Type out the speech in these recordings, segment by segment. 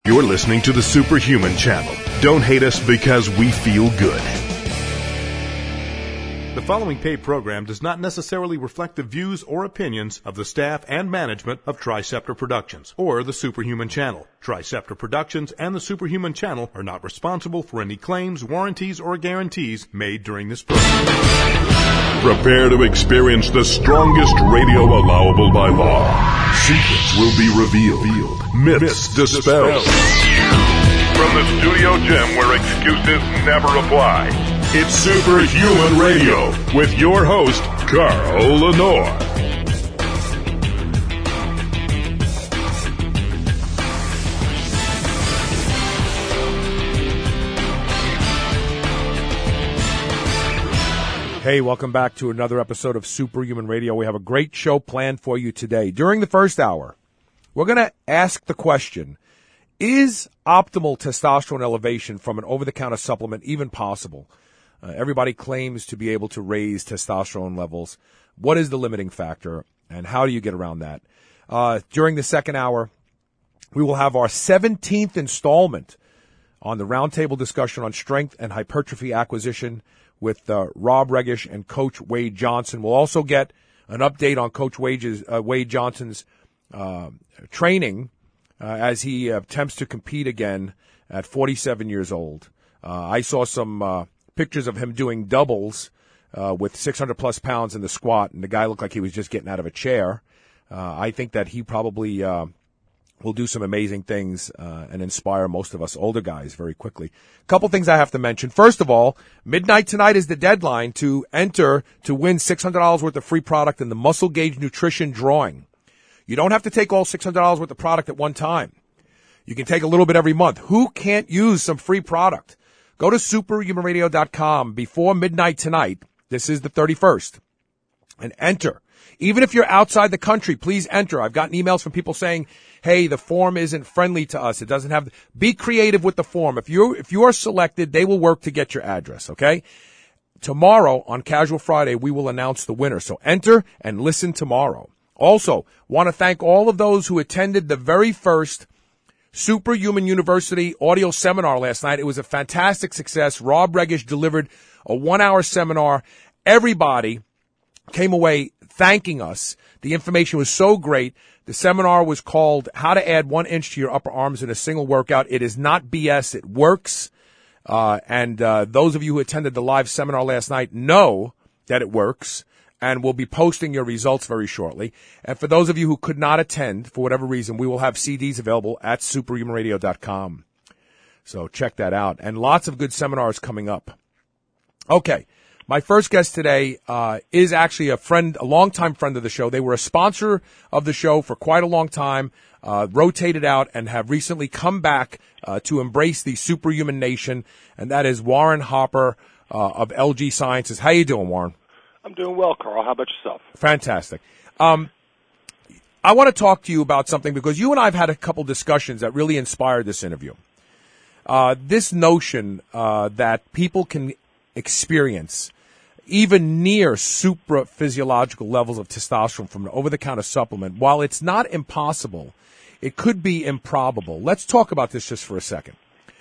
You're listening to the Superhuman Channel. Don't hate us because we feel good. The following paid program does not necessarily reflect the views or opinions of the staff and management of Triceptor Productions or the Superhuman Channel. Triceptor Productions and the Superhuman Channel are not responsible for any claims, warranties, or guarantees made during this program. Prepare to experience the strongest radio allowable by law. Secrets will be revealed. Myths dispelled. From the studio gym where excuses never apply. It's Superhuman Radio with your host, Carl Lenore. Hey, welcome back to another episode of Superhuman Radio. We have a great show planned for you today. During the first hour, we're going to ask the question, is optimal testosterone elevation from an over-the-counter supplement even possible? Everybody claims to be able to raise testosterone levels. What is the limiting factor, and how do you get around that? During the second hour, we will have our 17th installment on the roundtable discussion on strength and hypertrophy acquisition with Rob Regish and Coach Wade Johnson. We'll also get an update on Coach Wade Johnson's training as he attempts to compete again at 47 years old. I saw some pictures of him doing doubles with 600-plus pounds in the squat, and the guy looked like he was just getting out of a chair. I think that he probably will do some amazing things and inspire most of us older guys very quickly. A couple things I have to mention. First of all, midnight tonight is the deadline to enter to win $600 worth of free product in the Muscle Gauge Nutrition Drawing. You don't have to take all $600 worth of product at one time. You can take a little bit every month. Who can't use some free product? Go to superhumanradio.com before midnight tonight. This is the 31st. And enter. Even if you're outside the country, please enter. I've gotten emails from people saying, hey, the form isn't friendly to us. It doesn't have, be creative with the form. If you are selected, they will work to get your address, okay? Tomorrow on Casual Friday, we will announce the winner. So enter and listen tomorrow. Also, want to thank all of those who attended the very first Superhuman University audio seminar last night. It was a fantastic success. Rob Regish delivered a 1-hour seminar. Everybody came away thanking us. The information was so great. The seminar was called How to Add 1 Inch to Your Upper Arms in a Single Workout. It is not BS. It works. And those of you who attended the live seminar last night know that it works. And we'll be posting your results very shortly. And for those of you who could not attend, for whatever reason, we will have CDs available at superhumanradio.com. So check that out. And lots of good seminars coming up. Okay. My first guest today is actually a longtime friend of the show. They were a sponsor of the show for quite a long time, rotated out, and have recently come back to embrace the Superhuman Nation, and that is Warren Harper of LG Sciences. How you doing, Warren? I'm doing well, Carl. How about yourself? Fantastic. I want to talk to you about something because you and I have had a couple discussions that really inspired this interview. This notion that people can experience even near supra-physiological levels of testosterone from an over-the-counter supplement, while it's not impossible, it could be improbable. Let's talk about this just for a second.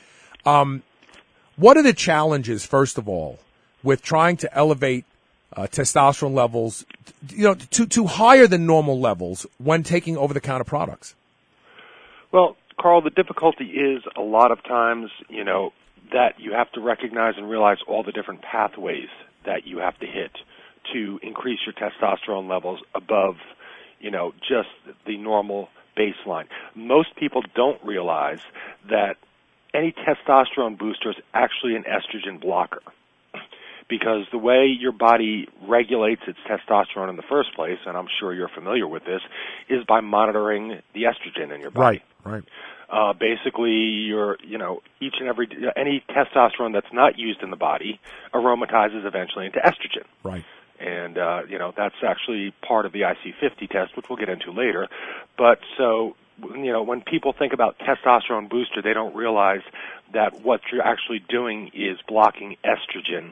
What are the challenges, first of all, with trying to elevate testosterone levels, to higher than normal levels when taking over-the-counter products? Well, Carl, the difficulty is a lot of times, that you have to recognize and realize all the different pathways that you have to hit to increase your testosterone levels above, just the normal baseline. Most people don't realize that any testosterone booster is actually an estrogen blocker, because the way your body regulates its testosterone in the first place, and I'm sure you're familiar with this, is by monitoring the estrogen in your body. Right. Basically, any testosterone that's not used in the body aromatizes eventually into estrogen. Right. And, that's actually part of the IC50 test, which we'll get into later. But so, when people think about testosterone booster, they don't realize that what you're actually doing is blocking estrogen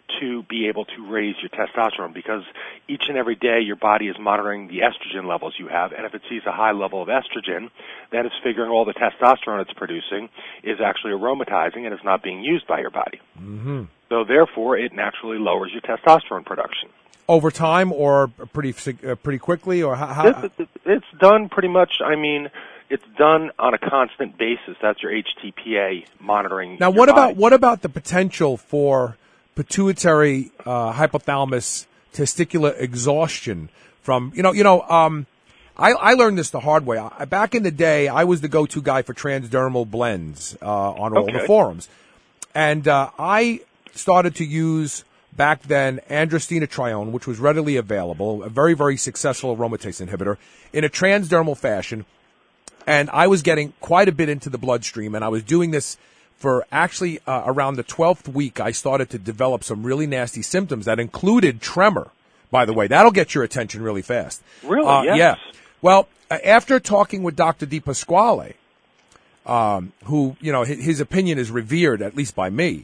to be able to raise your testosterone, because each and every day your body is monitoring the estrogen levels you have, and if it sees a high level of estrogen, then it's figuring all the testosterone it's producing is actually aromatizing and is not being used by your body. Mm-hmm. So therefore, it naturally lowers your testosterone production. Over time, or pretty quickly, or how? It's done pretty much. I mean, it's done on a constant basis. That's your HTPA monitoring. Now, what about the potential for pituitary hypothalamus testicular exhaustion from I learned this the hard way. Back in the day, I was the go-to guy for transdermal blends on all the forums, and I started to use back then androstenedione, which was readily available, a very, very successful aromatase inhibitor, in a transdermal fashion. And I was getting quite a bit into the bloodstream, and I was doing this for actually around the 12th week. I started to develop some really nasty symptoms that included tremor, by the way. That'll get your attention really fast. Really? Yes. Yeah. Well, after talking with Dr. DePasquale, who, his opinion is revered, at least by me,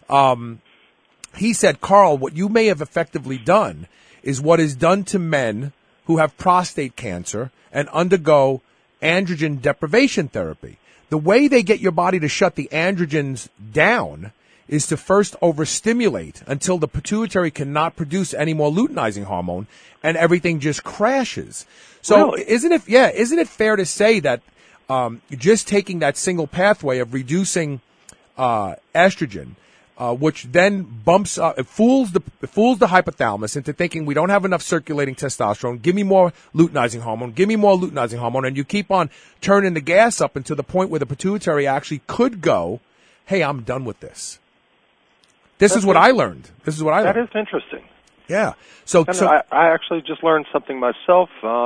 he said, Carl, what you may have effectively done is what is done to men who have prostate cancer and undergo androgen deprivation therapy. The way they get your body to shut the androgens down is to first overstimulate until the pituitary cannot produce any more luteinizing hormone, and everything just crashes. So really? Isn't it fair to say that just taking that single pathway of reducing estrogen, which then bumps up, it fools the hypothalamus into thinking we don't have enough circulating testosterone. Give me more luteinizing hormone. Give me more luteinizing hormone, and you keep on turning the gas up until the point where the pituitary actually could go, "Hey, I'm done with this." This is what I learned. That is interesting. Yeah. I actually just learned something myself.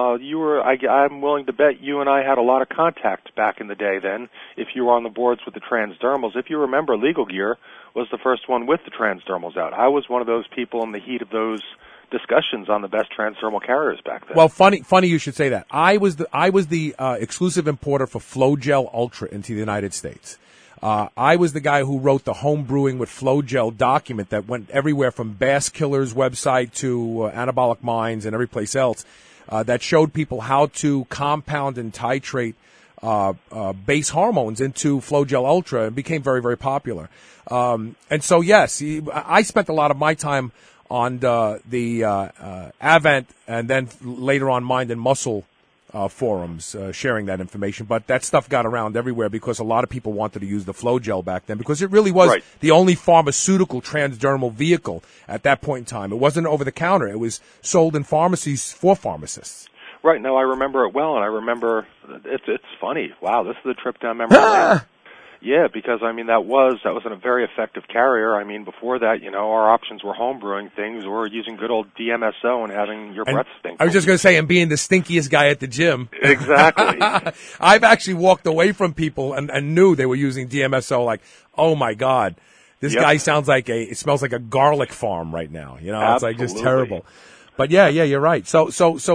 I'm willing to bet you and I had a lot of contact back in the day then, if you were on the boards with the transdermals. If you remember, Legal Gear was the first one with the transdermals out. I was one of those people in the heat of those discussions on the best transdermal carriers back then. Well, funny you should say that. I was the exclusive importer for Flowgel Ultra into the United States. I was the guy who wrote the home brewing with Flowgel document that went everywhere from Bass Killer's website to Anabolic Minds and every place else, that showed people how to compound and titrate base hormones into Flowgel Ultra, and became very, very popular. And so, yes, I spent a lot of my time on the Avant and then later on Mind and Muscle forums sharing that information. But that stuff got around everywhere because a lot of people wanted to use the Flowgel back then, because it really was the only pharmaceutical transdermal vehicle at that point in time. It wasn't over the counter. It was sold in pharmacies for pharmacists. Right. No, I remember it well, and I remember it's funny. Wow, this is a trip down memory lane. Yeah, because I mean that was a very effective carrier. I mean, before that, our options were home brewing things or using good old DMSO and having your breath stink. I was just going to say, and being the stinkiest guy at the gym. Exactly. I've actually walked away from people and knew they were using DMSO. Like, oh my God, this guy smells like a garlic farm right now. It's like just terrible. But yeah, you're right. So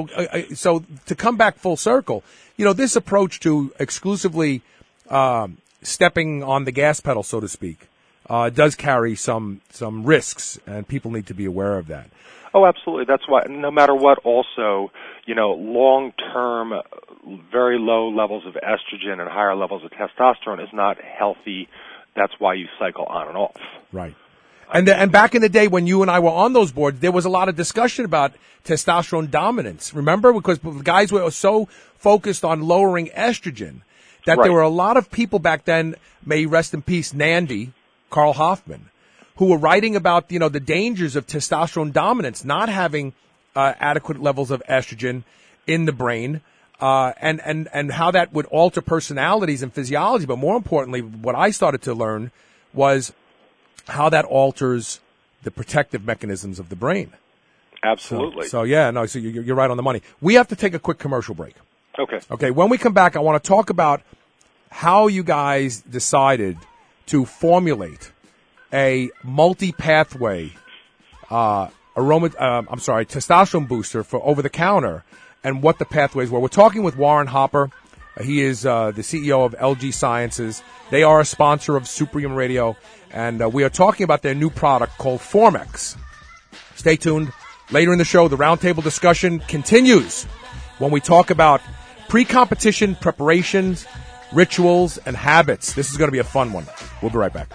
to come back full circle, this approach to exclusively stepping on the gas pedal, so to speak, does carry some risks, and people need to be aware of that. Oh, absolutely. That's why, no matter what, also, long-term, very low levels of estrogen and higher levels of testosterone is not healthy. That's why you cycle on and off. Right. And back in the day when you and I were on those boards, there was a lot of discussion about testosterone dominance. Remember? Because guys were so focused on lowering estrogen that there were a lot of people back then, may rest in peace, Nandy, Carl Hoffman, who were writing about, the dangers of testosterone dominance, not having adequate levels of estrogen in the brain, and how that would alter personalities and physiology. But more importantly, what I started to learn was how that alters the protective mechanisms of the brain. Absolutely. So you're right on the money. We have to take a quick commercial break. Okay. When we come back, I want to talk about how you guys decided to formulate a multi-pathway testosterone booster for over-the-counter, and what the pathways were. We're talking with Warren Hopper, He is the CEO of LG Sciences. They are a sponsor of Superhuman Radio, and we are talking about their new product called Formex. Stay tuned. Later in the show, the roundtable discussion continues when we talk about pre-competition preparations, rituals, and habits. This is going to be a fun one. We'll be right back.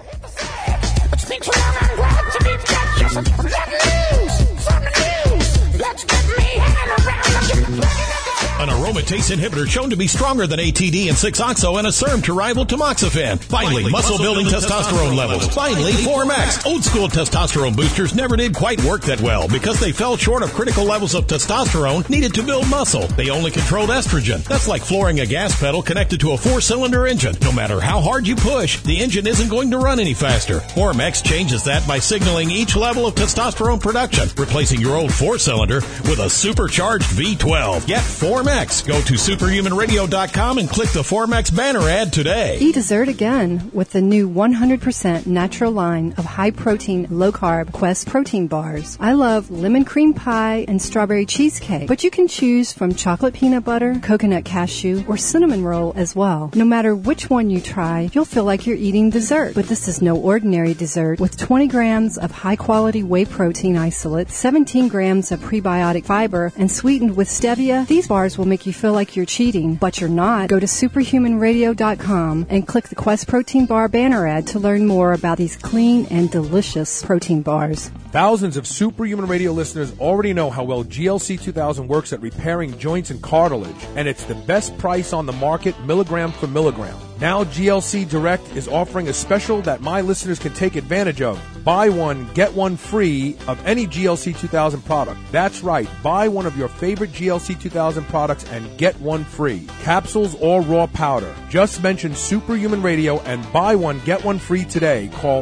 An aromatase inhibitor shown to be stronger than ATD and 6-oxo and a SERM to rival tamoxifen. Finally, muscle-building testosterone levels. Finally, Formex. Old-school testosterone boosters never did quite work that well because they fell short of critical levels of testosterone needed to build muscle. They only controlled estrogen. That's like flooring a gas pedal connected to a 4-cylinder engine. No matter how hard you push, the engine isn't going to run any faster. Formex changes that by signaling each level of testosterone production, replacing your old 4-cylinder with a supercharged V12. Get Formex. Go to superhumanradio.com and click the Formex banner ad today. Eat dessert again with the new 100% natural line of high-protein, low-carb Quest protein bars. I love lemon cream pie and strawberry cheesecake, but you can choose from chocolate peanut butter, coconut cashew, or cinnamon roll as well. No matter which one you try, you'll feel like you're eating dessert. But this is no ordinary dessert. With 20 grams of high-quality whey protein isolate, 17 grams of prebiotic fiber, and sweetened with stevia, these bars will make you feel like you're cheating, but you're not. Go to superhumanradio.com and click the Quest Protein Bar banner ad to learn more about these clean and delicious protein bars. Thousands of Superhuman Radio listeners already know how well GLC 2000 works at repairing joints and cartilage, and it's the best price on the market, milligram for milligram. Now GLC Direct is offering a special that my listeners can take advantage of. Buy one, get one free of any GLC 2000 product. That's right. Buy one of your favorite GLC 2000 products and get one free. Capsules or raw powder. Just mention Superhuman Radio and buy one, get one free today. Call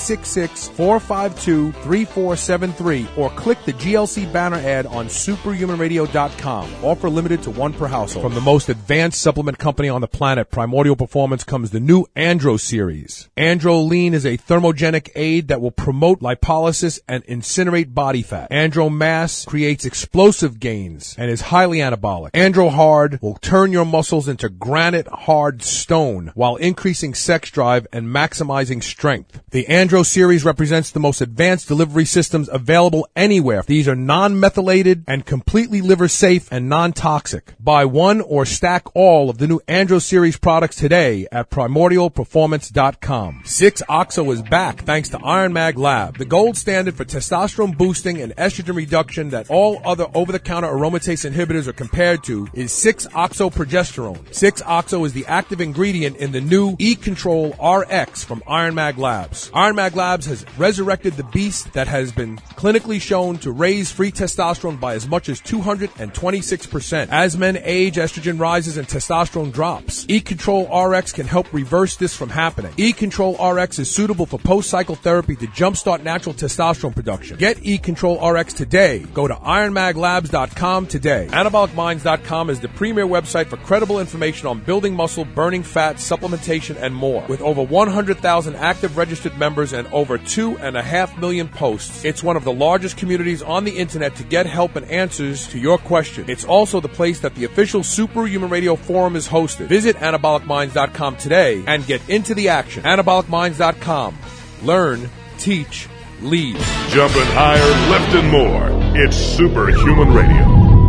866-452-3473 or click the GLC banner ad on superhumanradio.com. Offer limited to one per household. From the most advanced supplement company on the planet, Primordial Performance, comes the new Andro series. Andro Lean is a thermogenic aid that will promote lipolysis and incinerate body fat. Andro Mass creates explosive gains and is highly anabolic. Andro Hard will turn your muscles into granite hard stone while increasing sex drive and maximizing strength. The Andro series represents the most advanced delivery systems available anywhere. These are non-methylated and completely liver safe and non-toxic. Buy one or stack all of the new Andro series products today at primordialperformance.com. 6-oxo is back thanks to Iron Mag Lab, the gold standard for testosterone boosting and estrogen reduction that all other over-the-counter aromatase inhibitors are compared to is 6-oxo progesterone. 6-oxo is the active ingredient in the new E-Control RX from Iron Mag Labs. Iron Mag Labs has resurrected the beast that has been clinically shown to raise free testosterone by as much as 226%. As men age, estrogen rises and testosterone drops. E-Control RX can help reverse this from happening. E-Control RX is suitable for post-cycle therapy to jumpstart natural testosterone production. Get E-Control RX today. Go to ironmaglabs.com today. AnabolicMinds.com is the premier website for credible information on building muscle, burning fat, supplementation, and more. With over 100,000 active registered members and over 2.5 million posts, it's one of the largest communities on the internet to get help and answers to your questions. It's also the place that the official Superhuman Radio Forum is hosted. Visit AnabolicMinds.com today and get into the action. AnabolicMinds.com. Learn, teach, lead. Jumping higher, lifting more. It's Superhuman Radio.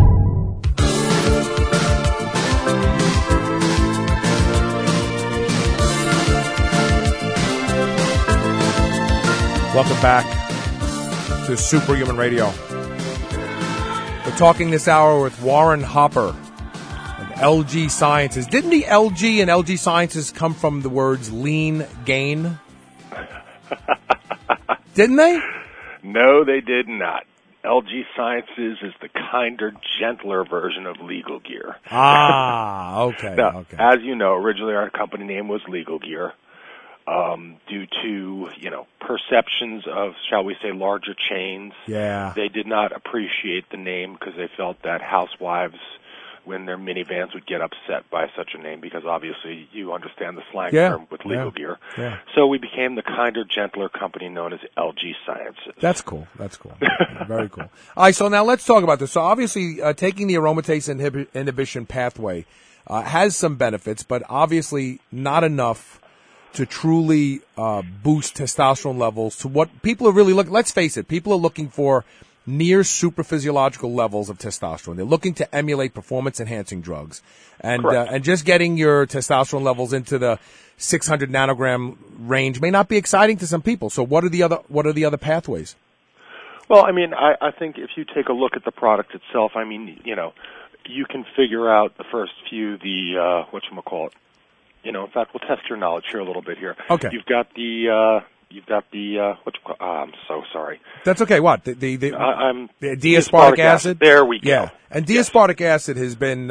Welcome back to Superhuman Radio. We're talking this hour with Warren Hopper of LG Sciences. Didn't the LG and LG Sciences come from the words lean gain? Didn't they? No, they did not. LG Sciences is the kinder, gentler version of Legal Gear. Ah, okay. Now, okay. as you know, originally our company name was Legal Gear. Due to, perceptions of, shall we say, larger chains. Yeah. They did not appreciate the name because they felt that housewives, when their minivans, would get upset by such a name because obviously you understand the slang term with Legal Gear. Yeah. So we became the kinder, gentler company known as LG Sciences. That's cool. That's cool. Very cool. All right, so now let's talk about this. So obviously, taking the aromatase inhibition pathway, has some benefits, but obviously not enough to truly boost testosterone levels to what people are really looking. Let's face it, people are looking for near superphysiological levels of testosterone. They're looking to emulate performance-enhancing drugs, and just getting your testosterone levels into the 600 nanogram range may not be exciting to some people. So, what are the other pathways? Well, I mean, I think if you take a look at the product itself, I mean, you can figure out the first few, whatchamacallit. In fact, we'll test your knowledge here a little bit here. Okay. You've got the I'm so sorry. That's okay. What? The D-aspartic acid? There we go. Yeah. And D-aspartic acid has been,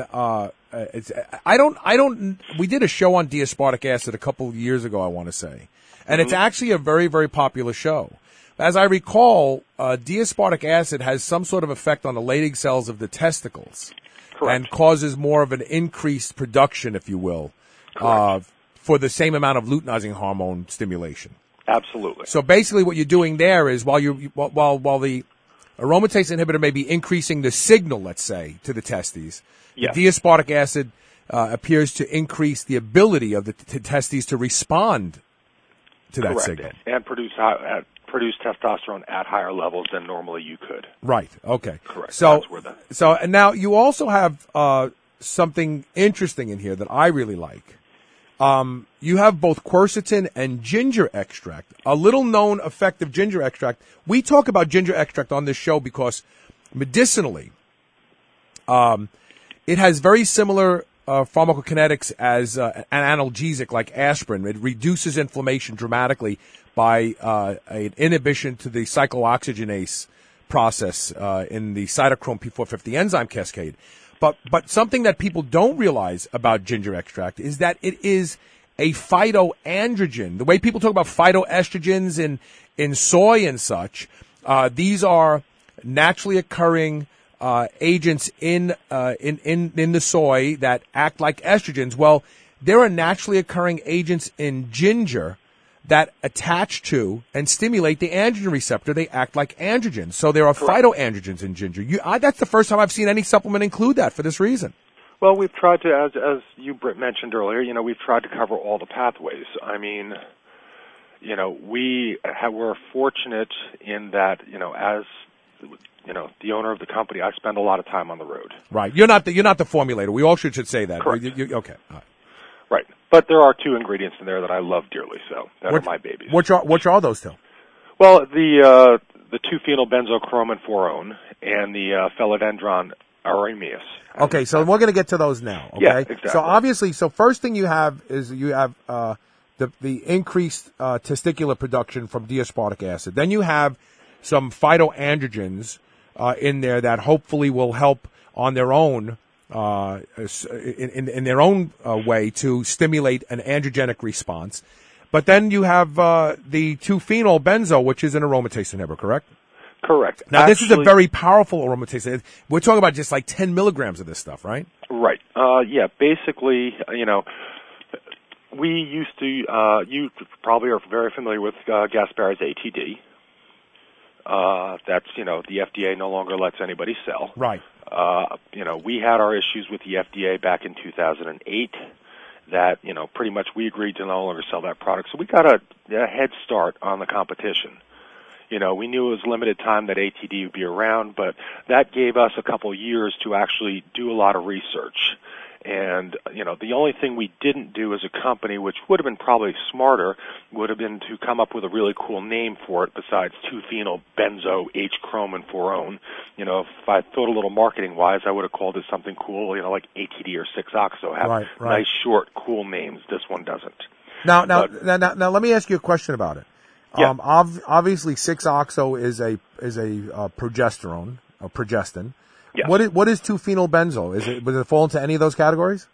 we did a show on D-aspartic acid a couple of years ago, I want to say. And it's actually a very, very popular show. As I recall, D-aspartic acid has some sort of effect on the Leydig cells of the testicles. Correct. And causes more of an increased production, if you will, for the same amount of luteinizing hormone stimulation. Absolutely. So basically what you're doing there is while the aromatase inhibitor may be increasing the signal, let's say, to the testes, yes. The D-aspartic acid appears to increase the ability of the testes to respond to that signal. And produce testosterone at higher levels than normally you could. Right. Okay. Correct. So, that's where and now you also have something interesting in here that I really like. You have both quercetin and ginger extract, a little known effect of ginger extract. We talk about ginger extract on this show because medicinally, it has very similar pharmacokinetics as an analgesic like aspirin. It reduces inflammation dramatically by an inhibition to the cyclooxygenase process in the cytochrome P450 enzyme cascade. But something that people don't realize about ginger extract is that it is a phytoandrogen. The way people talk about phytoestrogens in soy and such, these are naturally occurring agents in the soy that act like estrogens. Well, there are naturally occurring agents in ginger that attach to and stimulate the androgen receptor. They act like androgens. So there are phytoandrogens in ginger. That's the first time I've seen any supplement include that for this reason. Well, we've tried to, as you mentioned earlier, we've tried to cover all the pathways. I mean, we're fortunate in that, as the owner of the company, I spend a lot of time on the road. Right. You're not the formulator. We all should say that. Correct. Okay. All right. Right. But there are two ingredients in there that I love dearly, so that are my babies. Which are those two? Well, the 2-phenylbenzochromenforone and the philodendron arameus. Okay, so we're going to get to those now. Okay. Yeah, exactly. So obviously, first thing you have is the increased testicular production from D-aspartic acid. Then you have some phytoandrogens in there that hopefully will help on their own. In their own way to stimulate an androgenic response. But then you have the 2-phenylbenzo, which is an aromatase inhibitor, correct? Correct. Now, this is a very powerful aromatase inhibitor. We're talking about just like 10 milligrams of this stuff, right? Right. Basically, we used to, you probably are very familiar with Gaspari's ATD. That's, the FDA no longer lets anybody sell. Right. We had our issues with the FDA back in 2008 that, pretty much we agreed to no longer sell that product. So we got a head start on the competition. We knew it was limited time that ATD would be around, but that gave us a couple years to actually do a lot of research. And, the only thing we didn't do as a company, which would have been probably smarter, would have been to come up with a really cool name for it besides 2-phenylbenzo H-chromenforone. If I thought a little marketing-wise, I would have called it something cool, like ATD or 6-oxo. Have nice, short, cool names. This one doesn't. Now, let me ask you a question about it. Yeah. Obviously, 6-oxo is a progestin. Yes. What is 2-phenylbenzo? Does it fall into any of those categories?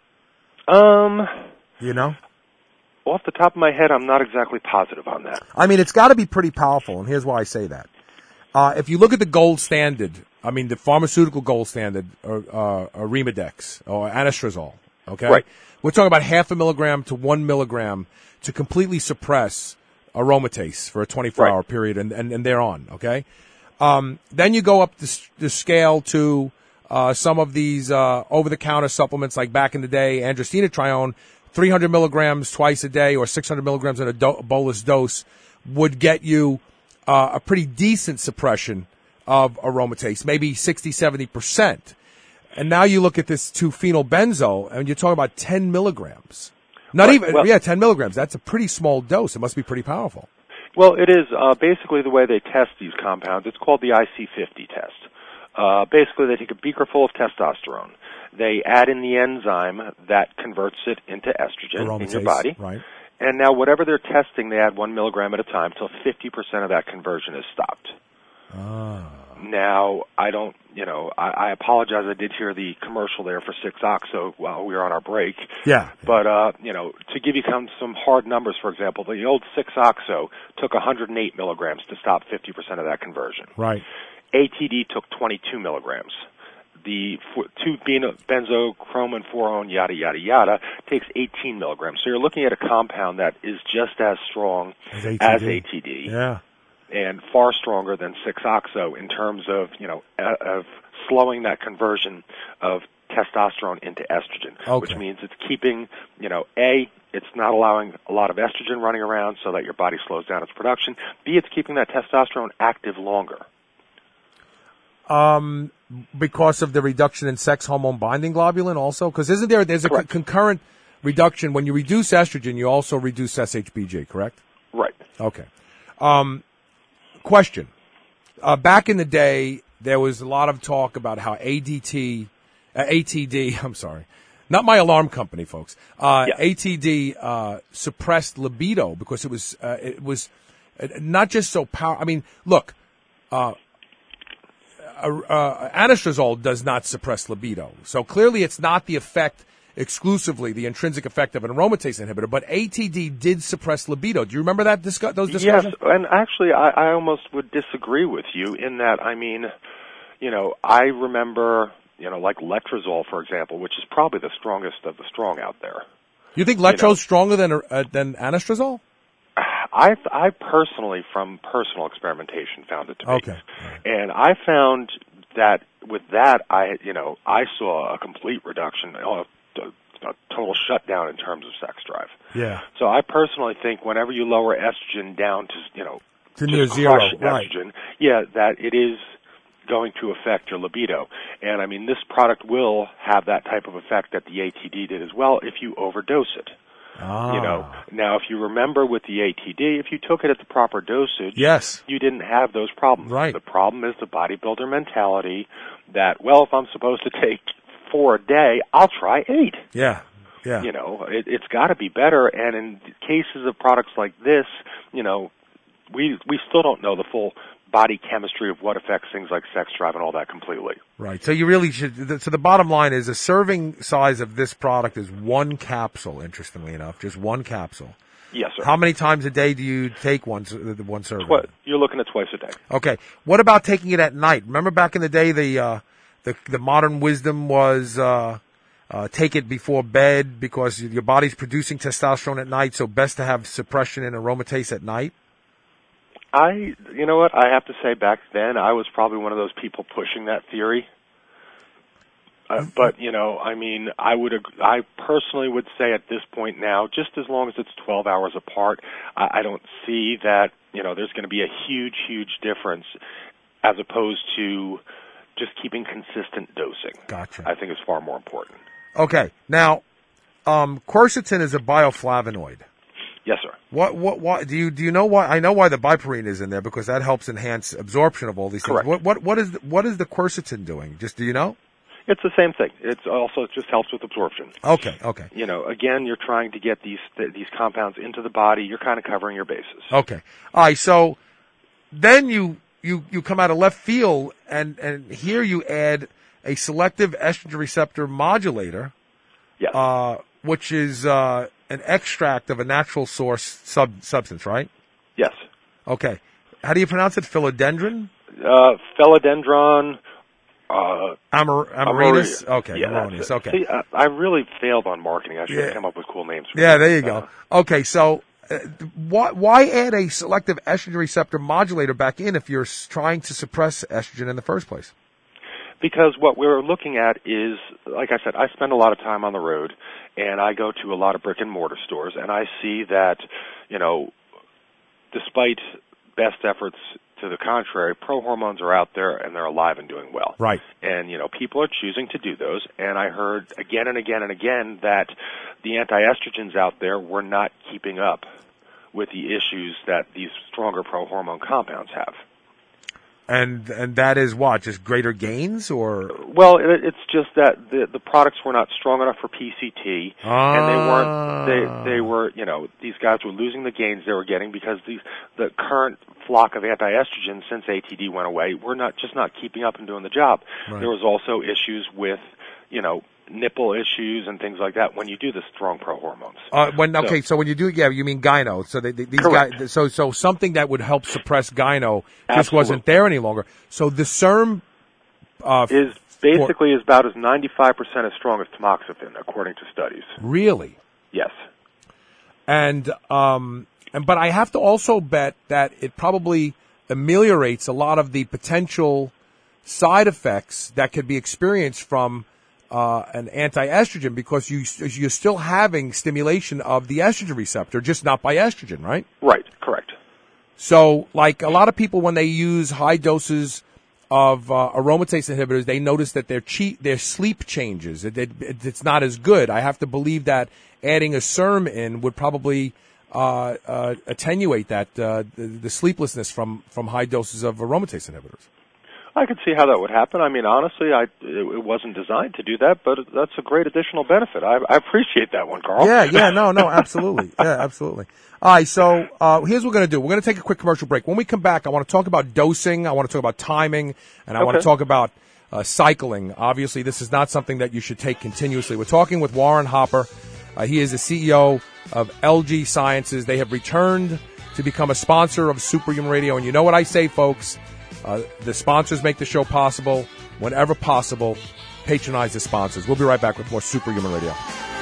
Off the top of my head, I'm not exactly positive on that. I mean, it's got to be pretty powerful, and here's why I say that. If you look at the gold standard, the pharmaceutical gold standard, Arimidex or anastrozole, okay? Right. We're talking about 0.5 milligram to 1 milligram to completely suppress aromatase for a 24-hour period and thereon, okay? Then you go up the scale to some of these over-the-counter supplements, like back in the day, androstenedione, 300 milligrams twice a day or 600 milligrams in a bolus dose would get you a pretty decent suppression of aromatase, maybe 60-70%. And now you look at this 2-phenylbenzo, and you're talking about 10 milligrams. 10 milligrams. That's a pretty small dose. It must be pretty powerful. Well, it is. Basically, the way they test these compounds, it's called the IC50 test. Basically, they take a beaker full of testosterone. They add in the enzyme that converts it into estrogen aromatase, in your body. Right. And now whatever they're testing, they add 1 milligram at a time until 50% of that conversion is stopped. Now, I apologize. I did hear the commercial there for 6-oxo while we were on our break. Yeah. But, to give you some hard numbers, for example, the old 6-oxo took 108 milligrams to stop 50% of that conversion. Right. ATD took 22 milligrams. The 2-benzochromone 4-one, yada, yada, takes 18 milligrams. So you're looking at a compound that is just as strong as ATD. Yeah. And far stronger than 6-oxo in terms of, of slowing that conversion of testosterone into estrogen, which means it's keeping, it's not allowing a lot of estrogen running around so that your body slows down its production. B, it's keeping that testosterone active longer. Because of the reduction in sex hormone binding globulin also? Because there's a concurrent reduction. When you reduce estrogen, you also reduce SHBG, correct? Right. Okay. Question. Back in the day, there was a lot of talk about how ATD, I'm sorry, not my alarm company, folks. ATD suppressed libido because it was not just so powerful. I mean, look, anastrozole does not suppress libido, so clearly it's not the effect exclusively, the intrinsic effect of an aromatase inhibitor, but ATD did suppress libido. Do you remember those discussions? Yes, and actually I almost would disagree with you in that, I remember, like letrozole, for example, which is probably the strongest of the strong out there. You think letro's stronger than anastrozole? I personally, from personal experimentation, found it to be. Okay. And I found that with that, I saw a complete reduction, a total shutdown in terms of sex drive. Yeah. So I personally think whenever you lower estrogen down to near zero, estrogen, that it is going to affect your libido. And this product will have that type of effect that the ATD did as well if you overdose it. Now if you remember with the ATD, if you took it at the proper dosage, you didn't have those problems. Right. The problem is the bodybuilder mentality that, if I'm supposed to take 4 a day, I'll try 8. Yeah. It's got to be better. And in cases of products like this, we still don't know the full body chemistry of what affects things like sex drive and all that completely. Right. So you really should. So the bottom line is, a serving size of this product is 1 capsule. Interestingly enough, just 1 capsule. Yes, sir. How many times a day do you take one serving? You're looking at twice a day. Okay. What about taking it at night? Remember back in the day, the modern wisdom was take it before bed because your body's producing testosterone at night, so best to have suppression in aromatase at night. You know what? I have to say, back then, I was probably one of those people pushing that theory. But I personally would say at this point now, just as long as it's 12 hours apart, I don't see that, there's going to be a huge, huge difference as opposed to just keeping consistent dosing. Gotcha. I think is far more important. Okay. Now, quercetin is a bioflavonoid. Yes, sir. What do you know why? I know why the piperine is in there, because that helps enhance absorption of all these things. Correct. What is the quercetin doing? Do you know? It's the same thing. It just helps with absorption. Okay. Again, you're trying to get these compounds into the body. You're kind of covering your bases. Okay. All right. So then you come out of left field, and here you add a selective estrogen receptor modulator. Yes. Which is an extract of a natural source substance, right? Yes. Okay. How do you pronounce it? Philodendron? Philodendron. Amaryllis? Okay. Yeah, Amaryllis. Okay. See, I really failed on marketing. I should have come up with cool names. There you go. Okay, so why add a selective estrogen receptor modulator back in if you're trying to suppress estrogen in the first place? Because what we're looking at is, like I said, I spend a lot of time on the road, and I go to a lot of brick and mortar stores, and I see that, despite best efforts to the contrary, pro-hormones are out there and they're alive and doing well. Right. And, people are choosing to do those. And I heard again and again and again that the anti-estrogens out there were not keeping up with the issues that these stronger pro-hormone compounds have. And that is what? Just greater gains, or? Well, it's just that the products were not strong enough for PCT, and they weren't. They were. These guys were losing the gains they were getting because the current flock of anti-estrogens since ATD went away were not keeping up and doing the job. Right. There was also issues with nipple issues and things like that when you do the strong pro-hormones. So when you do, you mean gyno. So these guys, so something that would help suppress gyno just wasn't there any longer. So the SERM is basically about as 95% as strong as tamoxifen, according to studies. Really? Yes. And but I have to also bet that it probably ameliorates a lot of the potential side effects that could be experienced from an anti-estrogen, because you're still having stimulation of the estrogen receptor, just not by estrogen, right? Right, correct. So, like a lot of people, when they use high doses of aromatase inhibitors, they notice that their sleep changes. It's not as good. I have to believe that adding a SERM in would probably attenuate that the sleeplessness from high doses of aromatase inhibitors. I could see how that would happen. I mean, honestly, it wasn't designed to do that, but that's a great additional benefit. I appreciate that one, Carl. No, absolutely. Yeah, absolutely. All right, so here's what we're going to do. We're going to take a quick commercial break. When we come back, I want to talk about dosing, I want to talk about timing, and I want to talk about cycling. Obviously, this is not something that you should take continuously. We're talking with Warren Hopper. He is the CEO of LG Sciences. They have returned to become a sponsor of Superhuman Radio, and you know what I say, folks. The sponsors make the show possible. Whenever possible, patronize the sponsors. We'll be right back with more Superhuman Radio.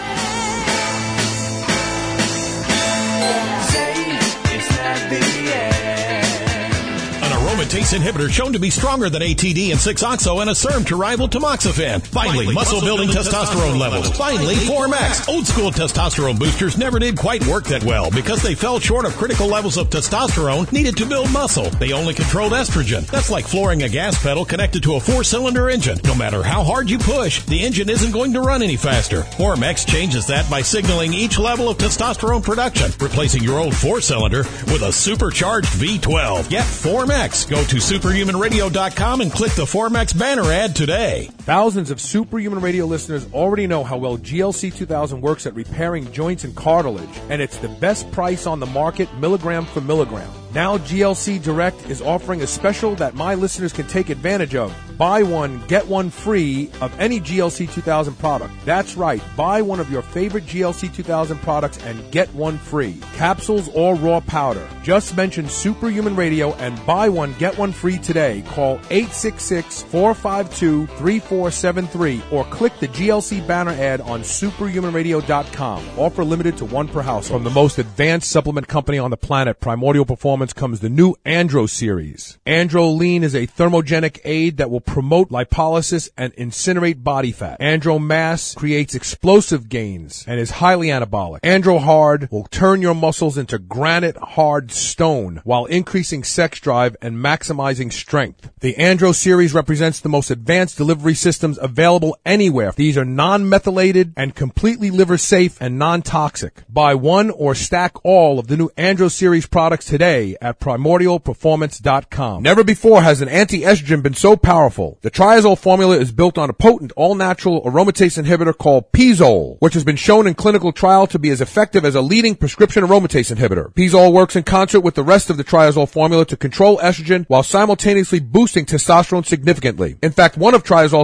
Aromatase inhibitor shown to be stronger than ATD and 6-oxo and a SERM to rival tamoxifen. Finally, muscle-building testosterone levels. Finally, Formax. Old school testosterone boosters never did quite work that well because they fell short of critical levels of testosterone needed to build muscle. They only controlled estrogen. That's like flooring a gas pedal connected to a 4-cylinder engine. No matter how hard you push, the engine isn't going to run any faster. Formax changes that by signaling each level of testosterone production, replacing your old 4-cylinder with a supercharged V12. Get Formax. Go to superhumanradio.com and click the Formax banner ad today. Thousands of Superhuman Radio listeners already know how well GLC 2000 works at repairing joints and cartilage, and it's the best price on the market, milligram for milligram. Now GLC Direct is offering a special that my listeners can take advantage of. Buy one, get one free of any GLC 2000 product. That's right. Buy one of your favorite GLC 2000 products and get one free. Capsules or raw powder. Just mention Superhuman Radio and buy one, get one free today. Call 866-452-3473 or click the GLC banner ad on superhumanradio.com. Offer limited to one per household. From the most advanced supplement company on the planet, Primordial Performance, comes the new Andro series. Andro Lean is a thermogenic aid that will promote lipolysis and incinerate body fat. Andro Mass creates explosive gains and is highly anabolic. Andro Hard will turn your muscles into granite hard stone while increasing sex drive and maximizing strength. The Andro series represents the most advanced delivery systems available anywhere. These are non-methylated and completely liver safe and non-toxic. Buy one or stack all of the new Andro series products today at primordialperformance.com. Never before has an anti-estrogen been so powerful. The triazole formula is built on a potent all-natural aromatase inhibitor called Pizole, which has been shown in clinical trial to be as effective as a leading prescription aromatase inhibitor. Pizole works in concert with the rest of the triazole formula to control estrogen while simultaneously boosting testosterone significantly. In fact, one of triazole's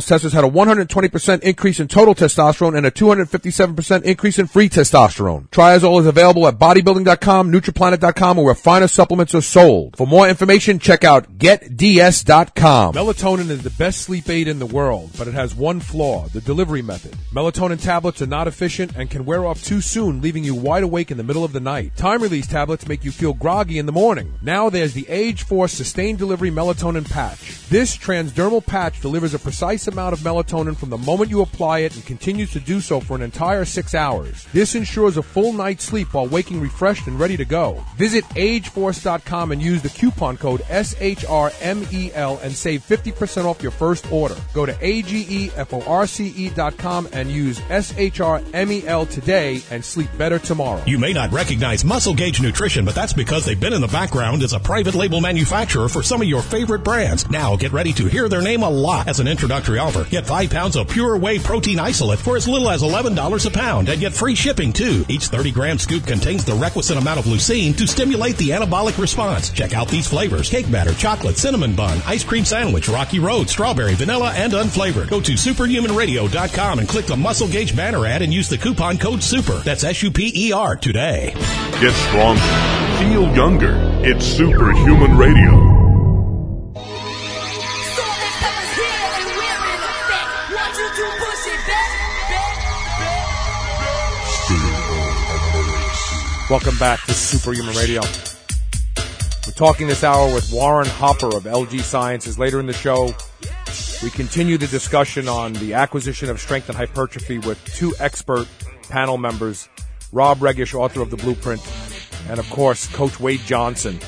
Results testers had a 120% increase in total testosterone and a 257% increase in free testosterone. Triazole is available at bodybuilding.com, NutriPlanet.com, or where finer supplements are sold. For more information, check out GetDS.com. Melatonin is the best sleep aid in the world, but it has one flaw, the delivery method. Melatonin tablets are not efficient and can wear off too soon, leaving you wide awake in the middle of the night. Time-release tablets make you feel groggy in the morning. Now there's the Age Force Sustained Delivery Melatonin Patch. This transdermal patch delivers a precise amount of melatonin from the moment you apply it and continues to do so for an entire 6 hours. This ensures a full night's sleep while waking refreshed and ready to go. Visit ageforce.com and use the coupon code SHRMEL and save 50% off your first order. Go to ageforce.com and use SHRMEL today and sleep better tomorrow. You may not recognize Muscle Gauge Nutrition, but that's because they've been in the background as a private label manufacturer for some of your favorite brands. Now get ready to hear their name a lot. As an introductory offer, get 5 pounds of Pure Whey Protein Isolate for as little as $11 a pound and get free shipping too. Each 30-gram scoop contains the requisite amount of leucine to stimulate the anabolic response. Check out these flavors: cake batter, chocolate, cinnamon bun, ice cream sandwich, Rocky Road, strawberry, vanilla, and unflavored. Go to superhumanradio.com and click the Muscle Gauge banner ad and use the coupon code SUPER. That's SUPER today. Get stronger. Feel younger. It's Superhuman Radio. Welcome back to Superhuman Radio. We're talking this hour with Warren Hopper of LG Sciences. Later in the show, we continue the discussion on the acquisition of strength and hypertrophy with 2 expert panel members, Rob Regish, author of The Blueprint, and, of course, Coach Wade Johnson.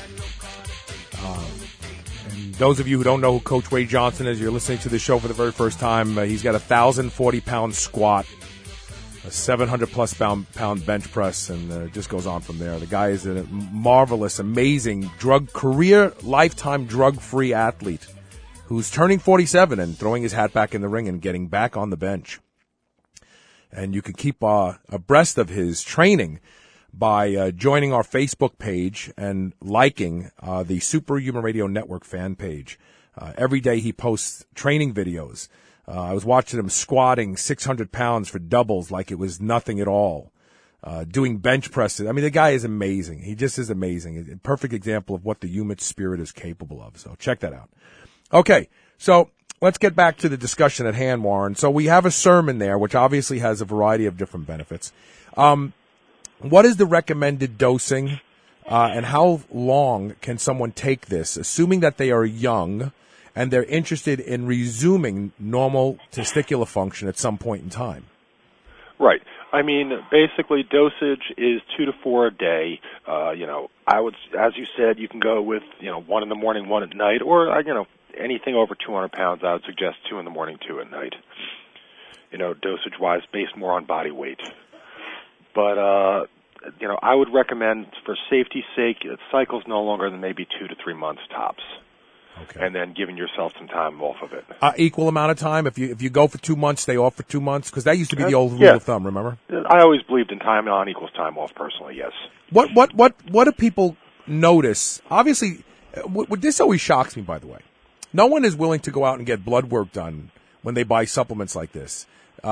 And those of you who don't know who Coach Wade Johnson is, you're listening to the show for the very first time. He's got a 1,040-pound squat, a 700-plus pound bench press, and it just goes on from there. The guy is a marvelous, amazing lifetime drug-free athlete who's turning 47 and throwing his hat back in the ring and getting back on the bench. And you can keep abreast of his training by joining our Facebook page and liking the Superhuman Radio Network fan page. Every day he posts training videos. I was watching him squatting 600 pounds for doubles like it was nothing at all, doing bench presses. I mean, the guy is amazing. He just is amazing. A perfect example of what the human spirit is capable of. So check that out. Okay, so let's get back to the discussion at hand, Warren. So we have a sermon there, which obviously has a variety of different benefits. What is the recommended dosing, and how long can someone take this, assuming that they are young and they're interested in resuming normal testicular function at some point in time? Right. I mean, basically, dosage is 2 to 4 a day. I would, as you said, you can go with 1 in the morning, 1 at night, or anything over 200 pounds. I would suggest 2 in the morning, 2 at night. Dosage-wise, based more on body weight. But I would recommend, for safety's sake, cycles no longer than maybe 2 to 3 months tops. Okay. And then giving yourself some time off of it. Equal amount of time? If you go for 2 months, stay off for 2 months? Because that used to be the old rule of thumb, remember? I always believed in time on equals time off, personally, yes. What do people notice? Obviously, this always shocks me, by the way. No one is willing to go out and get blood work done when they buy supplements like this.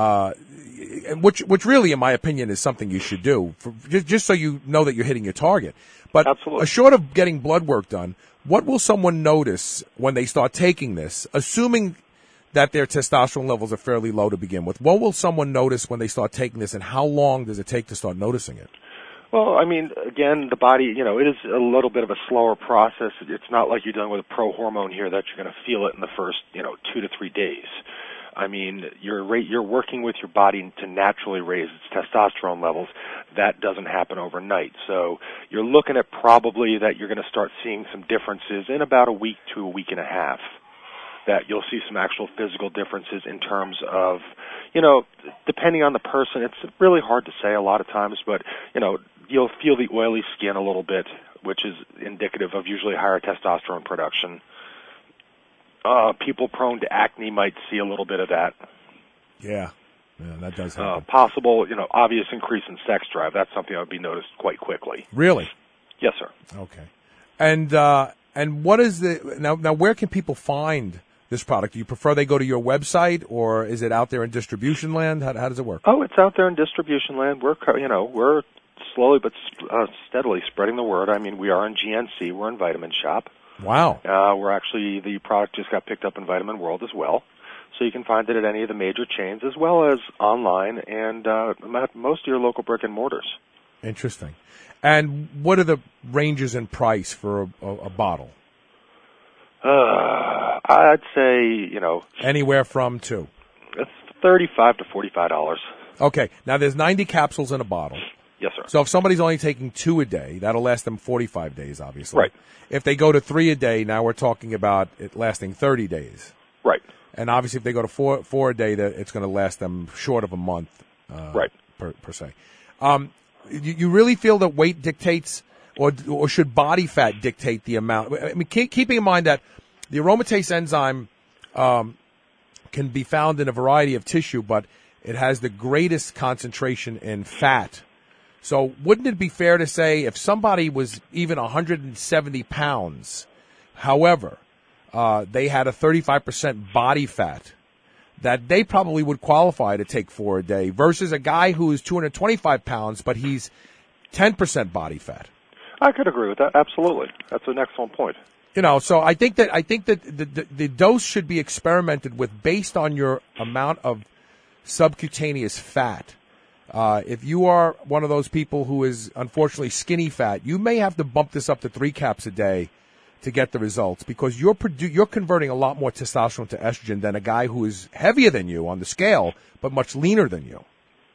Which really, in my opinion, is something you should do, just so you know that you're hitting your target. But short of getting blood work done, what will someone notice when they start taking this, assuming that their testosterone levels are fairly low to begin with? What will someone notice when they start taking this, and how long does it take to start noticing it? Well, I mean, again, the body, it is a little bit of a slower process. It's not like you're dealing with a pro-hormone here that you're going to feel it in the first, 2 to 3 days. I mean, you're working with your body to naturally raise its testosterone levels. That doesn't happen overnight. So you're looking at probably that you're going to start seeing some differences in about a week to a week and a half. That you'll see some actual physical differences in terms of, depending on the person. It's really hard to say a lot of times, but, you'll feel the oily skin a little bit, which is indicative of usually higher testosterone production. People prone to acne might see a little bit of that. Yeah, that does happen. Possible, obvious increase in sex drive. That's something that would be noticed quite quickly. Really? Yes, sir. Okay. And what is now where can people find this product? Do you prefer they go to your website, or is it out there in distribution land? How does it work? Oh, it's out there in distribution land. We're slowly but steadily spreading the word. I mean, we are in GNC. We're in Vitamin Shop. Wow. The product just got picked up in Vitamin World as well. So you can find it at any of the major chains as well as online and at most of your local brick and mortars. Interesting. And what are the ranges in price for a bottle? I'd say, anywhere from to? It's $35 to $45. Okay. Now, there's 90 capsules in a bottle. Yes, sir. So if somebody's only taking 2 a day, that'll last them 45 days, obviously. Right. If they go to 3 a day, now we're talking about it lasting 30 days. Right. And obviously, if they go to four a day, it's going to last them short of a month. Right. Per se. You really feel that weight dictates, or should body fat dictate the amount? I mean, keeping in mind that the aromatase enzyme can be found in a variety of tissue, but it has the greatest concentration in fat. So wouldn't it be fair to say if somebody was even 170 pounds, however, they had a 35% body fat, that they probably would qualify to take 4 a day versus a guy who is 225 pounds, but he's 10% body fat? I could agree with that. Absolutely. That's an excellent point. So I think that the dose should be experimented with based on your amount of subcutaneous fat. If you are one of those people who is unfortunately skinny fat, you may have to bump this up to 3 caps a day to get the results, because you're converting a lot more testosterone to estrogen than a guy who is heavier than you on the scale but much leaner than you.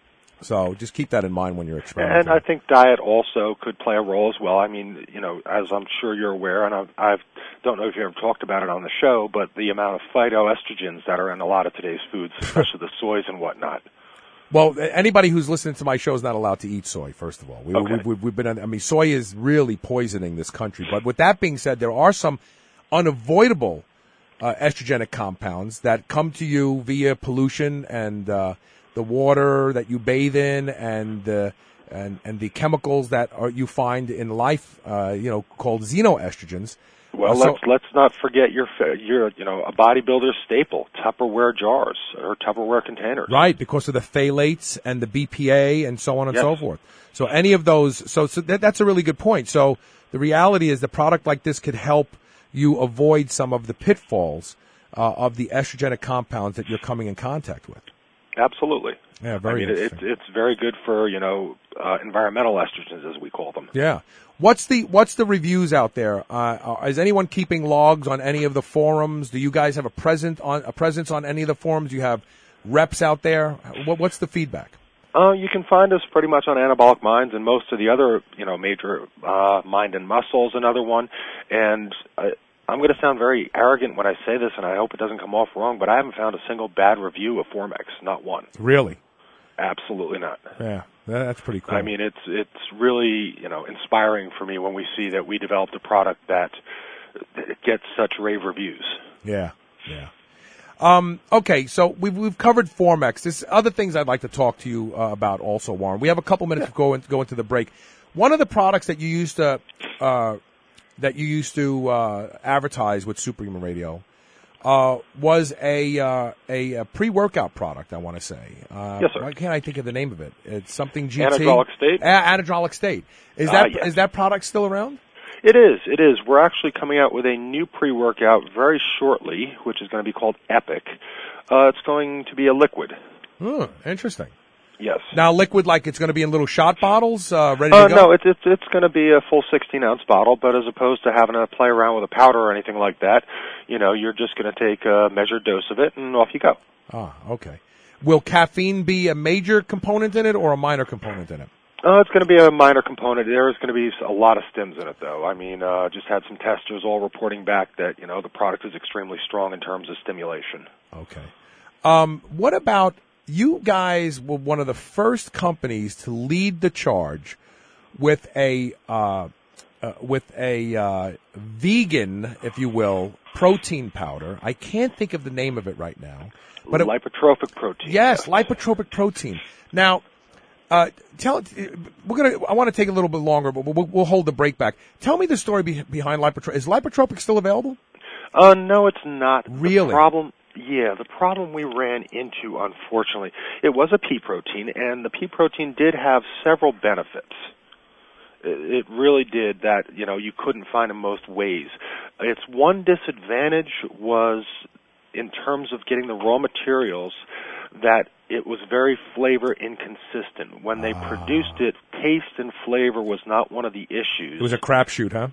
So just keep that in mind when you're experimenting. And I think diet also could play a role as well. I mean, as I'm sure you're aware, and I don't know if you ever talked about it on the show, but the amount of phytoestrogens that are in a lot of today's foods, especially the soys and whatnot. Well, anybody who's listening to my show is not allowed to eat soy, first of all. We've been, soy is really poisoning this country. But with that being said, there are some unavoidable estrogenic compounds that come to you via pollution and the water that you bathe in and the chemicals that you find in life, called xenoestrogens. Well, let's not forget your a bodybuilder's staple, Tupperware jars or Tupperware containers. Right, because of the phthalates and the BPA and so on and so forth. So any of those, so that's a really good point. So the reality is the product like this could help you avoid some of the pitfalls of the estrogenic compounds that you're coming in contact with. Absolutely. Yeah, very interesting. It's very good for, environmental estrogens, as we call them. Yeah. What's the reviews out there? Is anyone keeping logs on any of the forums? Do you guys have a presence on any of the forums? Do you have reps out there? What's the feedback? You can find us pretty much on Anabolic Minds and most of the other, major Mind and Muscle's another one. And I'm going to sound very arrogant when I say this, and I hope it doesn't come off wrong, but I haven't found a single bad review of Formex, not one. Really? Absolutely not. Yeah, that's pretty cool. I mean, it's really, inspiring for me when we see that we developed a product that gets such rave reviews. Yeah. Okay, so we've covered Formex. There's other things I'd like to talk to you about also, Warren. We have a couple minutes to go into the break. One of the products that you used to advertise with Superhuman Radio was a pre-workout product, I want to say. Yes, sir. Why can't I think of the name of it? It's something GT. Anadrolic State. Anadrolic State. Is that product still around? It is. We're actually coming out with a new pre-workout very shortly, which is going to be called Epic. It's going to be a liquid. Interesting. Yes. Now, liquid, like it's going to be in little shot bottles, ready to go? No, it's going to be a full 16-ounce bottle, but as opposed to having to play around with a powder or anything like that, you're just going to take a measured dose of it, and off you go. Okay. Will caffeine be a major component in it or a minor component in it? It's going to be a minor component. There is going to be a lot of stims in it, though. I mean, just had some testers all reporting back that, the product is extremely strong in terms of stimulation. Okay. What about, you guys were one of the first companies to lead the charge with a vegan, if you will, protein powder. I can't think of the name of it right now. But lipotropic protein. Yes, lipotropic protein. Now, I want to take a little bit longer, but we'll hold the break back. Tell me the story behind lipotropic. Is lipotropic still available? No, it's not. Really? The problem we ran into, unfortunately, it was a pea protein, and the pea protein did have several benefits. It really did that, you couldn't find in most ways. Its one disadvantage was in terms of getting the raw materials that it was very flavor inconsistent. When they produced it, taste and flavor was not one of the issues. It was a crapshoot, huh?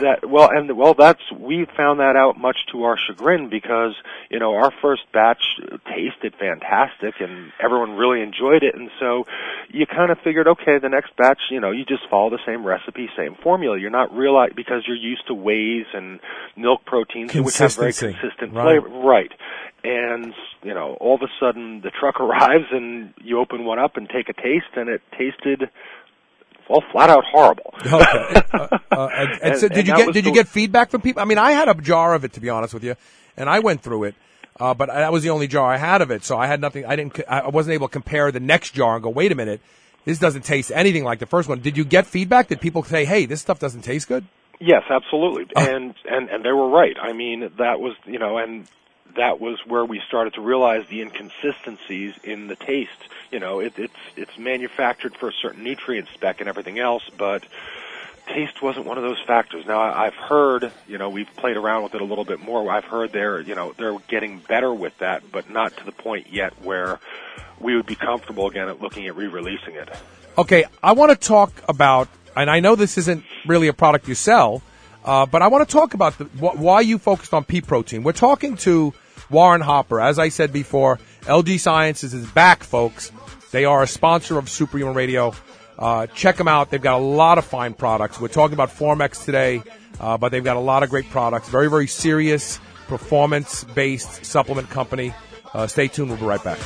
We found that out much to our chagrin because, our first batch tasted fantastic and everyone really enjoyed it. And so you kind of figured, okay, the next batch, you just follow the same recipe, same formula. You're not realizing, because you're used to whey's and milk proteins, which have very consistent flavor. Right. And, all of a sudden the truck arrives and you open one up and take a taste, and it tasted, flat out horrible. Okay. So did you get feedback from people? I mean, I had a jar of it, to be honest with you, and I went through it, but that was the only jar I had of it, so I had nothing. I wasn't able to compare the next jar and go, wait a minute, this doesn't taste anything like the first one. Did you get feedback? Did people say, hey, this stuff doesn't taste good? Yes, absolutely. And they were right. I mean, that was, and that was where we started to realize the inconsistencies in the taste. It's manufactured for a certain nutrient spec and everything else, but taste wasn't one of those factors. Now, I've heard, we've played around with it a little bit more. I've heard they're getting better with that, but not to the point yet where we would be comfortable again at looking at re-releasing it. Okay, I want to talk about, and I know this isn't really a product you sell, but I want to talk about why you focused on pea protein. We're talking to Warren Hopper. As I said before, LG Sciences is back, folks. They are a sponsor of Superhuman Radio. Check them out. They've got a lot of fine products. We're talking about Formex today, but they've got a lot of great products. Very, very serious, performance-based supplement company. Stay tuned. We'll be right back.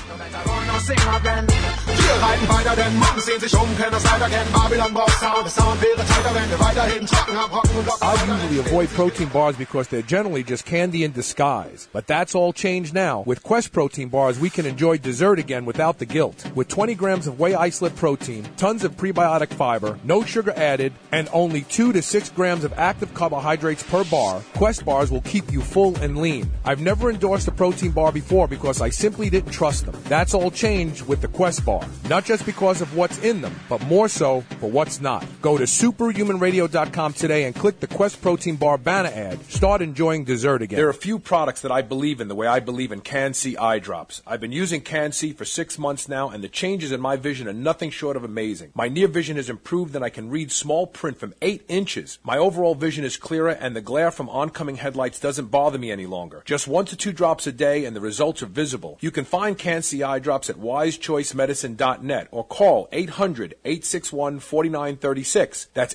I usually avoid protein bars because they're generally just candy in disguise. But that's all changed now. With Quest protein bars, we can enjoy dessert again without the guilt. With 20 grams of whey isolate protein, tons of prebiotic fiber, no sugar added, and only 2 to 6 grams of active carbohydrates per bar, Quest bars will keep you full and lean. I've never endorsed a protein bar before because I simply didn't trust them. That's all changed with the Quest bar. Not just because of what's in them, but more so for what's not. Go to superhumanradio.com today and click the Quest protein bar banner ad. Start enjoying dessert again. There are a few products that I believe in the way I believe in Can-C eye drops. I've been using Can-C for 6 months now, and the changes in my vision are nothing short of amazing. My near vision has improved, and I can read small print from 8 inches. My overall vision is clearer, and the glare from oncoming headlights doesn't bother me any longer. Just 1 to 2 drops a day, and the results are visible. You can find Can-C eye drops at wisechoicemedicine.net or call 800-861-4936. That's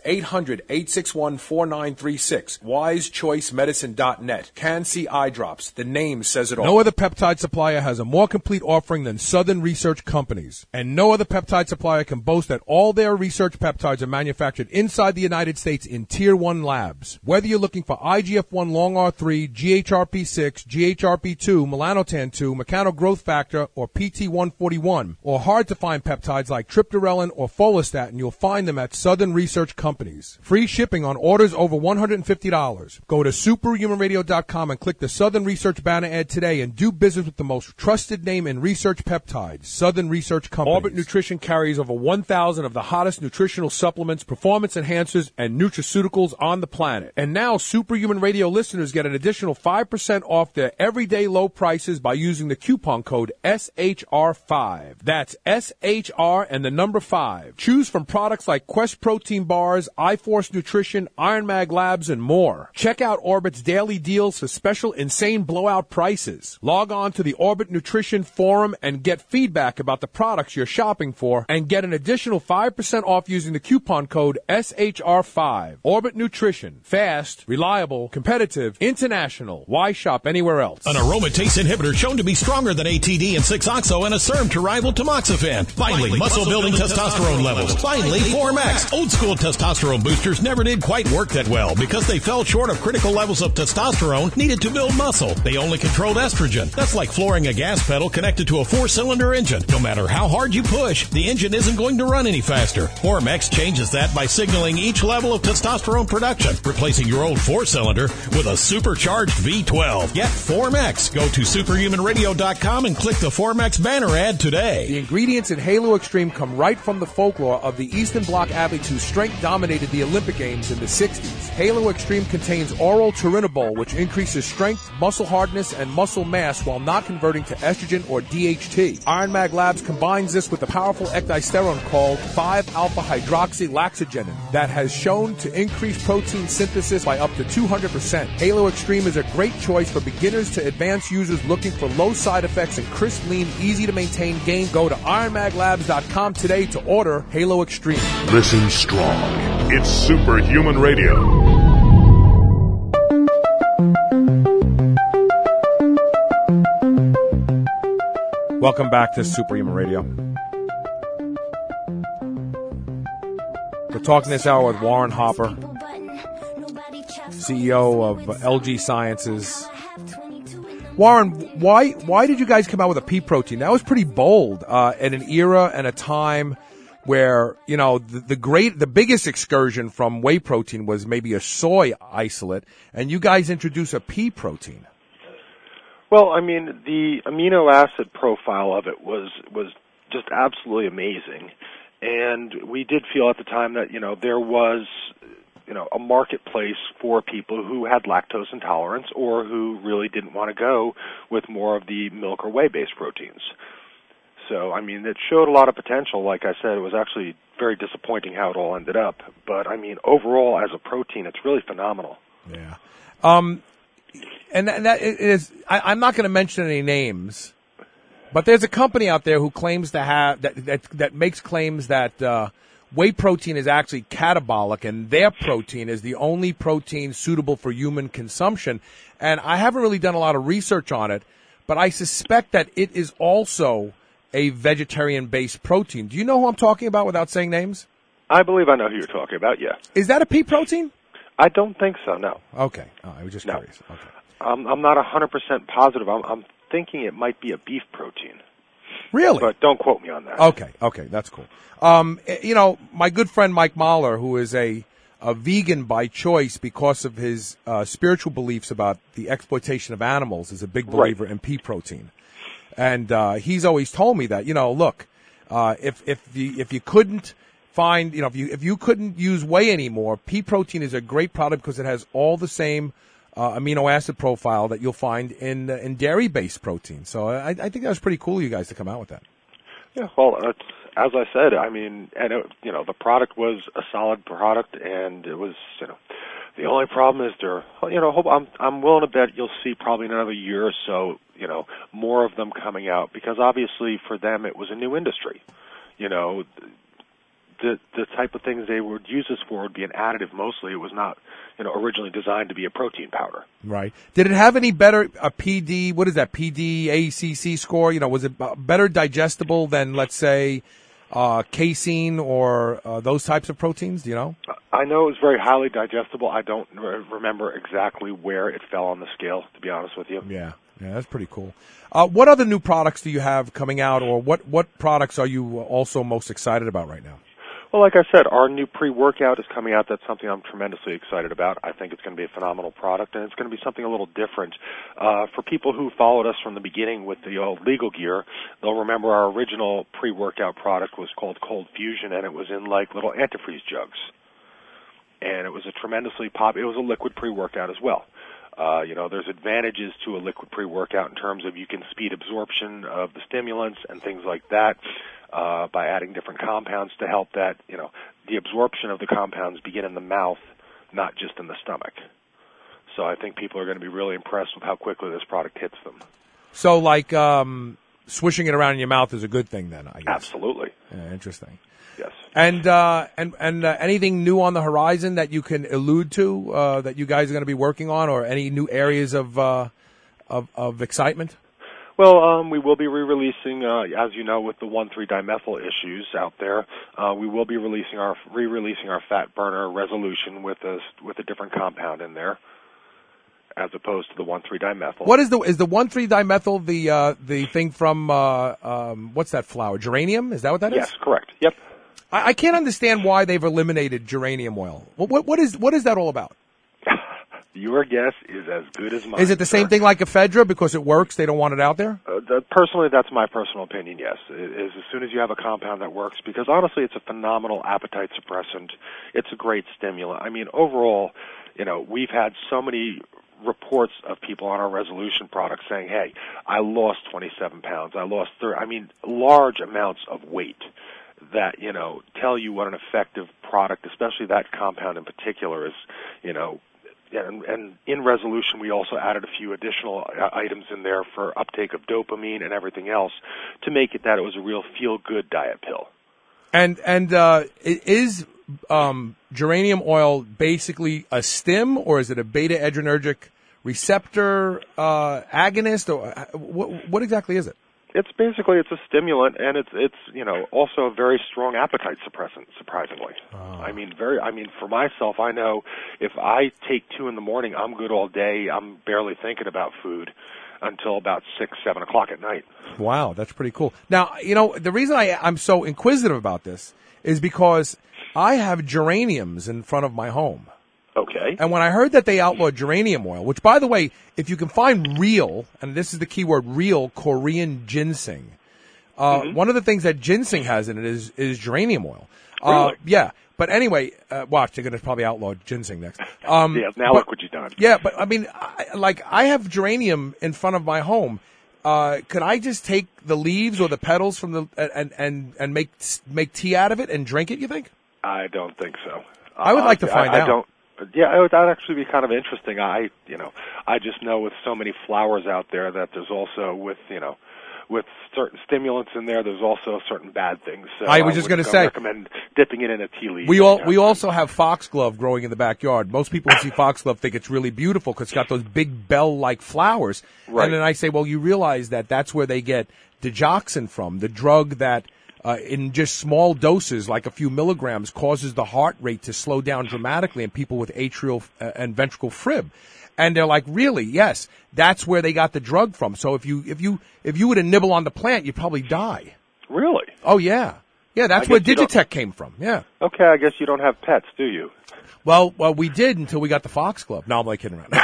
800-861-4936. wisechoicemedicine.net. Can-C eye drops. The name says it all. No other peptide supplier has a more complete offering than Southern Research Companies. And no other peptide supplier can boast that all their research peptides are manufactured inside the United States in Tier 1 labs. Whether you're looking for IGF-1 long R3, GHRP6, GHRP2, melanotan-2, mechano growth factor, or PT141, or hard-to-find peptides like triptorelin or follistatin, you'll find them at Southern Research Companies. Free shipping on orders over $150. Go to superhumanradio.com and click the Southern Research banner ad today and do business with the most trusted name in research peptides, Southern Research Companies. Orbit Nutrition carries over 1,000 of the hottest nutritional supplements, performance enhancers, and nutraceuticals on the planet. And now Superhuman Radio listeners get an additional 5% off their everyday low prices by using the coupon code SHR5. That's SHR and the number 5. Choose from products like Quest Protein Bars, iForce Nutrition, Iron Mag Labs, and more. Check out Orbit's daily deals for special insane blowout prices. Log on to the Orbit Nutrition Forum and get feedback about the products you're shopping for and get an additional 5% off using the coupon code SHR5. Orbit Nutrition. Fast, reliable, competitive, international. Why shop anywhere else? An aromatase inhibitor shown to be stronger than ATD and 6-oxo and a serum to rival tamoxifen. Tamoxifen. Finally, muscle-building testosterone levels. Finally, Formax. Old school testosterone boosters never did quite work that well because they fell short of critical levels of testosterone needed to build muscle. They only controlled estrogen. That's like flooring a gas pedal connected to a 4-cylinder engine. No matter how hard you push, the engine isn't going to run any faster. Formax changes that by signaling each level of testosterone production, replacing your old 4-cylinder with a supercharged V12. Get Formax. Go to superhumanradio.com and click the Formax banner ad today. The ingredients in Halo Extreme come right from the folklore of the Eastern Bloc athletes whose strength dominated the Olympic Games in the 60s. Halo Extreme contains oral turinabol, which increases strength, muscle hardness, and muscle mass while not converting to estrogen or DHT. Iron Mag Labs combines this with a powerful ecdysterone called 5-alpha-hydroxylaxogenin that has shown to increase protein synthesis by up to 200%. Halo Extreme is a great choice for beginners to advanced users looking for low side effects and crisp, lean, easy to maintain gain. Go to ironmaglabs.com today to order Halo Extreme. Listen strong. It's Superhuman Radio. Welcome back to Superhuman Radio. We're talking this hour with Warren Hopper, CEO of LG Sciences. Warren, why did you guys come out with a pea protein? That was pretty bold at an era and a time where, you know, the biggest excursion from whey protein was maybe a soy isolate, and you guys introduced a pea protein. Well, I mean, the amino acid profile of it was just absolutely amazing, and we did feel at the time that, you know, there was, you know, a marketplace for people who had lactose intolerance or who really didn't want to go with more of the milk or whey-based proteins. So, I mean, it showed a lot of potential. Like I said, it was actually very disappointing how it all ended up. But, I mean, overall, as a protein, it's really phenomenal. Yeah. And that is, I'm not going to mention any names, but there's a company out there who claims to have, that makes claims that whey protein is actually catabolic, and their protein is the only protein suitable for human consumption. And I haven't really done a lot of research on it, but I suspect that it is also a vegetarian-based protein. Do you know who I'm talking about without saying names? I believe I know who you're talking about, yeah. Is that a pea protein? I don't think so, no. Okay. Oh, I was just curious. Okay. I'm not 100% positive. I'm thinking it might be a beef protein. Really? But don't quote me on that. Okay, that's cool. You know, my good friend Mike Mahler, who is a vegan by choice because of his spiritual beliefs about the exploitation of animals, is a big believer in pea protein. And he's always told me that, you know, look, if you couldn't find, you know, if you couldn't use whey anymore, pea protein is a great product because it has all the same amino acid profile that you'll find in dairy-based protein. So I think that was pretty cool of you guys to come out with that. Yeah, well, as I said, I mean, and it, you know, the product was a solid product, and it was, you know, the only problem is I'm willing to bet you'll see probably in another year or so, you know, more of them coming out, because obviously for them it was a new industry. You know, the type of things they would use this for would be an additive mostly. It was not, you know, originally designed to be a protein powder. Right. Did it have any better, a PD, what is that, PDACC score? You know, was it better digestible than, let's say, casein or those types of proteins? Do you know? I know it was very highly digestible. I don't remember exactly where it fell on the scale, to be honest with you. Yeah, that's pretty cool. What other new products do you have coming out, or what products are you also most excited about right now? Well, like I said, our new pre-workout is coming out. That's something I'm tremendously excited about. I think it's going to be a phenomenal product, and it's going to be something a little different. For people who followed us from the beginning with the old Legal Gear, they'll remember our original pre-workout product was called Cold Fusion, and it was in like little antifreeze jugs. And it was a tremendously it was a liquid pre-workout as well. You know, there's advantages to a liquid pre-workout in terms of you can speed absorption of the stimulants and things like that. By adding different compounds to help that, you know, the absorption of the compounds begin in the mouth, not just in the stomach. So I think people are going to be really impressed with how quickly this product hits them. So, like, swishing it around in your mouth is a good thing, then, I guess. Absolutely. Yeah, interesting. Yes. And anything new on the horizon that you can allude to that you guys are going to be working on, or any new areas of excitement? Well, we will be re-releasing, as you know, with the 1,3-dimethyl issues out there. We will be re-releasing our fat burner Resolution with a different compound in there, as opposed to the 1,3-dimethyl. What is the 1,3-dimethyl? The thing from what's that flower? Geranium? Is that what that is? Yes, correct. Yep. I can't understand why they've eliminated geranium oil. What is that all about? Your guess is as good as mine. Is it the same thing like ephedra because it works? They don't want it out there? Personally, that's my personal opinion, yes. It is as soon as you have a compound that works, because honestly, it's a phenomenal appetite suppressant. It's a great stimulant. I mean, overall, we've had so many reports of people on our Resolution products saying, hey, I lost 27 pounds, I lost 30, large amounts of weight that, tell you what an effective product, especially that compound in particular, is, and in Resolution, we also added a few additional items in there for uptake of dopamine and everything else to make it that it was a real feel-good diet pill. And is geranium oil basically a stim, or is it a beta-adrenergic receptor agonist, or what exactly is it? It's a stimulant, and it's also a very strong appetite suppressant. Surprisingly, for myself, I know if I take 2 in the morning, I'm good all day. I'm barely thinking about food until about 6, 7 o'clock at night. Wow, that's pretty cool. Now, the reason I'm so inquisitive about this is because I have geraniums in front of my home. Okay. And when I heard that they outlawed geranium oil, which, by the way, if you can find real, and this is the key word, real Korean ginseng, one of the things that ginseng has in it is geranium oil. Really? Yeah. But anyway, watch, they're going to probably outlaw ginseng next. Look what you've done. Yeah, but I have geranium in front of my home. Could I just take the leaves or the petals from and make tea out of it and drink it, you think? I don't think so. I would like to find out. I don't. Yeah, that'd actually be kind of interesting. I just know with so many flowers out there that there's also with certain stimulants in there, there's also certain bad things. So I was just going to say, recommend dipping it in a tea leaf. We also have foxglove growing in the backyard. Most people who see foxglove think it's really beautiful because it's got those big bell-like flowers. Right. And then I say, well, you realize that that's where they get digoxin from, the drug that in just small doses, like a few milligrams, causes the heart rate to slow down dramatically in people with atrial and ventricle fib. And they're like, really? Yes, that's where they got the drug from. So if you were to nibble on the plant, you'd probably die. Really? Oh yeah, that's where Digitech came from. Yeah. Okay, I guess you don't have pets, do you? Well, we did until we got the foxglove. No, I'm like kidding around.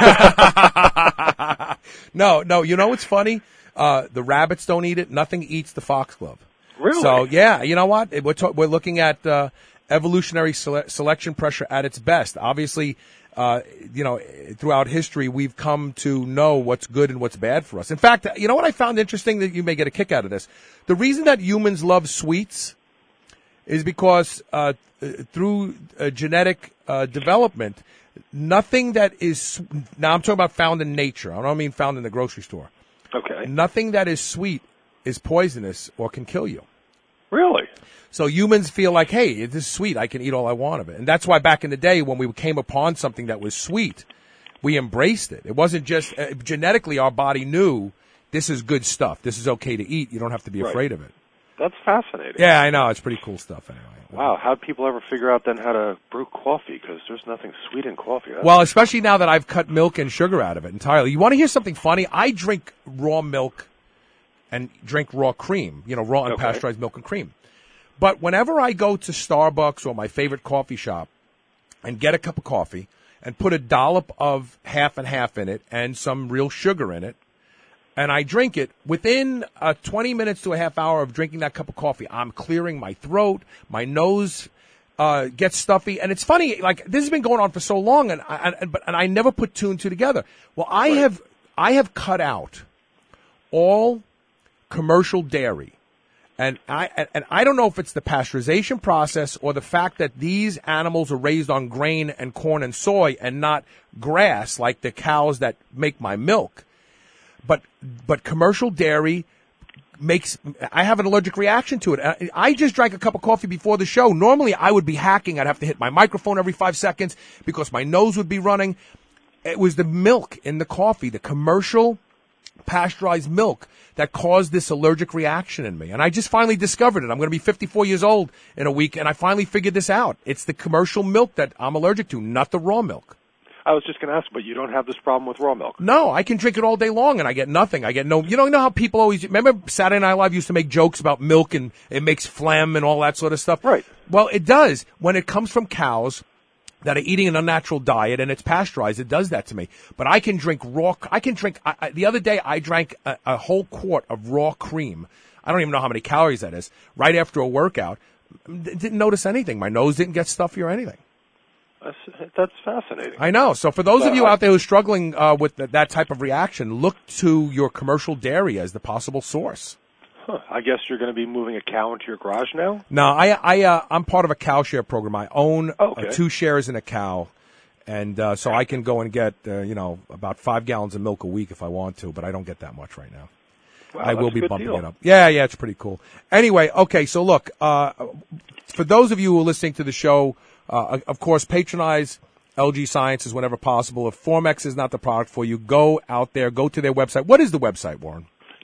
No. You know what's funny? The rabbits don't eat it. Nothing eats the foxglove. Really? So yeah, you know what? We're looking at evolutionary selection pressure at its best. Obviously, throughout history, we've come to know what's good and what's bad for us. In fact, you know what I found interesting that you may get a kick out of this? The reason that humans love sweets is because through genetic development, nothing that is now I'm talking about found in nature. I don't mean found in the grocery store. Okay. Nothing that is sweet is poisonous or can kill you. Really? So humans feel like, hey, this is sweet. I can eat all I want of it. And that's why back in the day when we came upon something that was sweet, we embraced it. It wasn't just genetically our body knew this is good stuff. This is okay to eat. You don't have to be afraid of it. That's fascinating. Yeah, I know. It's pretty cool stuff anyway. Wow. How did people ever figure out then how to brew coffee? Because there's nothing sweet in coffee. Well, especially now that I've cut milk and sugar out of it entirely. You want to hear something funny? I drink raw milk and drink raw cream, raw unpasteurized milk and cream. But whenever I go to Starbucks or my favorite coffee shop and get a cup of coffee and put a dollop of half and half in it and some real sugar in it, and I drink it, within 20 minutes to a half hour of drinking that cup of coffee, I'm clearing my throat, my nose gets stuffy. And it's funny, like, this has been going on for so long, and I never put two and two together. Well, I have cut out all commercial dairy. And I don't know if it's the pasteurization process or the fact that these animals are raised on grain and corn and soy and not grass like the cows that make my milk. But commercial dairy I have an allergic reaction to it. I just drank a cup of coffee before the show. Normally I would be hacking. I'd have to hit my microphone every 5 seconds because my nose would be running. It was the milk in the coffee, the commercial pasteurized milk that caused this allergic reaction in me. And I just finally discovered it. I'm going to be 54 years old in a week, and I finally figured this out. It's the commercial milk that I'm allergic to, not the raw milk. I was just going to ask, but you don't have this problem with raw milk? No, I can drink it all day long, and I get nothing. I get no. You know how people always remember Saturday Night Live used to make jokes about milk and it makes phlegm and all that sort of stuff. Right. Well, it does when it comes from cows that are eating an unnatural diet and it's pasteurized. It does that to me. But I can drink raw. I can drink. The other day I drank a whole quart of raw cream. I don't even know how many calories that is. Right after a workout, didn't notice anything. My nose didn't get stuffy or anything. That's fascinating. I know. So for those of you out there who are struggling with that type of reaction, look to your commercial dairy as the possible source. Huh. I guess you're going to be moving a cow into your garage now? No, I'm part of a cow share program. I own 2 shares in a cow, and so I can go and get about 5 gallons of milk a week if I want to, but I don't get that much right now. Wow, I will be bumping deal. it up. Yeah, it's pretty cool. Anyway, okay, so look, for those of you who are listening to the show, of course, patronize LG Sciences whenever possible. If Formex is not the product for you, go out there, go to their website. What is the website, Warren?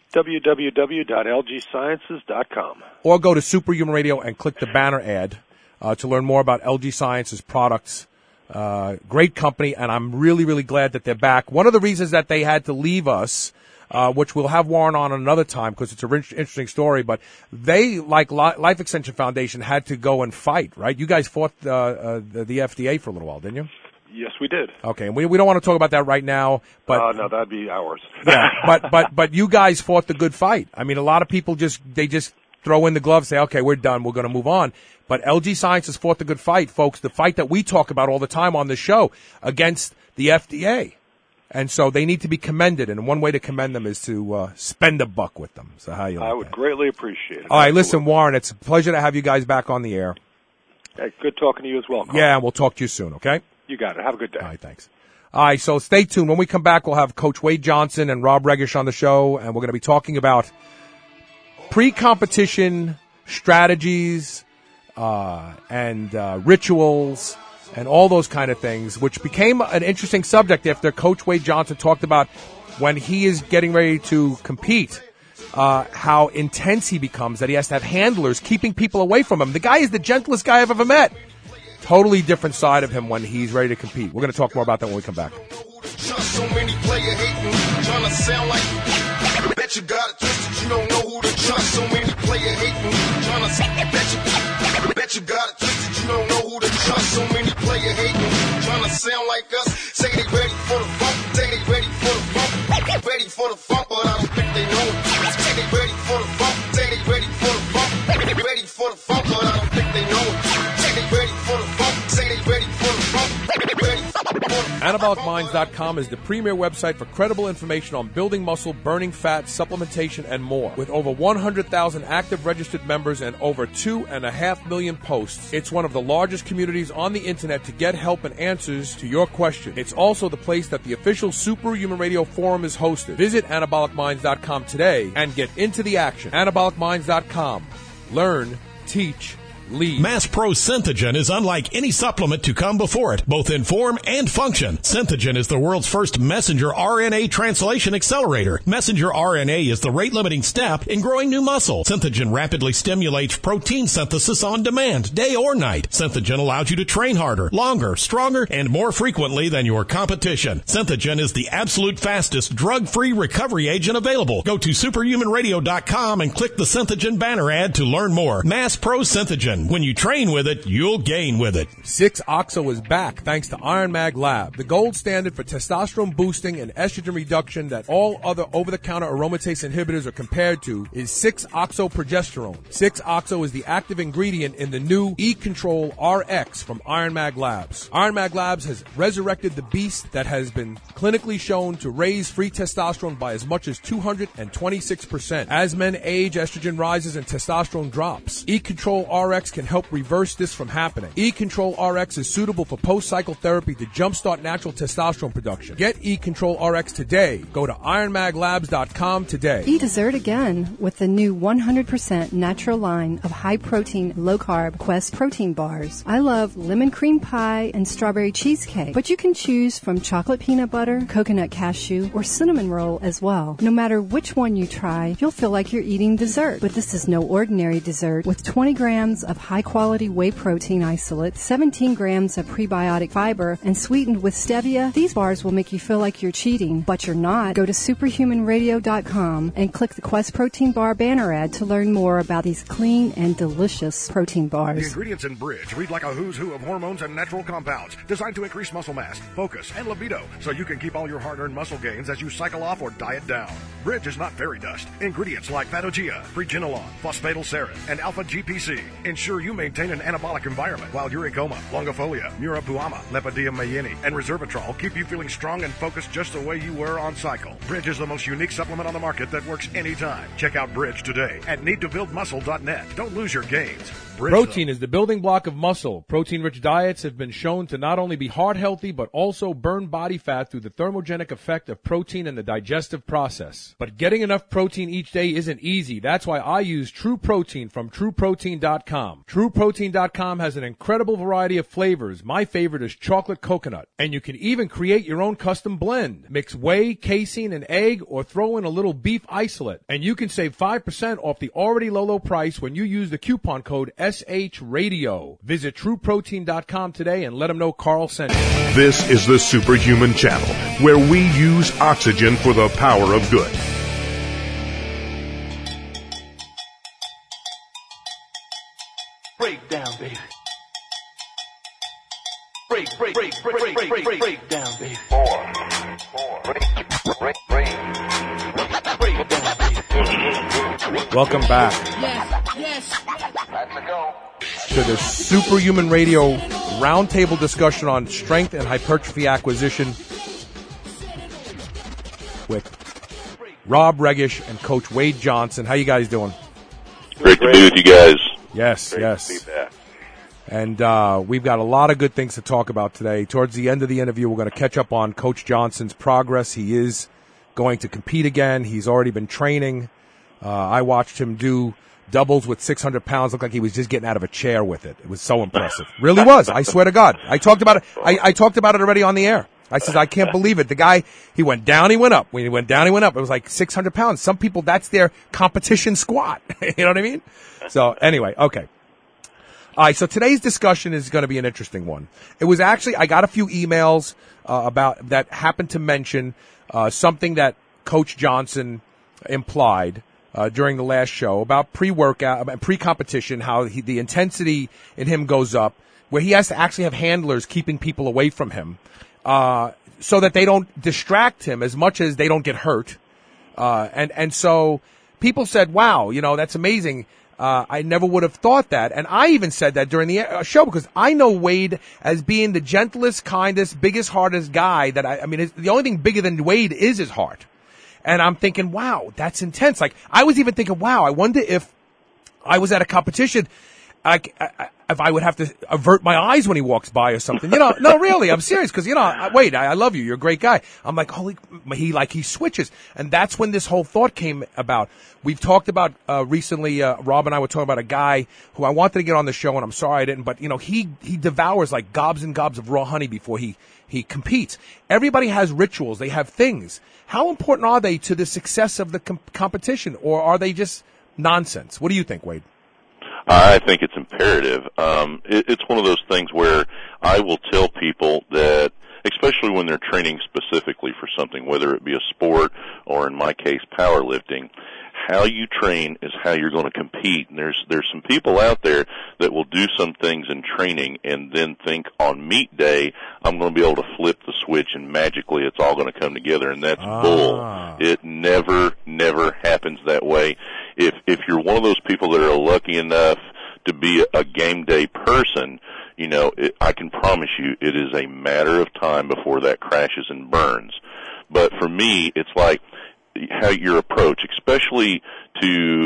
www.lgsciences.com. Or go to Superhuman Radio and click the banner ad to learn more about LG Sciences products. Great company, and I'm really, really glad that they're back. One of the reasons that they had to leave us, which we'll have Warren on another time because it's an interesting story, but they, like Life Extension Foundation, had to go and fight, right? You guys fought the FDA for a little while, didn't you? Yes, we did. Okay, and we don't want to talk about that right now, but no, that'd be hours. Yeah, but you guys fought the good fight. I mean, a lot of people just throw in the gloves, say, okay, we're done, we're going to move on. But LG Sciences fought the good fight, folks, the fight that we talk about all the time on this show against the FDA. And so they need to be commended, and one way to commend them is to spend a buck with them. So how you like I would that? greatly appreciate it. All right, listen, Warren, it's a pleasure to have you guys back on the air. Hey, good talking to you as well, Carl. Yeah, and we'll talk to you soon, okay? You got it. Have a good day. All right, thanks. All right, so stay tuned. When we come back, we'll have Coach Wade Johnson and Rob Regish on the show, and we're going to be talking about pre-competition strategies and rituals and all those kind of things, which became an interesting subject after Coach Wade Johnson talked about when he is getting ready to compete, how intense he becomes, that he has to have handlers keeping people away from him. The guy is the gentlest guy I've ever met. Totally different side of him when he's ready to compete. We're going to talk more about that when we come back. So many player hating, trying to sound like bet you got it twisted, you don't know who to trust. So many player hating, trying to bet you got it twisted, you don't know who to trust. So many player hating, trying to sound like us. Say they ready for the funk, say they ready for the funk, ready for the funk, but I don't think they know it. Say they ready for the funk, say they ready for the funk, ready for the funk, but I don't think they know it. Say they ready for the funk, say they ready for the funk, ready for the funk. AnabolicMinds.com is the premier website for credible information on building muscle, burning fat, supplementation, and more. With over 100,000 active registered members and over 2.5 million posts, it's one of the largest communities on the internet to get help and answers to your questions. It's also the place that the official Superhuman Radio Forum is hosted. Visit AnabolicMinds.com today and get into the action. AnabolicMinds.com. Learn, teach, lead. Mass Pro Synthogen is unlike any supplement to come before it, both in form and function. Synthogen is the world's first messenger RNA translation accelerator. Messenger RNA is the rate-limiting step in growing new muscle. Synthogen rapidly stimulates protein synthesis on demand, day or night. Synthogen allows you to train harder, longer, stronger, and more frequently than your competition. Synthogen is the absolute fastest drug-free recovery agent available. Go to superhumanradio.com and click the Synthogen banner ad to learn more. Mass Pro Synthogen. When you train with it, you'll gain with it. 6-Oxo is back thanks to Iron Mag Lab, the gold standard for testosterone boosting and estrogen reduction that all other over-the-counter aromatase inhibitors are compared to is 6-Oxo progesterone. 6-Oxo is the active ingredient in the new E-Control RX from Iron Mag Labs. Iron Mag Labs has resurrected the beast that has been clinically shown to raise free testosterone by as much as 226%. As men age, estrogen rises and testosterone drops. E-Control RX RX can help reverse this from happening. E-Control RX is suitable for post-cycle therapy to jumpstart natural testosterone production. Get E-Control RX today. Go to ironmaglabs.com today. Eat dessert again with the new 100% natural line of high-protein, low-carb Quest protein bars. I love lemon cream pie and strawberry cheesecake, but you can choose from chocolate peanut butter, coconut cashew, or cinnamon roll as well. No matter which one you try, you'll feel like you're eating dessert. But this is no ordinary dessert. With 20 grams of high-quality whey protein isolate, 17 grams of prebiotic fiber, and sweetened with stevia, these bars will make you feel like you're cheating, but you're not. Go to superhumanradio.com and click the Quest Protein Bar banner ad to learn more about these clean and delicious protein bars. The ingredients in Bridge read like a who's who of hormones and natural compounds designed to increase muscle mass, focus, and libido so you can keep all your hard-earned muscle gains as you cycle off or diet down. Bridge is not fairy dust. Ingredients like Phagogia, Pregenolone, Phosphatidylserine, and Alpha-GPC ensure you maintain an anabolic environment while Uricoma, Longifolia, Murapuama, Lepidiem mayini, and Resveratrol keep you feeling strong and focused just the way you were on cycle. Bridge is the most unique supplement on the market that works anytime. Check out Bridge today at needtobuildmuscle.net. Don't lose your gains. Bridge Protein is the building block of muscle. Protein-rich diets have been shown to not only be heart healthy, but also burn body fat through the thermogenic effect of protein in the digestive process. But getting enough protein each day isn't easy. That's why I use True Protein from TrueProtein.com. TrueProtein.com has an incredible variety of flavors. My favorite is chocolate coconut. And you can even create your own custom blend. Mix whey, casein, and egg, or throw in a little beef isolate. And you can save 5% off the already low price when you use the coupon code SHRadio. Visit TrueProtein.com today and let them know Carl sent you. This is the Superhuman Channel, where we use oxygen for the power of good. Break down, baby. Break down, baby. Break down, baby. Welcome back to the Superhuman Radio roundtable discussion on strength and hypertrophy acquisition with Rob Regish and Coach Wade Johnson. How you guys doing? Great to be with you guys. Yes. And we've got a lot of good things to talk about today. Towards the end of the interview, we're going to catch up on Coach Johnson's progress. He is going to compete again. He's already been training. I watched him do doubles with 600 pounds. Looked like he was just getting out of a chair with it. It was so impressive. Really was. I swear to God. I talked about it. I talked about it already on the air. I said, I can't believe it. The guy, he went down, he went up. When he went down, he went up. It was like 600 pounds. Some people, that's their competition squat. You know what I mean? So anyway, okay. All right, so today's discussion is going to be an interesting one. It was actually, I got a few emails about that happened to mention something that Coach Johnson implied during the last show about pre-workout, pre-competition, how the intensity in him goes up, where he has to actually have handlers keeping people away from him so that they don't distract him as much as they don't get hurt. And so people said, wow, that's amazing. I never would have thought that. And I even said that during the show because I know Wade as being the gentlest, kindest, biggest, hardest guy that the only thing bigger than Wade is his heart. And I'm thinking, wow, that's intense. Like, I was even thinking, wow, I wonder if I was at a competition, if I would have to avert my eyes when he walks by or something. No, really, I'm serious because, Wade, I love you. You're a great guy. I'm like, he switches. And that's when this whole thought came about. We've talked about, recently, Rob and I were talking about a guy who I wanted to get on the show, and I'm sorry I didn't, but, he devours like gobs and gobs of raw honey before he competes. Everybody has rituals. They have things. How important are they to the success of the competition, or are they just nonsense? What do you think, Wade? I think it's imperative. It's one of those things where I will tell people that, especially when they're training specifically for something, whether it be a sport or, in my case, powerlifting, how you train is how you're going to compete. And there's some people out there that will do some things in training and then think on meet day, I'm going to be able to flip the switch and magically it's all going to come together. And that's bull. It never happens that way. If you're one of those people that are lucky enough to be a game day person, I can promise you it is a matter of time before that crashes and burns. But for me, it's like how your approach, especially to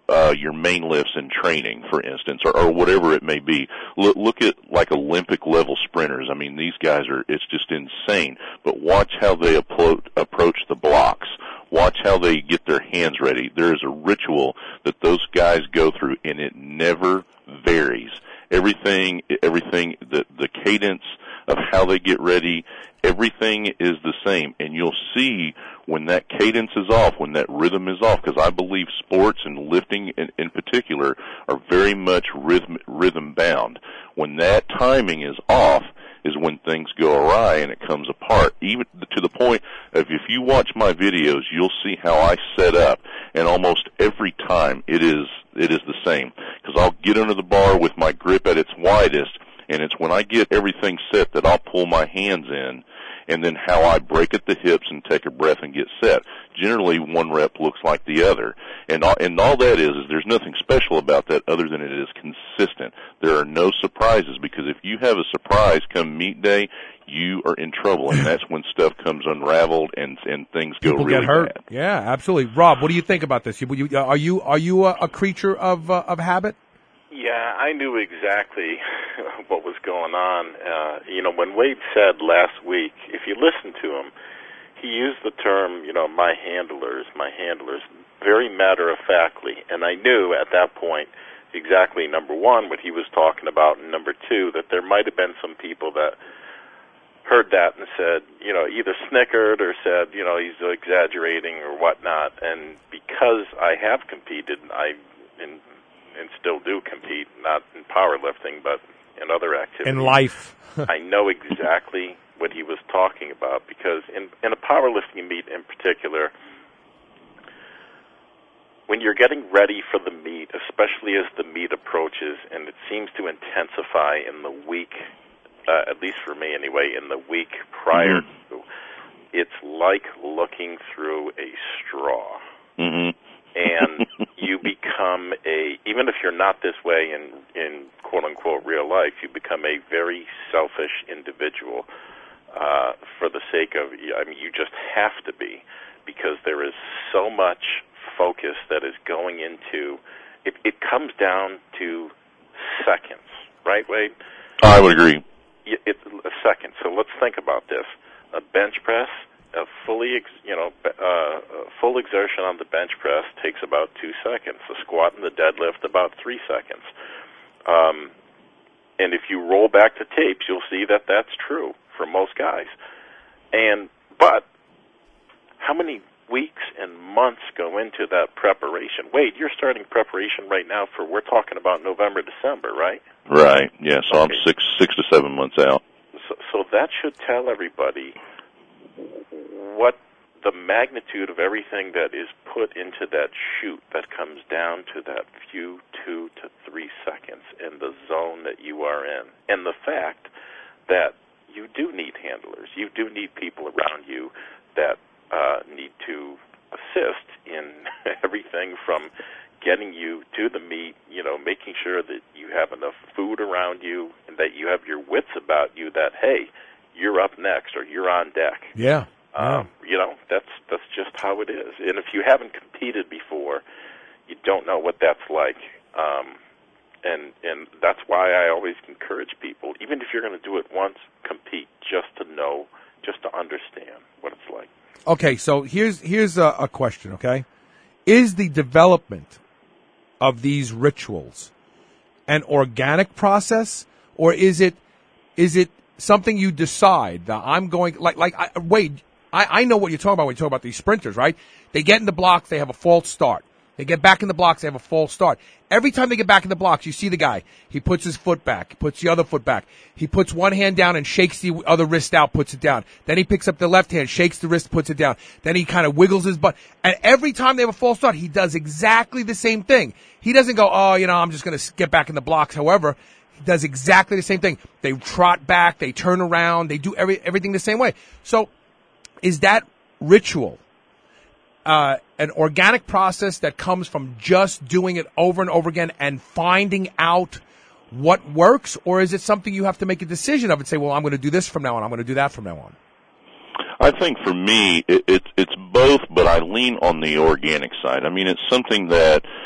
your main lifts in training, for instance, or whatever it may be. Look at like Olympic level sprinters. I mean, these guys it's just insane. But watch how they approach the blocks. Watch how they get their hands ready. There is a ritual that those guys go through, and it never varies. Everything, the cadence of how they get ready, everything is the same. And you'll see when that cadence is off, when that rhythm is off, because I believe sports and lifting in particular are very much rhythm bound. When that timing is off is when things go awry and it comes apart, even to the point of if you watch my videos, you'll see how I set up, and almost every time it is the same, because I'll get under the bar with my grip at its widest, and it's when I get everything set that I'll pull my hands in, and then how I break at the hips and take a breath and get set. Generally, one rep looks like the other. And all that is there's nothing special about that other than it is consistent. There are no surprises, because if you have a surprise come meet day, you are in trouble, and that's when stuff comes unraveled and things go People really get hurt. bad. Yeah, absolutely. Rob, what do you think about this? Are you a creature of habit? Yeah, I knew exactly what was going on. When Wade said last week, if you listen to him, he used the term, my handlers, very matter-of-factly. And I knew at that point exactly, number one, what he was talking about, and number two, that there might have been some people that heard that and said, either snickered or said, he's exaggerating or whatnot. And because I have competed, and still do compete, not in powerlifting, but in other activities. In life. I know exactly what he was talking about, because in a powerlifting meet in particular, when you're getting ready for the meet, especially as the meet approaches, and it seems to intensify in the week, at least for me anyway, in the week prior to, it's like looking through a straw. Mm-hmm. And you become even if you're not this way in quote-unquote real life, you become a very selfish individual for the sake of, you just have to be, because there is so much focus that is going into, it comes down to seconds, right, Wade? I would agree. A second. So let's think about this. A bench press, a full exertion on the bench press takes about 2 seconds. The squat and the deadlift, about 3 seconds. And if you roll back the tapes, you'll see that that's true for most guys. But how many weeks and months go into that preparation? Wade, you're starting preparation right now we're talking about November, December, right? Right, yeah, so okay. I'm 6 to 7 months out. So that should tell everybody what the magnitude of everything that is put into that chute that comes down to that few 2 to 3 seconds in the zone that you are in. And the fact that you do need handlers. You do need people around you that need to assist in everything from getting you to the meet, making sure that you have enough food around you and that you have your wits about you that, hey, you're up next or you're on deck. Yeah. That's just how it is. And if you haven't competed before, you don't know what that's like. And that's why I always encourage people, even if you're going to do it once, compete just to know, just to understand what it's like. Okay, so here's a question, okay? Is the development of these rituals an organic process, or is it something you decide that I'm going, Wade, I know what you're talking about when you talk about these sprinters, right? They get in the blocks, they have a false start. They get back in the blocks, they have a false start. Every time they get back in the blocks, you see the guy. He puts his foot back, puts the other foot back. He puts one hand down and shakes the other wrist out, puts it down. Then he picks up the left hand, shakes the wrist, puts it down. Then he kind of wiggles his butt. And every time they have a false start, he does exactly the same thing. He doesn't go, I'm just going to get back in the blocks. However, he does exactly the same thing. They trot back, they turn around, they do everything the same way. So, is that ritual an organic process that comes from just doing it over and over again and finding out what works, or is it something you have to make a decision of and say, well, I'm going to do this from now on, I'm going to do that from now on? I think for me, it's both, but I lean on the organic side. I mean, it's something that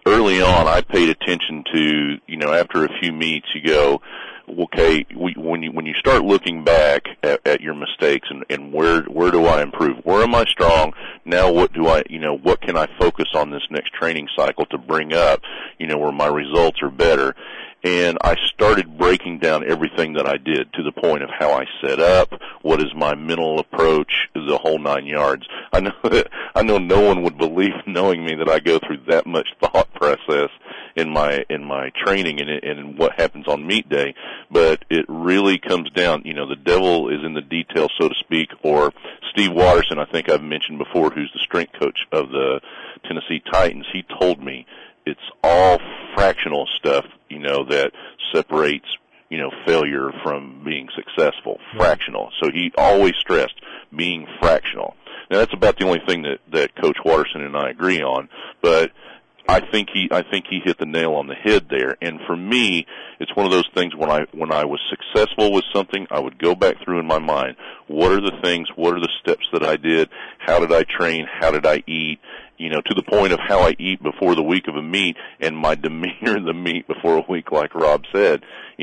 early on, I paid attention to, after a few meets, you go, okay, when you start looking back at your mistakes and where do I improve? Where am I strong? Now what can I focus on this next training cycle to bring up, where my results are better? And I started breaking down everything that I did to the point of how I set up, what is my mental approach, the whole 9 yards. I know no one would believe, knowing me, that I go through that much thought process in my training and what happens on meet day. But it really comes down, the devil is in the details, so to speak. Or Steve Watterson, I think I've mentioned before, who's the strength coach of the Tennessee Titans, he told me it's all fractional stuff, that separates, failure from being successful. Fractional. So he always stressed being fractional. Now that's about the only thing that Coach Watterson and I agree on, but I think he hit the nail on the head there. And for me, it's one of those things when I was successful with something, I would go back through in my mind, what are the things, what are the steps that I did, how did I train, how did I eat, to the point of how I eat before the week of a meet and my demeanor in the meet before a week, like Rob said.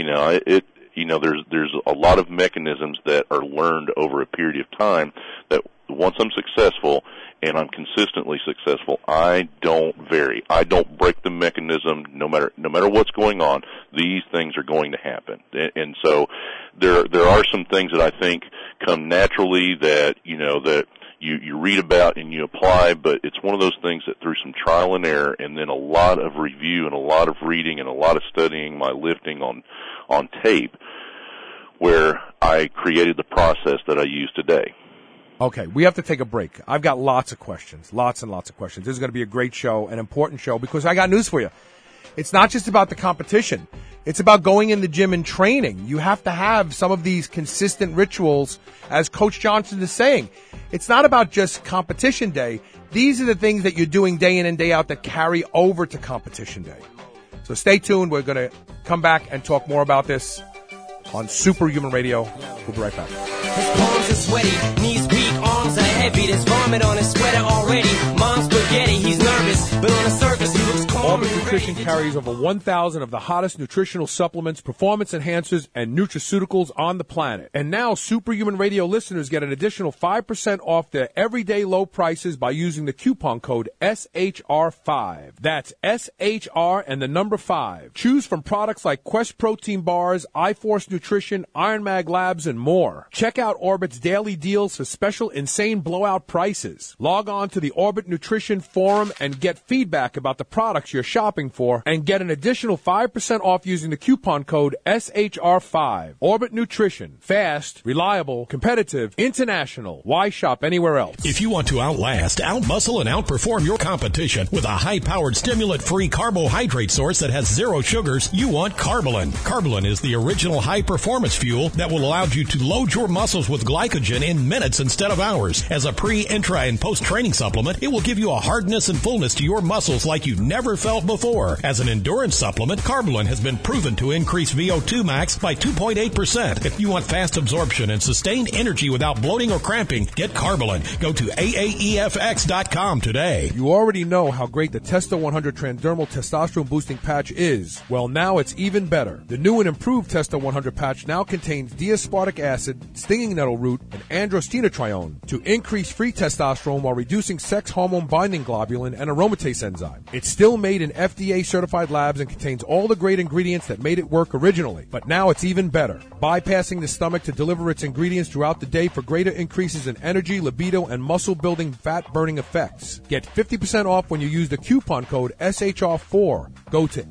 There's a lot of mechanisms that are learned over a period of time that once I'm successful and I'm consistently successful, I don't vary. I don't break the mechanism no matter what's going on. These things are going to happen. And so there are some things that I think come naturally that, that you read about and you apply, but it's one of those things that through some trial and error and then a lot of review and a lot of reading and a lot of studying my lifting on tape, where I created the process that I use today. Okay, we have to take a break. I've got lots of questions, lots and lots of questions. This is going to be a great show, an important show, because I got news for you. It's not just about the competition. It's about going in the gym and training. You have to have some of these consistent rituals, as Coach Johnson is saying. It's not about just competition day. These are the things that you're doing day in and day out that carry over to competition day. So stay tuned. We're going to come back and talk more about this on Superhuman Radio. We'll be right back. His palms are sweaty, knees weak, arms are heavy. There's vomit on his sweater already. Mom's spaghetti, he's nervous, but on the surface he looks calm. Orbit Nutrition carries over 1,000 of the hottest nutritional supplements, performance enhancers, and nutraceuticals on the planet. And now Superhuman Radio listeners get an additional 5% off their everyday low prices by using the coupon code SHR5. That's SHR and the number 5. Choose from products like Quest Protein Bars, iForce Nutrition, Iron Mag Labs, and more. Check out Orbit's daily deals for special insane blowout prices. Log on to the Orbit Nutrition Forum and get feedback about the products you're shopping for and get an additional 5% off using the coupon code SHR5. Orbit Nutrition. Fast, reliable, competitive, international. Why shop anywhere else? If you want to outlast, outmuscle, and outperform your competition with a high-powered, stimulant-free carbohydrate source that has zero sugars, you want Carbolin. Carbolin is the original high-performance fuel that will allow you to load your muscles with glycogen in minutes instead of hours. As a pre, intra, and post-training supplement, it will give you a hardness and fullness to your muscles like you've never felt before. As an endurance supplement, Carbolin has been proven to increase VO2 max by 2.8%. If you want fast absorption and sustained energy without bloating or cramping, get Carbolin. Go to AAEFX.com today. You already know how great the Testo 100 Transdermal Testosterone Boosting Patch is. Well, now it's even better. The new and improved Testo 100 patch now contains D-aspartic acid, stinging nettle root, and androstenedione to increase free testosterone while reducing sex hormone binding globulin and aromatase enzyme. It's still made in FDA-certified labs and contains all the great ingredients that made it work originally. But now it's even better, bypassing the stomach to deliver its ingredients throughout the day for greater increases in energy, libido, and muscle-building, fat-burning effects. Get 50% off when you use the coupon code SHR4. Go to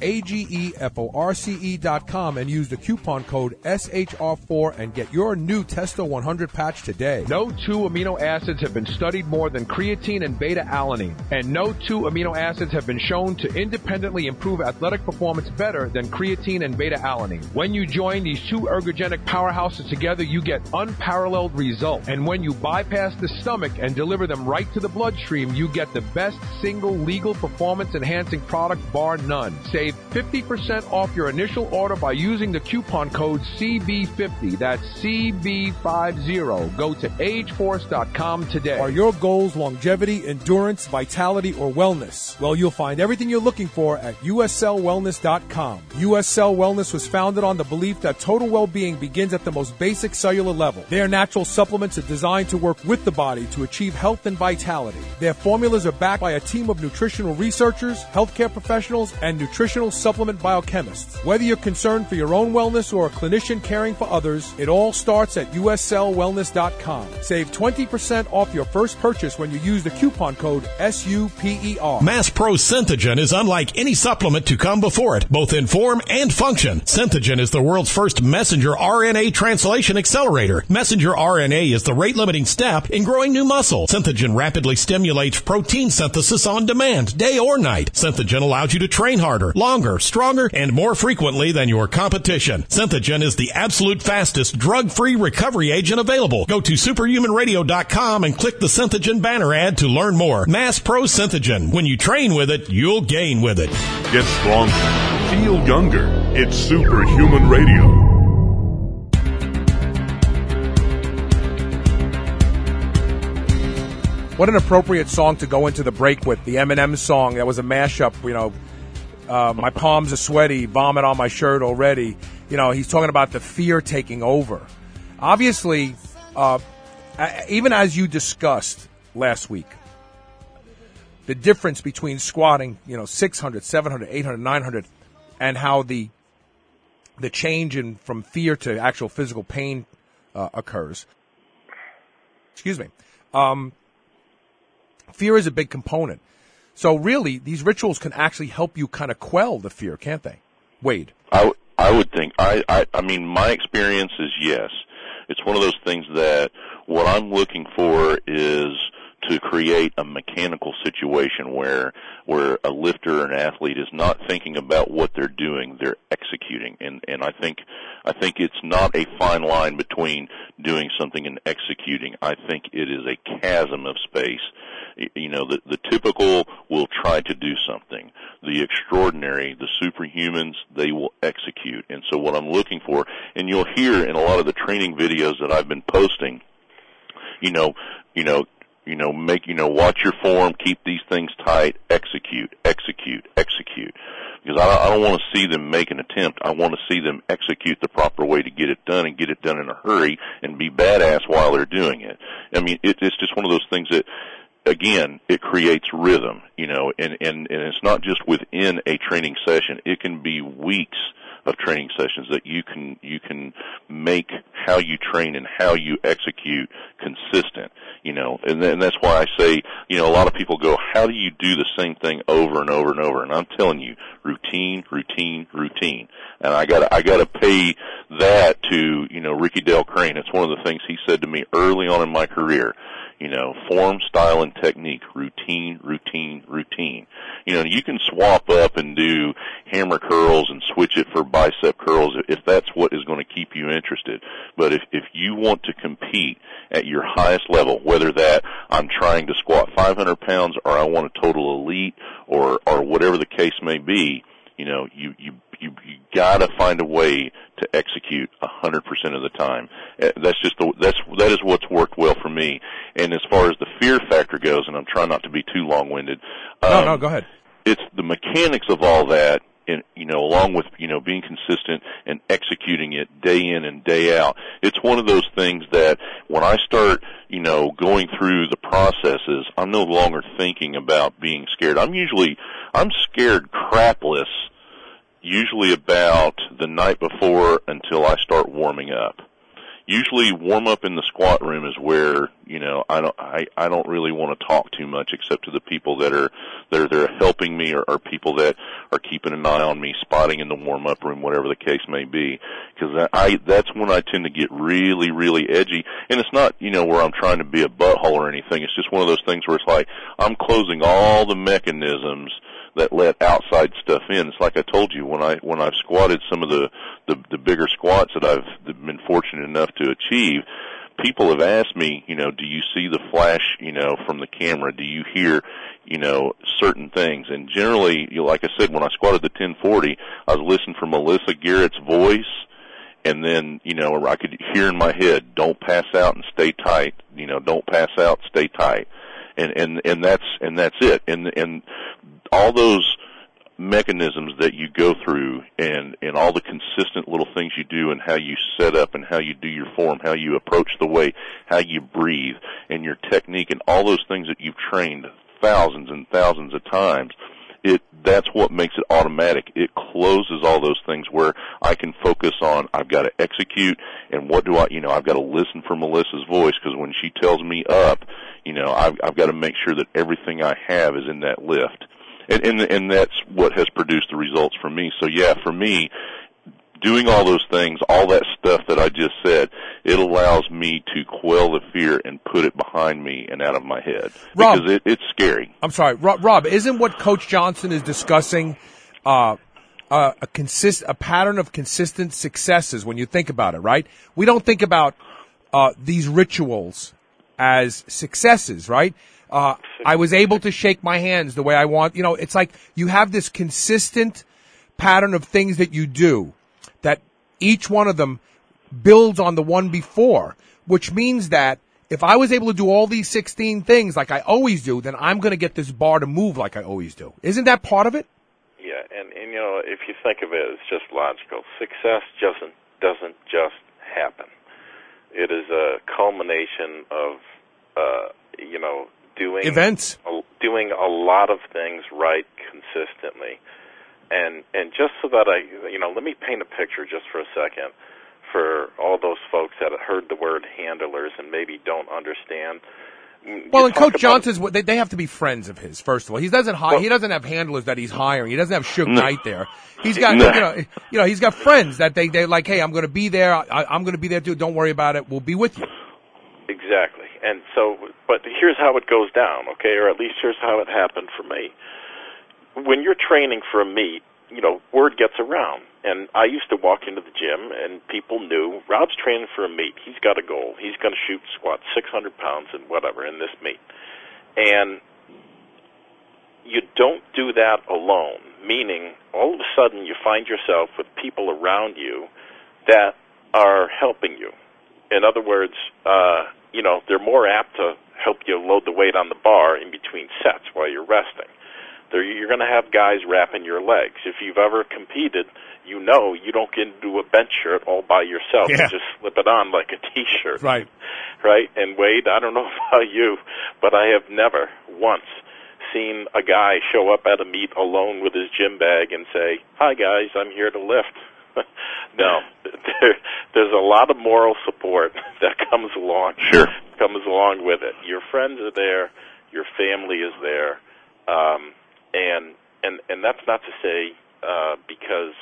AGEFORCE.com and use the coupon code SHR4 and get your new Testo 100 patch today. No two amino acids have been studied more than creatine and beta-alanine, and no two amino acids have been shown to independently improve athletic performance better than creatine and beta-alanine. When you join these two ergogenic powerhouses together, you get unparalleled results. And when you bypass the stomach and deliver them right to the bloodstream, you get the best single legal performance-enhancing product bar none. again, save 50% off your initial order by using the coupon code CB50. That's CB50. Go to ageforce.com today. Are your goals longevity, endurance, vitality, or wellness? Well, you'll find everything you're looking for at USCellWellness.com. US Cell Wellness was founded on the belief that total well-being begins at the most basic cellular level. Their natural supplements are designed to work with the body to achieve health and vitality. Their formulas are backed by a team of nutritional researchers, healthcare professionals, and nutritional supplement biochemists. Whether you're concerned for your own wellness or a clinician caring for others, it all starts at USCellWellness.com. Save 20% off your first purchase when you use the coupon code SUPER. Mass Pro Synthogen is unlike any supplement to come before it, both in form and function. Synthogen is the world's first messenger RNA translation accelerator. Messenger RNA is the rate-limiting step in growing new muscle. Synthogen rapidly stimulates protein synthesis on demand, day or night. Synthogen allows you to train harder, longer, stronger, and more frequently than your competition. Synthogen is the absolute fastest drug-free recovery agent available. Go to superhumanradio.com and click the Synthogen banner ad to learn more. Mass Pro Synthogen. When you train with it, you'll gain with it. Get stronger. Feel younger. It's Superhuman Radio. What an appropriate song to go into the break with. The Eminem song, that was a mashup, my palms are sweaty, vomit on my shirt already. He's talking about the fear taking over. Obviously, even as you discussed last week, the difference between squatting, 600, 700, 800, 900, and how the change from fear to actual physical pain occurs. Excuse me. Fear is a big component. So really, these rituals can actually help you kind of quell the fear, can't they? Wade. I would think. I mean, my experience is yes. It's one of those things that what I'm looking for is to create a mechanical situation where a lifter or an athlete is not thinking about what they're doing, they're executing. And I think it's not a fine line between doing something and executing. I think it is a chasm of space. The typical will try to do something. The extraordinary, the superhumans, they will execute. And so what I'm looking for, and you'll hear in a lot of the training videos that I've been posting, watch your form, keep these things tight, execute. Because I don't want to see them make an attempt. I want to see them execute the proper way to get it done and get it done in a hurry and be badass while they're doing it. I mean, it's just one of those things that, again, it creates rhythm, and it's not just within a training session. It can be weeks of training sessions that you can make how you train and how you execute consistent, and that's why I say, a lot of people go, how do you do the same thing over and over and over? And I'm telling you, routine. And I gotta pay that to, Ricky Dale Crane. It's one of the things he said to me early on in my career. Form, style, and technique, routine. You can swap up and do hammer curls and switch it for bicep curls if that's what is going to keep you interested. But if you want to compete at your highest level, whether that I'm trying to squat 500 pounds or I want a total elite or whatever the case may be, you gotta find a way to execute 100% of the time. That is what's worked well for me. And as far as the fear factor goes, and I'm trying not to be too long-winded. No, go ahead. It's the mechanics of all that, and along with being consistent and executing it day in and day out. It's one of those things that when I start going through the processes, I'm no longer thinking about being scared. I'm scared crapless usually about the night before until I start warming up. Usually warm up in the squat room is where, I don't really want to talk too much except to the people that are there helping me or people that are keeping an eye on me, spotting in the warm up room, whatever the case may be. Because that's when I tend to get really, really edgy. And it's not, where I'm trying to be a butthole or anything. It's just one of those things where it's like I'm closing all the mechanisms that let outside stuff in. It's like I told you, when I've squatted some of the bigger squats that I've been fortunate enough to achieve, people have asked me, do you see the flash, from the camera? Do you hear, certain things. And generally, like I said, when I squatted the 1040, I was listening for Melissa Garrett's voice, and then, I could hear in my head, don't pass out and stay tight. Don't pass out, stay tight. And that's it. And all those mechanisms that you go through and all the consistent little things you do and how you set up and how you do your form, how you approach the weight, how you breathe, and your technique, and all those things that you've trained thousands and thousands of times, that's what makes it automatic. It closes all those things where I can focus on, I've got to execute, and what do I've got to listen for Melissa's voice, because when she tells me up, I've got to make sure that everything I have is in that lift. And that's what has produced the results for me. So yeah, for me, doing all those things, all that stuff that I just said, it allows me to quell the fear and put it behind me and out of my head. Rob, because it's scary. I'm sorry, Rob, isn't what Coach Johnson is discussing a pattern of consistent successes when you think about it, right? We don't think about these rituals as successes, right? I was able to shake my hands the way I want. It's like you have this consistent pattern of things that you do, that each one of them builds on the one before, which means that if I was able to do all these 16 things like I always do, then I'm going to get this bar to move like I always do. Isn't that part of it? Yeah, and if you think of it, it's just logical. Success doesn't just happen. It is a culmination of, doing events, doing a lot of things right consistently. And just so that let me paint a picture just for a second for all those folks that have heard the word handlers and maybe don't understand. Well, and Coach Johnson's, they have to be friends of his, first of all. He doesn't have handlers that he's hiring. He doesn't have Suge Knight there. He's got, he's got friends that they're like, hey, I'm going to be there. I'm going to be there too. Don't worry about it. We'll be with you. Exactly. And so, but here's how it goes down, okay? Or at least here's how it happened for me. When you're training for a meet, word gets around. And I used to walk into the gym, and people knew, Rob's training for a meet. He's got a goal. He's going to squat 600 pounds and whatever in this meet. And you don't do that alone, meaning all of a sudden you find yourself with people around you that are helping you. In other words, they're more apt to help you load the weight on the bar in between sets while you're resting. You're going to have guys wrapping your legs. If you've ever competed, you don't get into a bench shirt all by yourself and just slip it on like a T-shirt. Right. Right? And Wade, I don't know about you, but I have never once seen a guy show up at a meet alone with his gym bag and say, hi guys, I'm here to lift. No, there's a lot of moral support that comes along with it. Your friends are there, your family is there, and that's not to say because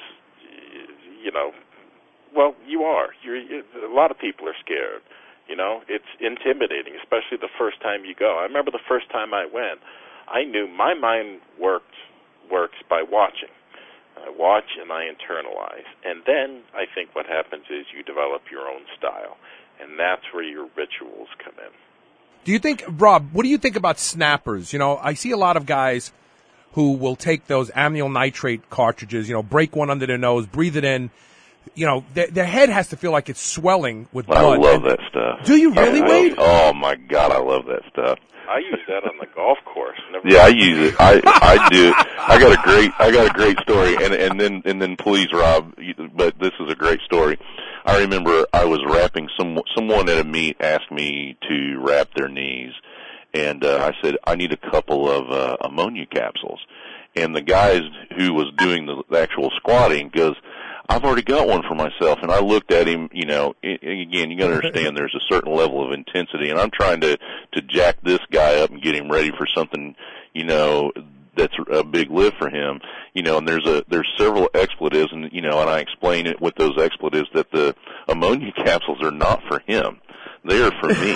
you are. A lot of people are scared. It's intimidating, especially the first time you go. I remember the first time I went, I knew my mind works by watching. I watch and I internalize. And then I think what happens is you develop your own style. And that's where your rituals come in. Do you think, Rob, what do you think about snappers? I see a lot of guys who will take those amyl nitrate cartridges, break one under their nose, breathe it in. Their head has to feel like it's swelling with blood. I love that stuff. Do you really, Wade? Oh, my God, I love that stuff. I use that on the golf course. I use it. I do. I got a great story, and then please, Rob. But this is a great story. I remember I was wrapping someone at a meet asked me to wrap their knees, and I said I need a couple of ammonia capsules, and the guy who was doing the actual squatting goes, I've already got one for myself. And I looked at him, again, you got to understand there's a certain level of intensity, and I'm trying to jack this guy up and get him ready for something, that's a big lift for him, and there's several expletives, and, and I explain it with those expletives that the ammonia capsules are not for him. They are for me.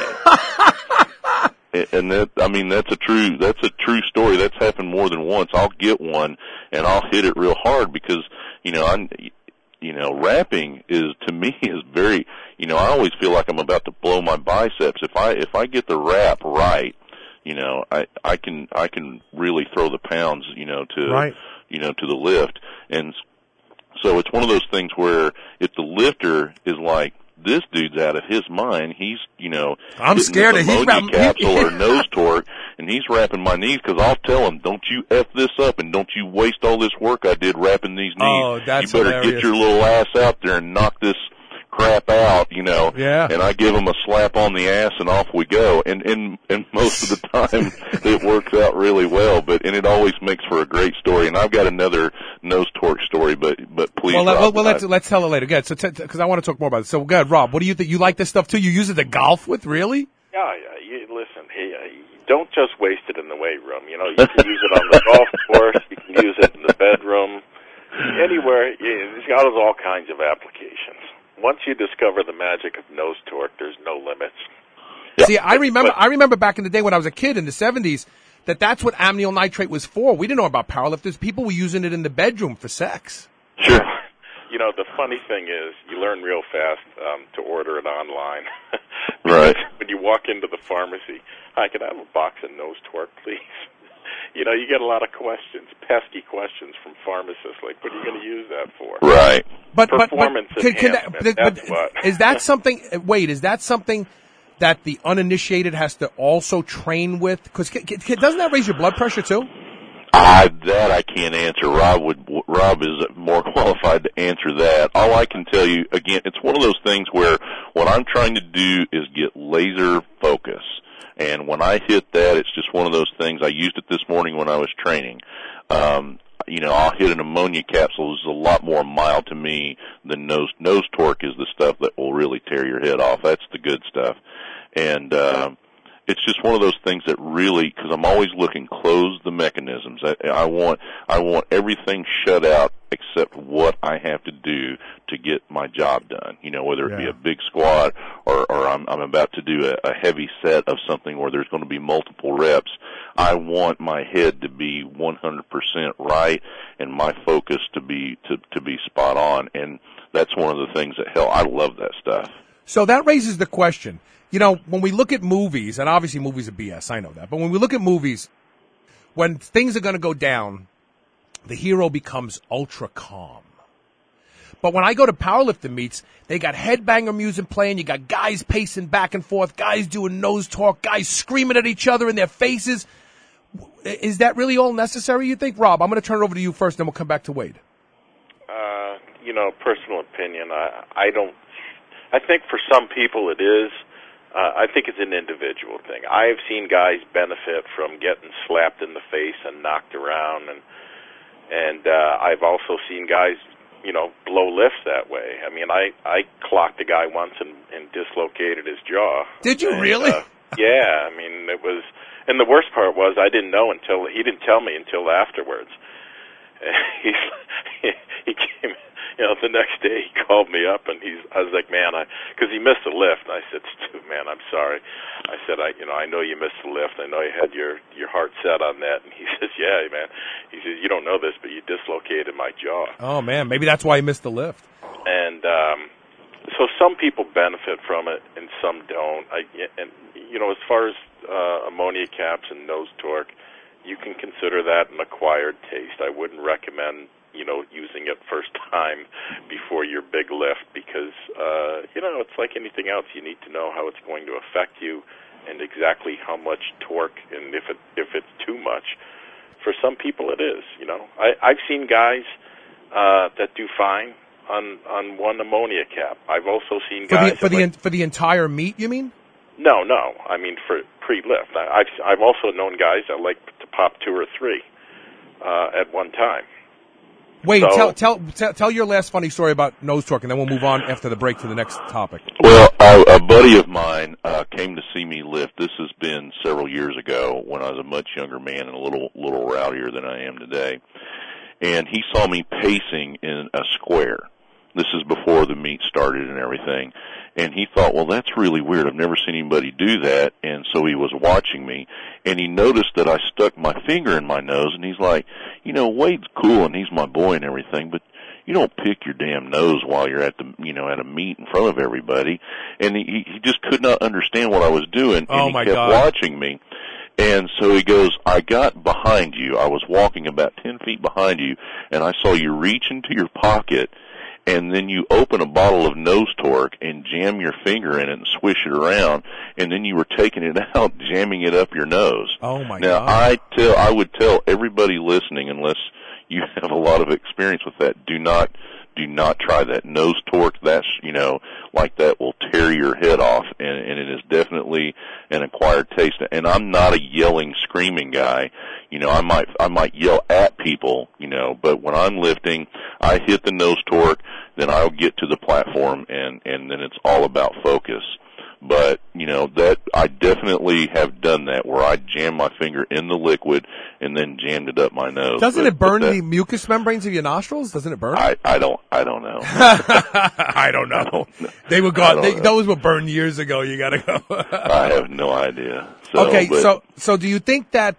And that's a true story. That's happened more than once. I'll get one and I'll hit it real hard because, wrapping to me is very, I always feel like I'm about to blow my biceps. If I get the wrap right, I can really throw the pounds, to right. To the lift. And so it's one of those things where if the lifter is like, this dude's out of his mind, he's, I'm scared of his capsule or nose torque, and he's wrapping my knees, because I'll tell him, don't you F this up, and don't you waste all this work I did wrapping these knees. Oh, that's You better hilarious. get your little ass out there and knock this crap out, Yeah. And I give him a slap on the ass, and off we go. And most of the time, it works out really well, and it always makes for a great story. And I've got another nose torque story, but please, Rob, let's tell it later. Good. So, because I want to talk more about it. So, good, Rob. What do you think? You like this stuff too? You use it to golf with, really? Yeah. Listen, don't just waste it in the weight room. You can use it on the golf course. You can use it in the bedroom. Anywhere. It's got all kinds of applications. Once you discover the magic of nose torque, there's no limits. See, I remember back in the day when I was a kid in the 70s that's what amyl nitrate was for. We didn't know about powerlifters. People were using it in the bedroom for sex. Sure. The funny thing is, you learn real fast to order it online. Right. When you walk into the pharmacy, hi, can I have a box of nose torque, please? You get a lot of questions, pesky questions from pharmacists, like, what are you going to use that for? Right. But performance enhancement, that's what. Is that something, is that something that the uninitiated has to also train with? Because doesn't that raise your blood pressure too? That I can't answer. Rob is more qualified to answer that. All I can tell you, again, it's one of those things where what I'm trying to do is get laser focus. And when I hit that, it's just one of those things. I used it this morning when I was training. I'll hit an ammonia capsule. It's a lot more mild to me than nose torque is the stuff that will really tear your head off. That's the good stuff. And it's just one of those things that really, because I'm always looking, close the mechanisms. I want everything shut out except what I have to do to get my job done. Whether it be a big squat or I'm about to do a heavy set of something where there's going to be multiple reps. I want my head to be 100% right and my focus to be spot on. And that's one of the things that I love that stuff. So that raises the question. When we look at movies, and obviously movies are BS, I know that, but when we look at movies, when things are going to go down, the hero becomes ultra calm. But when I go to powerlifting meets, they got headbanger music playing, you got guys pacing back and forth, guys doing nose torque, guys screaming at each other in their faces. Is that really all necessary, you think? Rob, I'm going to turn it over to you first, then we'll come back to Wade. Personal opinion, I think for some people it is. I think it's an individual thing. I've seen guys benefit from getting slapped in the face and knocked around, and I've also seen guys, blow lifts that way. I mean, I clocked a guy once and dislocated his jaw. Did you really? Yeah, I mean, it was, and the worst part was I didn't know he didn't tell me until afterwards. He came, the next day he called me up and I was like, man, because he missed the lift, and I said, Stu, man, I'm sorry. I said, I know you missed the lift. I know you had your heart set on that. And he says, yeah, man. He says, you don't know this, but you dislocated my jaw. Oh man, maybe that's why he missed the lift. And so some people benefit from it and some don't. As far as ammonia caps and nose torque, you can consider that an acquired taste. I wouldn't recommend using it first time before your big lift because, it's like anything else. You need to know how it's going to affect you and exactly how much torque and if it's too much. For some people it is, I've seen guys that do fine on one ammonia cap. I've also seen guys for the entire meet, you mean? No. I mean for pre-lift. I've also known guys that like to pop 2 or 3 at one time. Wait, tell your last funny story about nose torque, and then we'll move on after the break to the next topic. Well, a buddy of mine came to see me lift. This has been several years ago when I was a much younger man and a little rowdier than I am today. And he saw me pacing in a square. This is before the meet started and everything. And he thought, well, that's really weird. I've never seen anybody do that. And so he was watching me, and he noticed that I stuck my finger in my nose, and he's like, Wade's cool, and he's my boy and everything, but you don't pick your damn nose while you're at at a meet in front of everybody. And he just could not understand what I was doing, and he kept watching me. And so he goes, I got behind you. I was walking about 10 feet behind you, and I saw you reach into your pocket, and then you open a bottle of Nose Torque and jam your finger in it and swish it around, and then you were taking it out, jamming it up your nose. Oh, my God. Now, I would tell everybody listening, unless you have a lot of experience with that, do not try that. Nose Torque, that's, like that will tear your head off, and it is definitely an acquired taste. And I'm not a yelling, screaming guy. I might yell at people, but when I'm lifting, I hit the Nose Torque, then I'll get to the platform, and then it's all about focus. But, that I definitely have done that, where I jam my finger in the liquid and then jammed it up my nose. Doesn't it burn the mucous membranes of your nostrils? Doesn't it burn? I don't know. I don't know. They were gone. Those were burned years ago. You gotta go. I have no idea. So do you think that,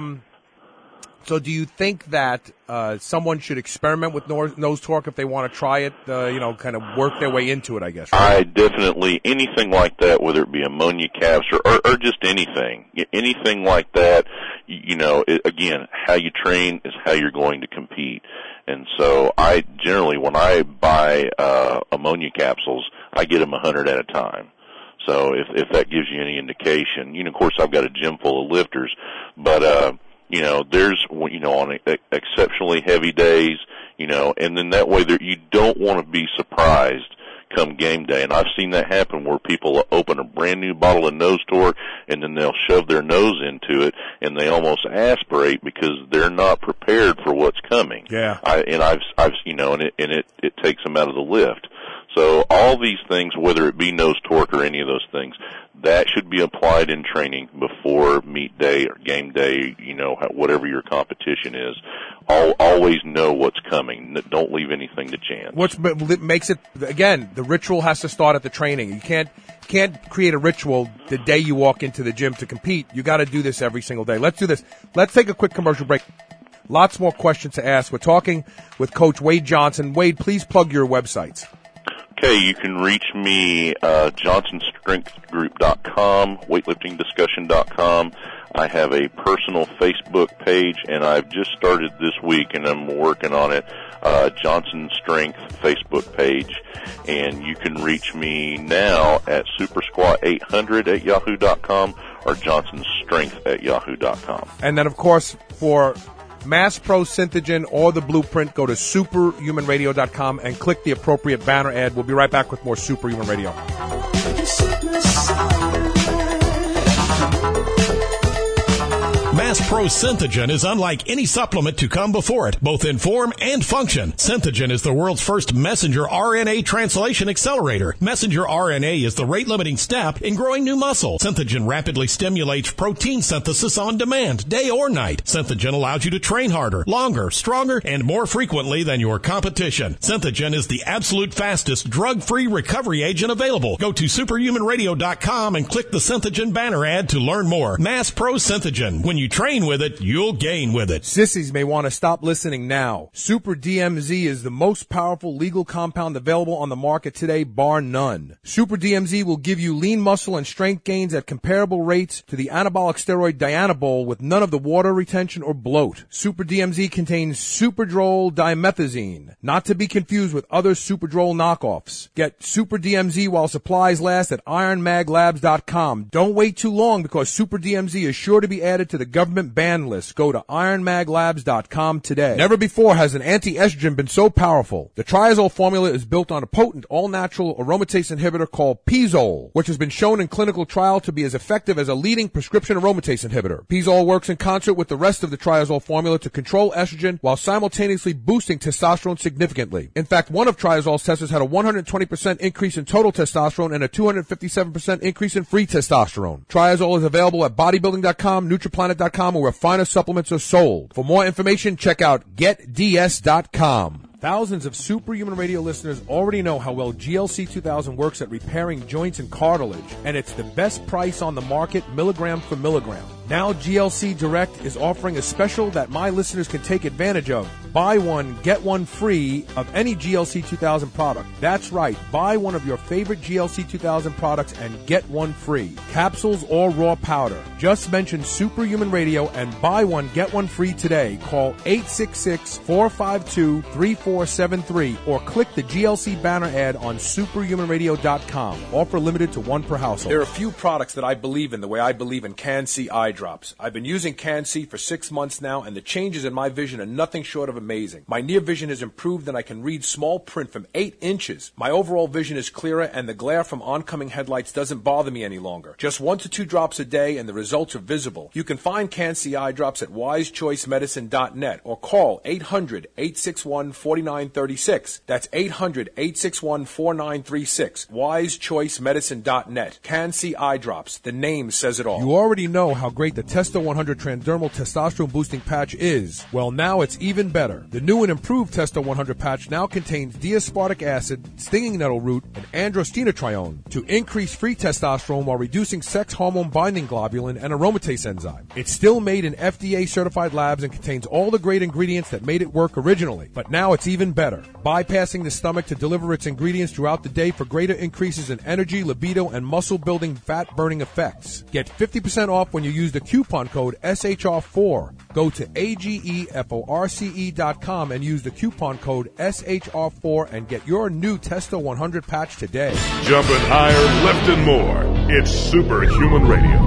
someone should experiment with Nose Torque if they want to try it, kind of work their way into it, I guess, right? I definitely, anything like that, whether it be ammonia caps or just anything like that, again, how you train is how you're going to compete. And so I generally, when I buy ammonia capsules, I get them 100 at a time. So if that gives you any indication, of course I've got a gym full of lifters, but there's, on exceptionally heavy days, and then that way you don't want to be surprised come game day. And I've seen that happen where people open a brand new bottle of Nose Torque and then they'll shove their nose into it and they almost aspirate because they're not prepared for what's coming. Yeah. It takes them out of the lift. So all these things, whether it be Nose Torque or any of those things, that should be applied in training before meet day or game day, whatever your competition is. Always know what's coming. Don't leave anything to chance. What makes it, again, the ritual has to start at the training. You can't create a ritual the day you walk into the gym to compete. You got to do this every single day. Let's do this. Let's take a quick commercial break. Lots more questions to ask. We're talking with Coach Wade Johnson. Wade, please plug your websites. Okay, you can reach me, johnsonstrengthgroup.com, weightliftingdiscussion.com. I have a personal Facebook page, and I've just started this week, and I'm working on it, Johnson Strength Facebook page. And you can reach me now at supersquat800 at yahoo.com or johnsonstrength at yahoo.com. And then, of course, for Mass Pro Synthogen or the Blueprint, go to superhumanradio.com and click the appropriate banner ad. We'll be right back with more Superhuman Radio. Mass Pro Synthogen is unlike any supplement to come before it, both in form and function. Synthogen is the world's first messenger RNA translation accelerator. Messenger RNA is the rate-limiting step in growing new muscle. Synthogen rapidly stimulates protein synthesis on demand, day or night. Synthogen allows you to train harder, longer, stronger, and more frequently than your competition. Synthogen is the absolute fastest drug-free recovery agent available. Go to superhumanradio.com and click the Synthogen banner ad to learn more. Mass Pro Synthogen. When you train with it, you'll gain with it. Sissies may want to stop listening now. Super DMZ is the most powerful legal compound available on the market today, bar none. Super DMZ will give you lean muscle and strength gains at comparable rates to the anabolic steroid Dianabol with none of the water retention or bloat. Super DMZ contains Superdrol dimethazine, not to be confused with other Superdrol knockoffs. Get Super DMZ while supplies last at ironmaglabs.com. Don't wait too long because Super DMZ is sure to be added to the government ban list. Go to ironmaglabs.com today. Never before has an anti-estrogen been so powerful. The triazole formula is built on a potent all-natural aromatase inhibitor called Pizole, which has been shown in clinical trial to be as effective as a leading prescription aromatase inhibitor. Pizole works in concert with the rest of the triazole formula to control estrogen while simultaneously boosting testosterone significantly. In fact, one of triazole's testers had a 120% increase in total testosterone and a 257% increase in free testosterone. Triazole is available at bodybuilding.com, NutriPlanet.com, or where finer supplements are sold. For more information, check out GetDS.com. Thousands of Superhuman Radio listeners already know how well GLC 2000 works at repairing joints and cartilage, and it's the best price on the market, milligram for milligram. Now GLC Direct is offering a special that my listeners can take advantage of. Buy one, get one free of any GLC 2000 product. That's right. Buy one of your favorite GLC 2000 products and get one free. Capsules or raw powder. Just mention Superhuman Radio and buy one, get one free today. Call 866-452-3473 or click the GLC banner ad on superhumanradio.com. Offer limited to one per household. There are a few products that I believe in the way I believe in Can-C eye drops. I've been using Can-C for 6 months now, and the changes in my vision are nothing short of amazing. My near vision has improved, and I can read small print from 8 inches. My overall vision is clearer, and the glare from oncoming headlights doesn't bother me any longer. Just 1 to 2 drops a day, and the results are visible. You can find Can-C eye drops at wisechoicemedicine.net or call 800-861-4936. That's 800-861-4936. wisechoicemedicine.net. Can-C eye drops. The name says it all. You already know how great the Testo 100 transdermal testosterone boosting patch is. Well, now it's even better. The new and improved Testo 100 patch now contains D-aspartic acid, stinging nettle root, and androstenedione to increase free testosterone while reducing sex hormone binding globulin and aromatase enzyme. It's still made in FDA-certified labs and contains all the great ingredients that made it work originally. But now it's even better, bypassing the stomach to deliver its ingredients throughout the day for greater increases in energy, libido, and muscle-building, fat-burning effects. Get 50% off when you use the coupon code SHR4. Go to AGEFORCE.com and use the coupon code SHR4 and get your new Testo 100 patch today. Jumping higher, lifting more. It's Superhuman Radio.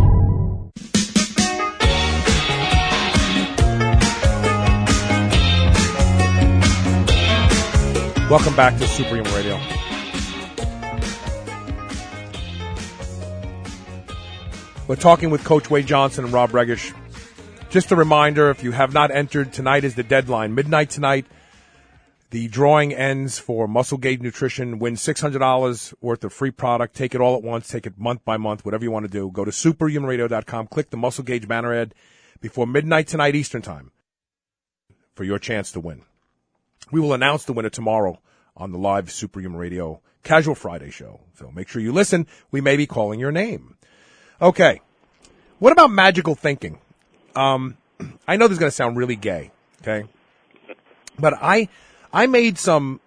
Welcome back to Superhuman Radio. We're talking with Coach Wade Johnson and Rob Regish. Just a reminder, if you have not entered, tonight is the deadline. Midnight tonight, the drawing ends for Muscle Gauge Nutrition. Win $600 worth of free product. Take it all at once. Take it month by month, whatever you want to do. Go to superhumanradio.com. Click the Muscle Gauge banner ad before midnight tonight Eastern Time for your chance to win. We will announce the winner tomorrow on the live Superhuman Radio Casual Friday show. So make sure you listen. We may be calling your name. Okay. What about magical thinking? I know this is going to sound really gay, okay? But I made some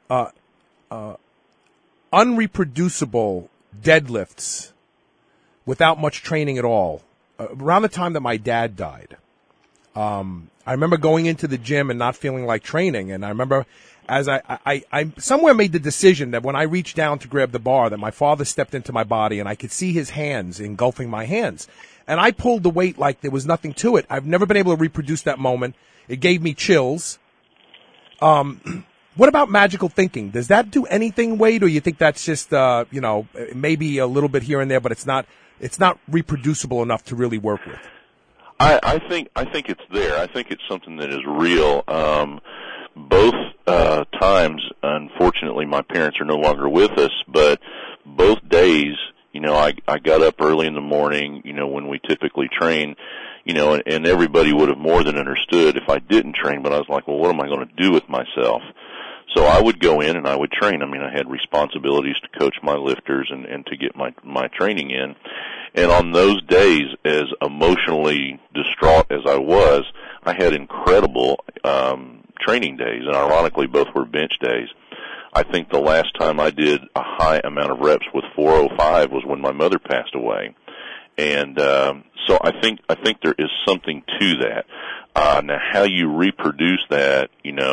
unreproducible deadlifts without much training at all around the time that my dad died. I remember going into the gym and not feeling like training, and I remember as I somewhere made the decision that when I reached down to grab the bar that my father stepped into my body and I could see his hands engulfing my hands. And I pulled the weight like there was nothing to it. I've never been able to reproduce that moment. It gave me chills. What about magical thinking? Does that do anything, Wade, or you think that's just maybe a little bit here and there, but it's not reproducible enough to really work with? I think it's there. I think it's something that is real. Both times, unfortunately, my parents are no longer with us, but both days, I got up early in the morning, when we typically train, and everybody would have more than understood if I didn't train, but I was like, well, what am I going to do with myself? So I would go in and I would train. I mean, I had responsibilities to coach my lifters and to get my training in. And on those days, as emotionally distraught as I was, I had incredible training days, and ironically, both were bench days. I think the last time I did a high amount of reps with 405 was when my mother passed away. And so I think there is something to that. Now, how you reproduce that,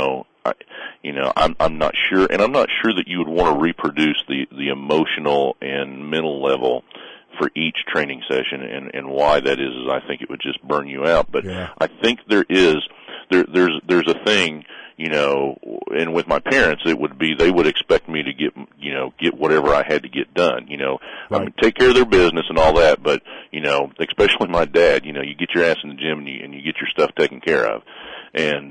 I'm not sure, and I'm not sure that you would want to reproduce the emotional and mental level for each training session, and why that is I think it would just burn you out. But yeah. I think there's a thing, and with my parents it would be they would expect me to get whatever I had to get done, right. I mean, take care of their business and all that, but especially my dad, you get your ass in the gym and you get your stuff taken care of, and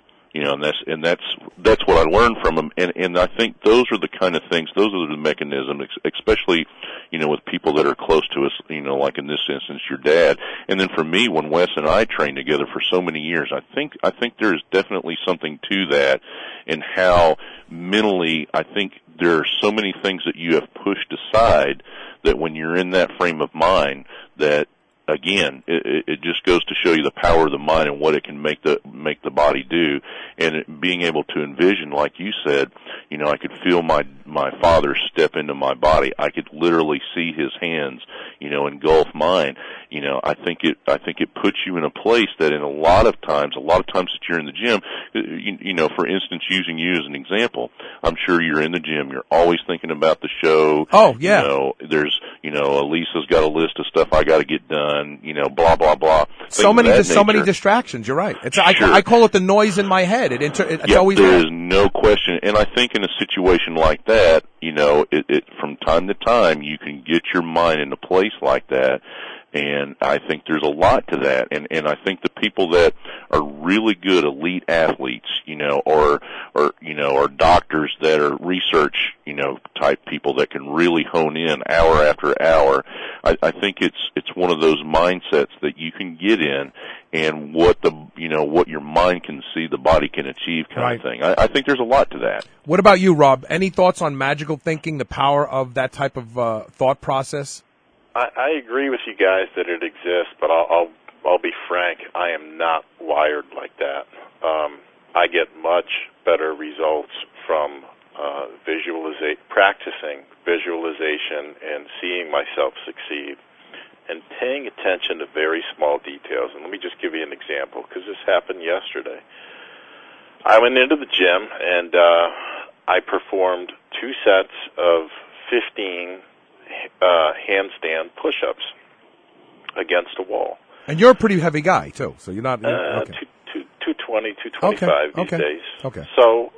that's what I learned from him, and I think those are the kind of things, those are the mechanisms, especially, with people that are close to us, like in this instance, your dad. And then for me, when Wes and I trained together for so many years, I think there's definitely something to that, and how mentally, I think there are so many things that you have pushed aside that when you're in that frame of mind, that again, it just goes to show you the power of the mind and what it can make the body do. And being able to envision, like you said, you know, I could feel my father step into my body. I could literally see his hands, you know, engulf mine. You know, I think it puts you in a place that in a lot of times that you're in the gym, you know, for instance, using you as an example, I'm sure you're in the gym, you're always thinking about the show. Oh, yeah. You know, there's, you know, Elisa's got a list of stuff I got to get done, you know, blah, blah, blah. So many distractions, you're right. Sure. I call it the noise in my head. It's always there is no question. And I think in a situation like that, you know, it from time to time you can get your mind in a place like that. And I think there's a lot to that. And I think the people that are really good elite athletes, you know, or doctors that are research, you know, type people that can really hone in hour after hour, I think it's one of those mindsets that you can get in, and what your mind can see, the body can achieve kind of thing. I think there's a lot to that. What about you, Rob? Any thoughts on magical thinking, the power of that type of thought process? I agree with you guys that it exists, but I'll be frank. I am not wired like that. I get much better results from practicing visualization and seeing myself succeed, and paying attention to very small details. And let me just give you an example, because this happened yesterday. I went into the gym and I performed 2 sets of 15 handstand push-ups against a wall. And you're a pretty heavy guy too, so you're not. Okay. 220, 225 these days. Okay. So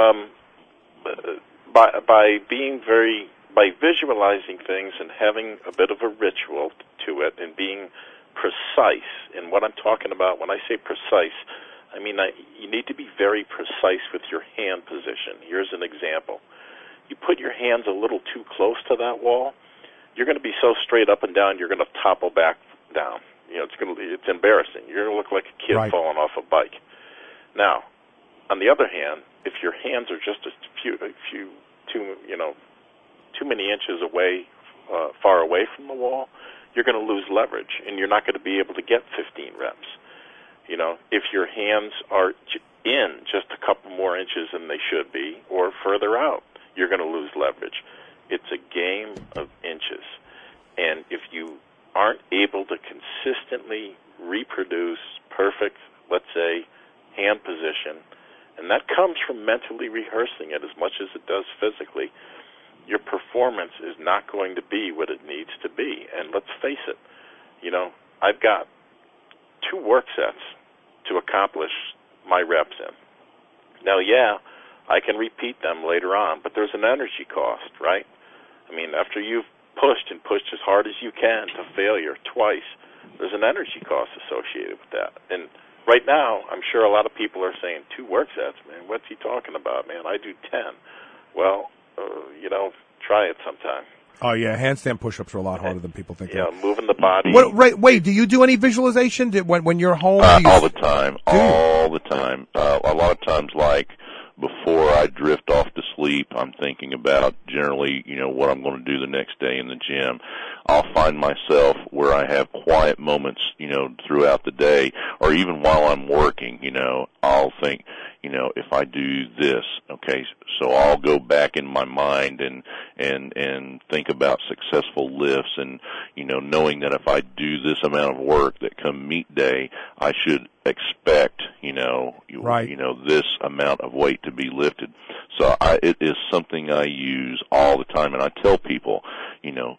by visualizing things and having a bit of a ritual to it, and being precise in what I'm talking about, when I say precise, I mean you need to be very precise with your hand position. Here's an example. You put your hands a little too close to that wall, you're going to be so straight up and down, you're going to topple back down. You know, it's embarrassing. You're going to look like a kid falling off a bike. Now, on the other hand, if your hands are just too many inches away, far away from the wall, you're going to lose leverage, and you're not going to be able to get 15 reps. You know, if your hands are in just a couple more inches than they should be, or further out, you're going to lose leverage. It's a game of inches. And if you aren't able to consistently reproduce perfect, let's say, hand position, and that comes from mentally rehearsing it as much as it does physically, your performance is not going to be what it needs to be. And let's face it, you know, I've got 2 work sets to accomplish my reps in. Now, yeah, I can repeat them later on, but there's an energy cost, right? I mean, after you've pushed as hard as you can to failure twice, there's an energy cost associated with that. And right now, I'm sure a lot of people are saying, 2 work sets, man, what's he talking about, man? I do 10. Well, you know, try it sometime. Oh, yeah, handstand push-ups are a lot harder than people think. Yeah, moving the body. Wait, do you do any visualization when you're home? All the time. All the time. A lot of times, like, before I drift off to sleep, I'm thinking about generally, you know, what I'm going to do the next day in the gym. I'll find myself where I have quiet moments, you know, throughout the day, or even while I'm working, you know, I'll think, you know, if I do this, okay, so I'll go back in my mind and think about successful lifts, and, you know, knowing that if I do this amount of work, that come meet day, I should expect, you know, this amount of weight to be lifted. So it is something I use all the time, and I tell people, you know,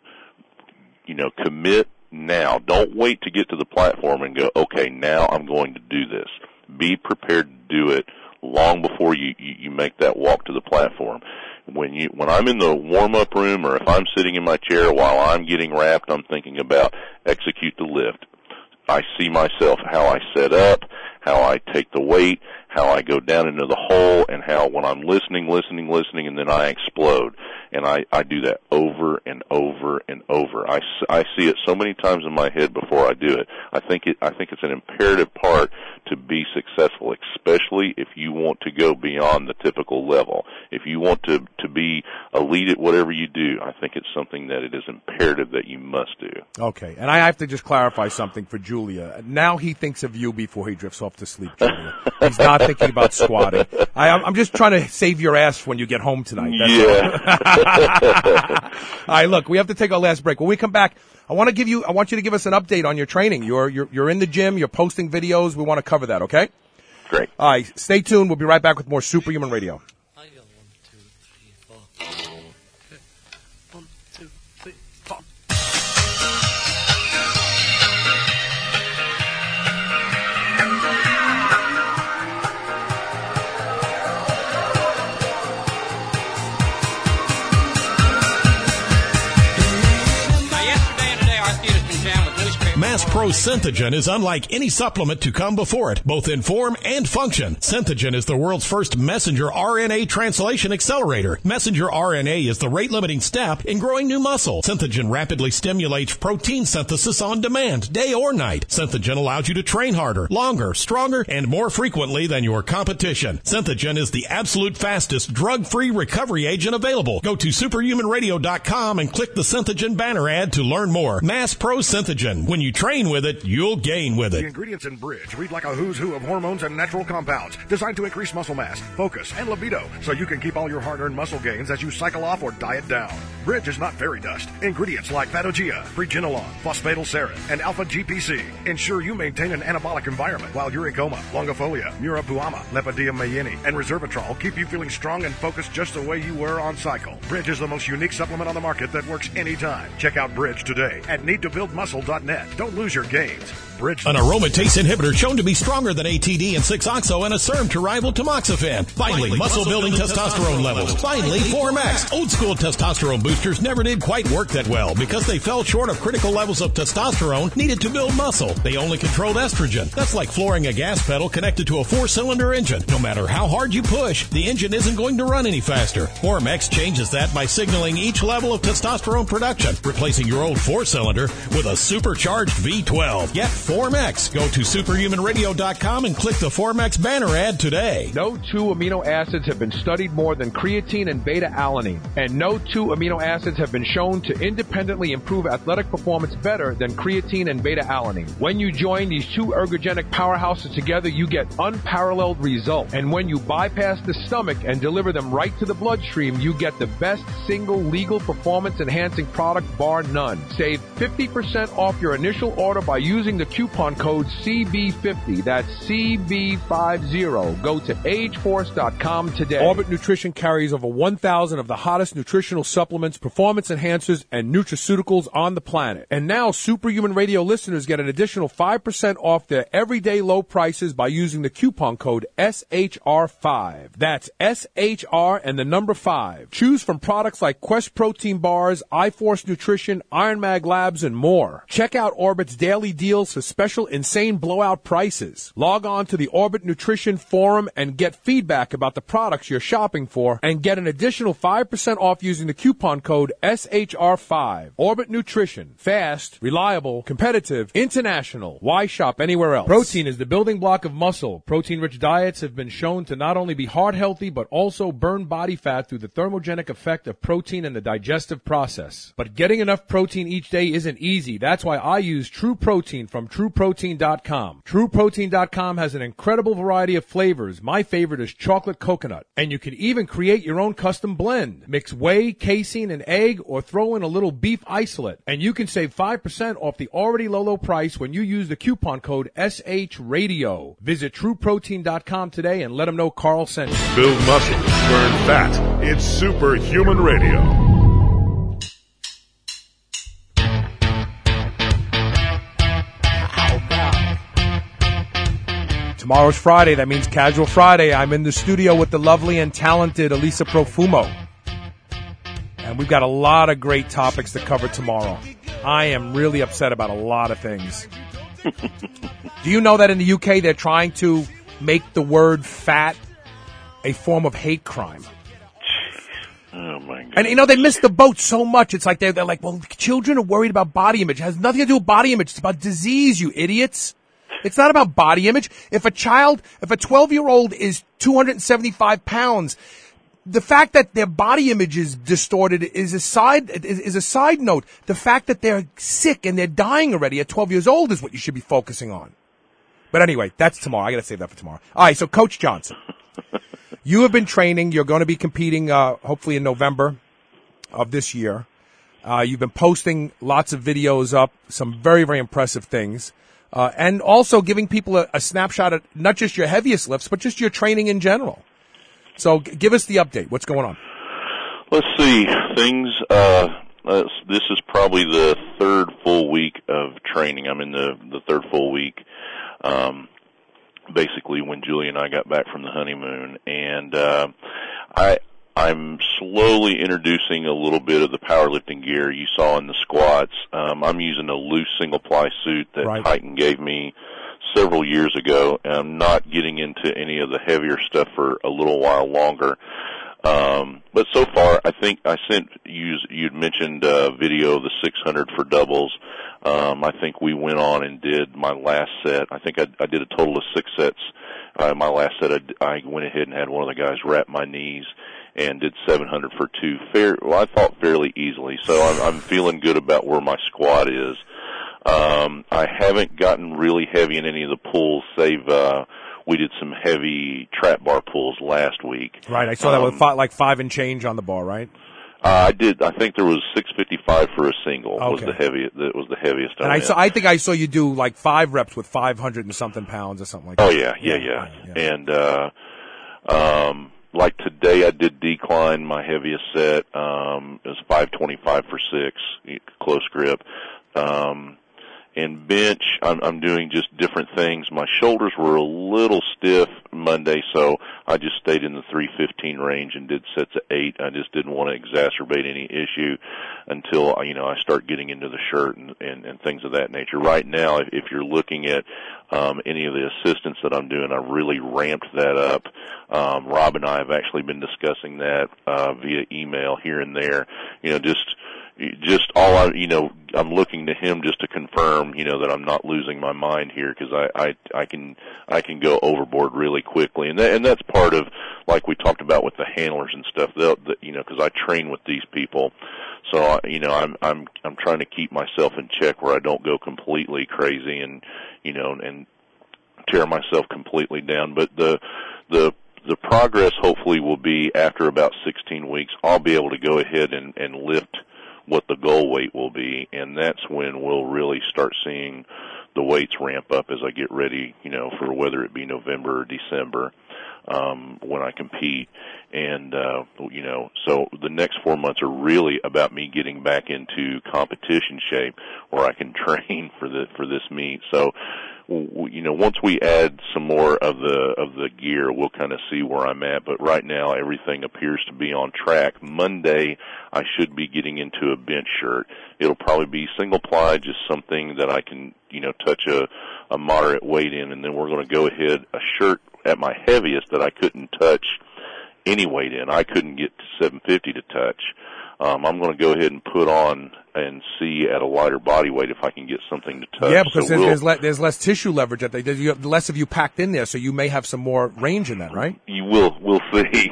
commit now. Don't wait to get to the platform and go, okay, now I'm going to do this. Be prepared to do it long before you make that walk to the platform. When I'm in the warm-up room, or if I'm sitting in my chair while I'm getting wrapped, I'm thinking about execute the lift. I see myself, how I set up, how I take the weight, how I go down into the hole, and how when I'm listening, and then I explode. And I do that over and over and over. I see it so many times in my head before I do it. I think it's an imperative part to be successful, especially if you want to go beyond the typical level. If you want to be elite at whatever you do, I think it's something that it is imperative that you must do. Okay, and I have to just clarify something for Julia. Now he thinks of you before he drifts off to sleep, Julia. He's not thinking about squatting. I'm just trying to save your ass when you get home tonight. All right, look, we have to take our last break. When we come back, I want you to give us an update on your training. You're in the gym, you're posting videos. We want to cover that, okay? Great. All right, stay tuned. We'll be right back with more Superhuman Radio. Mass Pro Synthogen is unlike any supplement to come before it, both in form and function. Synthogen is the world's first messenger RNA translation accelerator. Messenger RNA is the rate-limiting step in growing new muscle. Synthogen rapidly stimulates protein synthesis on demand, day or night. Synthogen allows you to train harder, longer, stronger, and more frequently than your competition. Synthogen is the absolute fastest drug-free recovery agent available. Go to superhumanradio.com and click the Synthogen banner ad to learn more. Mass Pro Synthogen. When you train with it, you'll gain with it. The ingredients in Bridge read like a who's who of hormones and natural compounds designed to increase muscle mass, focus, and libido so you can keep all your hard-earned muscle gains as you cycle off or diet down. Bridge is not fairy dust. Ingredients like Patagia, Preginolone, Phosphatidylserine, and Alpha-GPC ensure you maintain an anabolic environment while you're in coma. Longifolia, Murapuama, Lepidiem mayini, and Resveratrol keep you feeling strong and focused just the way you were on cycle. Bridge is the most unique supplement on the market that works anytime. Check out Bridge today at needtobuildmuscle.net. Don't lose your gains. Bridge. An aromatase inhibitor shown to be stronger than ATD and 6-oxo and a SERM to rival tamoxifen. Finally, muscle-building testosterone levels. Finally, Form-X. Old school testosterone boosters never did quite work that well because they fell short of critical levels of testosterone needed to build muscle. They only controlled estrogen. That's like flooring a gas pedal connected to a 4-cylinder engine. No matter how hard you push, the engine isn't going to run any faster. Form-X changes that by signaling each level of testosterone production, replacing your old 4-cylinder with a supercharged V12. Get Form-X. Go to superhumanradio.com and click the Form-X banner ad today. No two amino acids have been studied more than creatine and beta-alanine. And no two amino acids have been shown to independently improve athletic performance better than creatine and beta-alanine. When you join these two ergogenic powerhouses together, you get unparalleled results. And when you bypass the stomach and deliver them right to the bloodstream, you get the best single legal performance-enhancing product bar none. Save 50% off your initial order by using the coupon code CB50. That's CB50. Go to ageforce.com today. Orbit Nutrition carries over 1,000 of the hottest nutritional supplements, performance enhancers, and nutraceuticals on the planet. And now Superhuman Radio listeners get an additional 5% off their everyday low prices by using the coupon code SHR5. That's SHR and the number 5. Choose from products like Quest Protein Bars, iForce Nutrition, Iron Mag Labs, and more. Check out Orbit's daily deals for special insane blowout prices. Log on to the Orbit Nutrition Forum and get feedback about the products you're shopping for and get an additional 5% off using the coupon code SHR5. Orbit Nutrition. Fast, reliable, competitive, international. Why shop anywhere else? Protein is the building block of muscle. Protein-rich diets have been shown to not only be heart healthy but also burn body fat through the thermogenic effect of protein in the digestive process. But getting enough protein each day isn't easy. That's why I use True Protein from TrueProtein.com. TrueProtein.com has an incredible variety of flavors. My favorite is chocolate coconut. And you can even create your own custom blend. Mix whey, casein, and egg, or throw in a little beef isolate. And you can save 5% off the already low price when you use the coupon code SHRadio. Visit TrueProtein.com today and let them know Carl sent you. Build muscle, burn fat. It's Superhuman Radio. Tomorrow's Friday. That means Casual Friday. I'm in the studio with the lovely and talented Elisa Profumo. And we've got a lot of great topics to cover tomorrow. I am really upset about a lot of things. Do you know that in the UK they're trying to make the word fat a form of hate crime? Oh, my God. And, you know, they missed the boat so much. It's like they're like, well, children are worried about body image. It has nothing to do with body image. It's about disease, you idiots. It's not about body image. If a 12-year-old is 275 pounds, the fact that their body image is distorted is a side note. The fact that they're sick and they're dying already at 12 years old is what you should be focusing on. But anyway, that's tomorrow. I got to save that for tomorrow. All right, so Coach Johnson, you have been training. You're going to be competing hopefully in November of this year. You've been posting lots of videos up, some very, very impressive things, and also giving people a snapshot of not just your heaviest lifts, but just your training in general. So give us the update. What's going on? Let's see. Things, this is probably the third full week of training. I'm in the third full week, basically when Julie and I got back from the honeymoon. And I'm slowly introducing a little bit of the powerlifting gear you saw in the squats. I'm using a loose single-ply suit that Titan gave me several years ago, and I'm not getting into any of the heavier stuff for a little while longer. But so far, I think I sent you'd mentioned a video of the 600 for doubles. I think we went on and did my last set. I think I did a total of 6 sets. My last set, I went ahead and had one of the guys wrap my knees and did 700 for 2. I thought fairly easily. So I'm feeling good about where my squat is. I haven't gotten really heavy in any of the pulls, save we did some heavy trap bar pulls last week. Right, I saw that with like 5 and change on the bar, right? I did. I think there was 655 for a single. Okay. Was the heaviest. And I think I saw you do like 5 reps with 500 and something pounds or something like that. Oh yeah. And like today, I did decline my heaviest set. It was 525 for 6, close grip. And bench, I'm doing just different things. My shoulders were a little stiff Monday, so I just stayed in the 315 range and did sets of 8. I just didn't want to exacerbate any issue until, I start getting into the shirt and things of that nature. Right now, if you're looking at any of the assistance that I'm doing, I've really ramped that up. Rob and I have actually been discussing that via email here and there. Just all I'm looking to him just to confirm, that I'm not losing my mind here, because I can go overboard really quickly, and that's part of, like we talked about with the handlers and stuff. Because I train with these people, so I'm trying to keep myself in check where I don't go completely crazy and tear myself completely down. But the progress hopefully will be after about 16 weeks. I'll be able to go ahead and lift what the goal weight will be, and that's when we'll really start seeing the weights ramp up as I get ready, for whether it be November or December, when I compete. And, so the next 4 months are really about me getting back into competition shape where I can train for this meet. So, once we add some more of the gear, we'll kind of see where I'm at. But right now, everything appears to be on track. Monday, I should be getting into a bench shirt. It'll probably be single ply, just something that I can, touch a moderate weight in. And then we're going to go ahead, a shirt at my heaviest that I couldn't touch any weight in. I couldn't get to 750 to touch. I'm going to go ahead and put on and see at a lighter body weight if I can get something to touch. Yeah, because there's less tissue leverage at there's less of you packed in there, so you may have some more range in that, right? We'll see.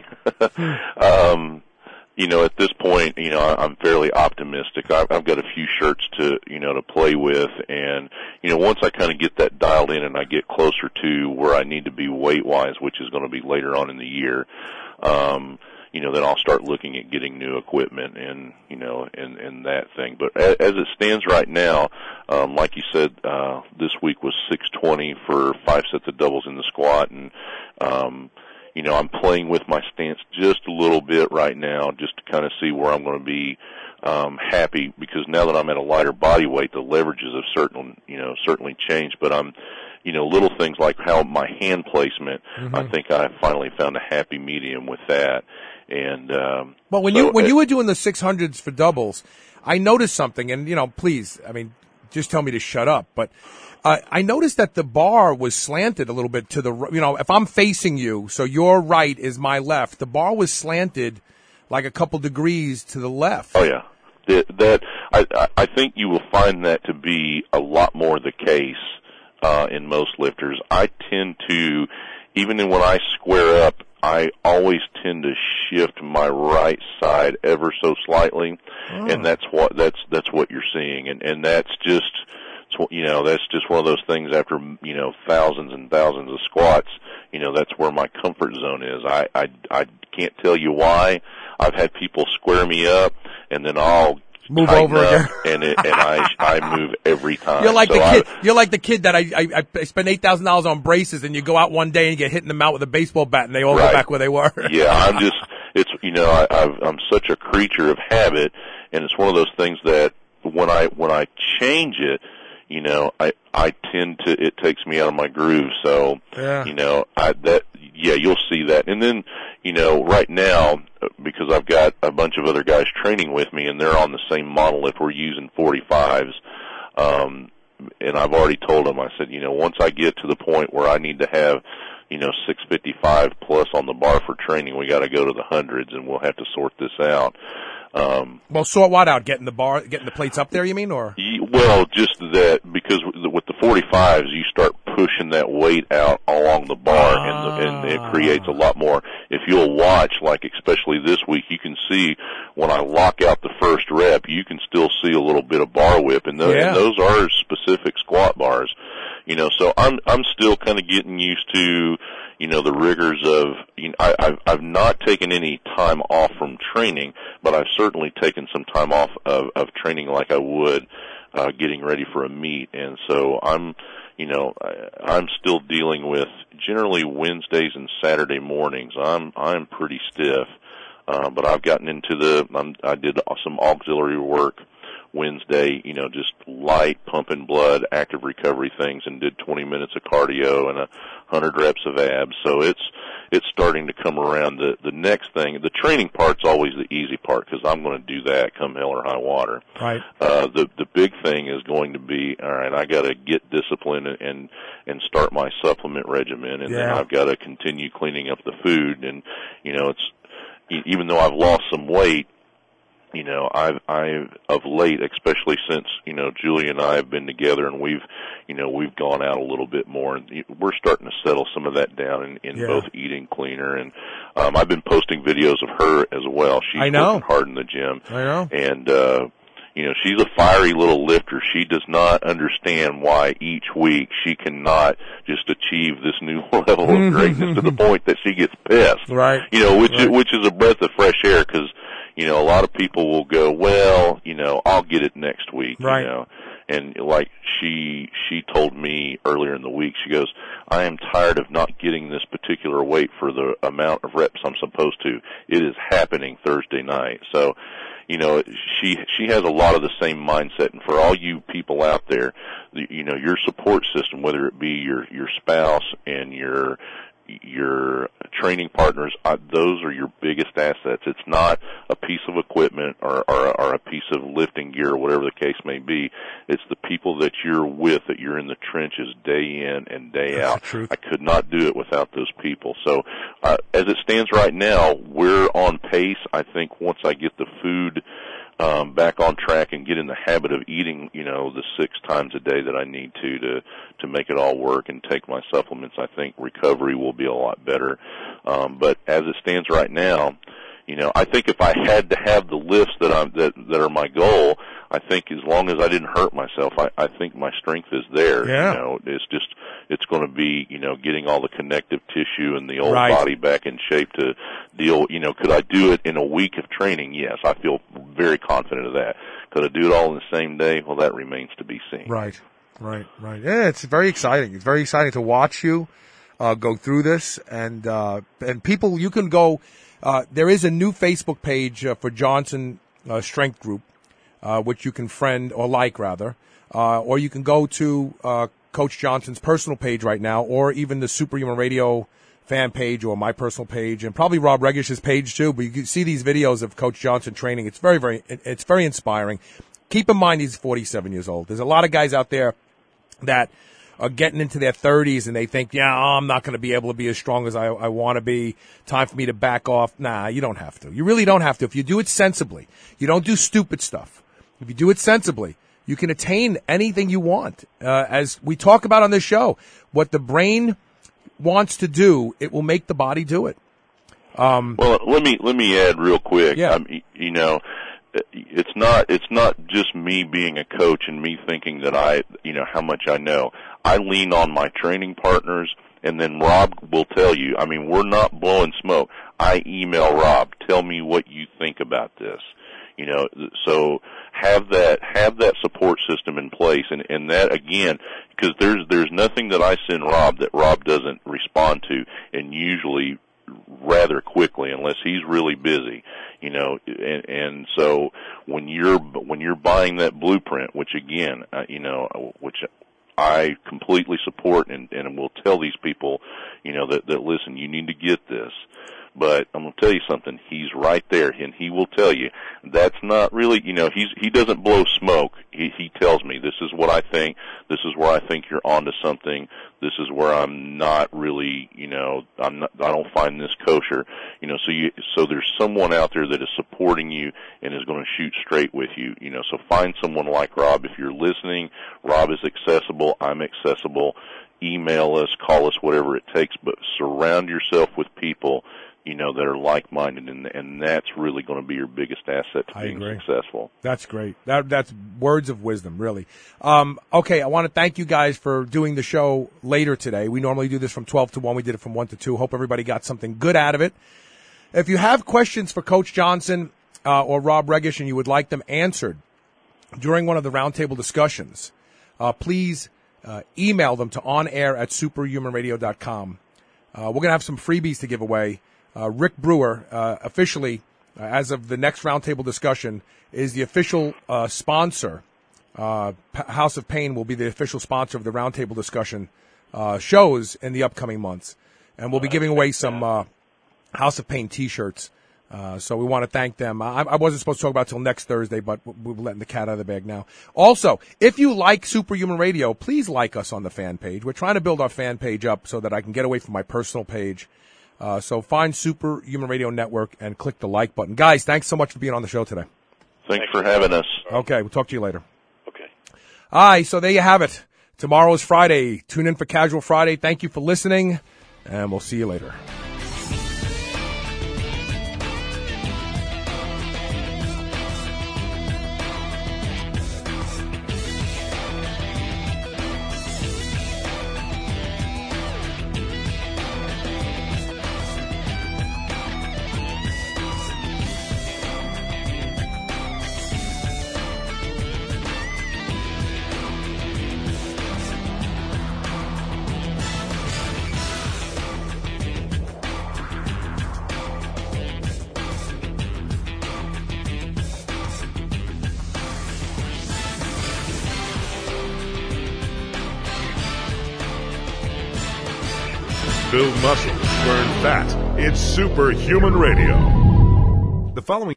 At this point, I'm fairly optimistic. I've got a few shirts to play with, and once I kind of get that dialed in and I get closer to where I need to be weight-wise, which is going to be later on in the year, then I'll start looking at getting new equipment and that thing. But as it stands right now, like you said, this week was 620 for 5 sets of doubles in the squat, and I'm playing with my stance just a little bit right now, just to kind of see where I'm going to be happy, because now that I'm at a lighter body weight, the leverages have certainly changed. But I'm little things like how my hand placement, I think I finally found a happy medium with that. And well, when you were doing the 600s for doubles, I noticed something, and please, just tell me to shut up. But I noticed that the bar was slanted a little bit to the, if I'm facing you, so your right is my left, the bar was slanted like a couple degrees to the left. Oh yeah, I think you will find that to be a lot more the case in most lifters. I tend to, even when I square up, I always tend to shift my right side ever so slightly, and that's what you're seeing, and that's just, that's just one of those things. After thousands and thousands of squats, that's where my comfort zone is. I can't tell you why. I've had people square me up, and then I'll move over again, and I move every time. You're like the kid. You're like the kid that I spend $8,000 on braces, and you go out one day and you get hit in the mouth with a baseball bat, and they all go back where they were. Yeah, I'm such a creature of habit, and it's one of those things that when I change it, I tend to, it takes me out of my groove. So, you'll see that. And then, right now, because I've got a bunch of other guys training with me and they're on the same model if we're using 45s, and I've already told them, I said, once I get to the point where I need to have, 655 plus on the bar for training, we got to go to the hundreds, and we'll have to sort this out. Well, sort what out? Getting the plates up there, you mean, or? Well, just that, because with the 45s, you start pushing that weight out along the bar, and it creates a lot more. If you'll watch, like especially this week, you can see when I lock out the first rep, you can still see a little bit of bar whip, and those are specific squat bars. So I'm still kind of getting used to, the rigors of, I've not taken any time off from training, but I've certainly taken some time off of training like I would, getting ready for a meet. And so I'm still dealing with generally Wednesdays and Saturday mornings. I'm pretty stiff, but I've gotten into I did some auxiliary work Wednesday, just light pumping blood, active recovery things, and did 20 minutes of cardio and 100 reps of abs. So it's starting to come around. The next thing, the training part's always the easy part, because I'm going to do that come hell or high water. Right. The big thing is going to be, all right, I got to get disciplined and start my supplement regimen, and then I've got to continue cleaning up the food. And it's, even though I've lost some weight, I've of late, especially since, Julie and I have been together and we've gone out a little bit more, and we're starting to settle some of that down in both eating cleaner, and I've been posting videos of her as well. She's working hard in the gym. I know. And she's a fiery little lifter. She does not understand why each week she cannot just achieve this new level of greatness to the point that she gets pissed. Right. Which is a breath of fresh air, because a lot of people will go, well, I'll get it next week, right. And like she told me earlier in the week, she goes, I am tired of not getting this particular weight for the amount of reps I'm supposed to. It is happening Thursday night. So, she has a lot of the same mindset. And for all you people out there, your support system, whether it be your spouse and your training partners, those are your biggest assets. It's not a piece of equipment or a piece of lifting gear or whatever the case may be. It's the people that you're with, that you're in the trenches day in and day out. I could not do it without those people. So as it stands right now, we're on pace. I think once I get the food back on track and get in the habit of eating, the 6 times a day that I need to make it all work, and take my supplements, I think recovery will be a lot better. But as it stands right now, I think if I had to have the lifts that are my goal, I think as long as I didn't hurt myself, I think my strength is there. Yeah. It's going to be, getting all the connective tissue and the old body back in shape to deal, could I do it in a week of training? Yes, I feel very confident of that. Could I do it all in the same day? Well, that remains to be seen. Right. Yeah, it's very exciting. It's very exciting to watch you go through this, and people, you can go. There is a new Facebook page for Johnson Strength Group, which you can friend or like rather, or you can go to Coach Johnson's personal page right now, or even the Superhuman Radio fan page or my personal page, and probably Rob Regish's page too. But you can see these videos of Coach Johnson training. It's very inspiring. Keep in mind he's 47 years old. There's a lot of guys out there that are getting into their 30s and they think, I'm not going to be able to be as strong as I want to be. Time for me to back off. Nah, you don't have to. You really don't have to. If you do it sensibly, you don't do stupid stuff. If you do it sensibly, you can attain anything you want. As we talk about on this show, what the brain wants to do, it will make the body do it. Well, let me add real quick. Yeah. You know, it's not just me being a coach and me thinking that how much I know. I lean on my training partners, and then Rob will tell you. I mean, we're not blowing smoke. I email Rob, tell me what you think about this. You know, so have that support system in place, and that again, because there's nothing that I send Rob that Rob doesn't respond to, and usually rather quickly, unless he's really busy, you know. And so when you're buying that blueprint, which again, which I completely support, and will tell these people, you know, that listen, you need to get this. But I'm going to tell you something. He's right there, and he will tell you that's not really, you know, he doesn't blow smoke. He tells me, this is what I think. This is where I think you're onto something. This is where I'm not really, you know, I don't find this kosher. You know, so there's someone out there that is supporting you and is going to shoot straight with you. You know, so find someone like Rob. If you're listening, Rob is accessible. I'm accessible. Email us, call us, whatever it takes, but surround yourself with people, you know, that are like-minded, and that's really going to be your biggest asset to being successful. That's great. That's words of wisdom, really. Okay, I want to thank you guys for doing the show later today. We normally do this from 12 to 1. We did it from 1 to 2. Hope everybody got something good out of it. If you have questions for Coach Johnson or Rob Regish and you would like them answered during one of the roundtable discussions, please email them to onair@superhumanradio.com. We're going to have some freebies to give away. Rick Brewer, officially, as of the next roundtable discussion, is the official sponsor. House of Pain will be the official sponsor of the roundtable discussion shows in the upcoming months. And we'll be giving away some House of Pain T-shirts. So we want to thank them. I wasn't supposed to talk about it till next Thursday, but we're letting the cat out of the bag now. Also, if you like Superhuman Radio, please like us on the fan page. We're trying to build our fan page up so that I can get away from my personal page. So find Superhuman Radio Network and click the like button. Guys, thanks so much for being on the show today. Thanks for having us. Okay, we'll talk to you later. Okay. All right, so there you have it. Tomorrow is Friday. Tune in for Casual Friday. Thank you for listening, and we'll see you later. Build muscle, burn fat. It's Superhuman Radio. The following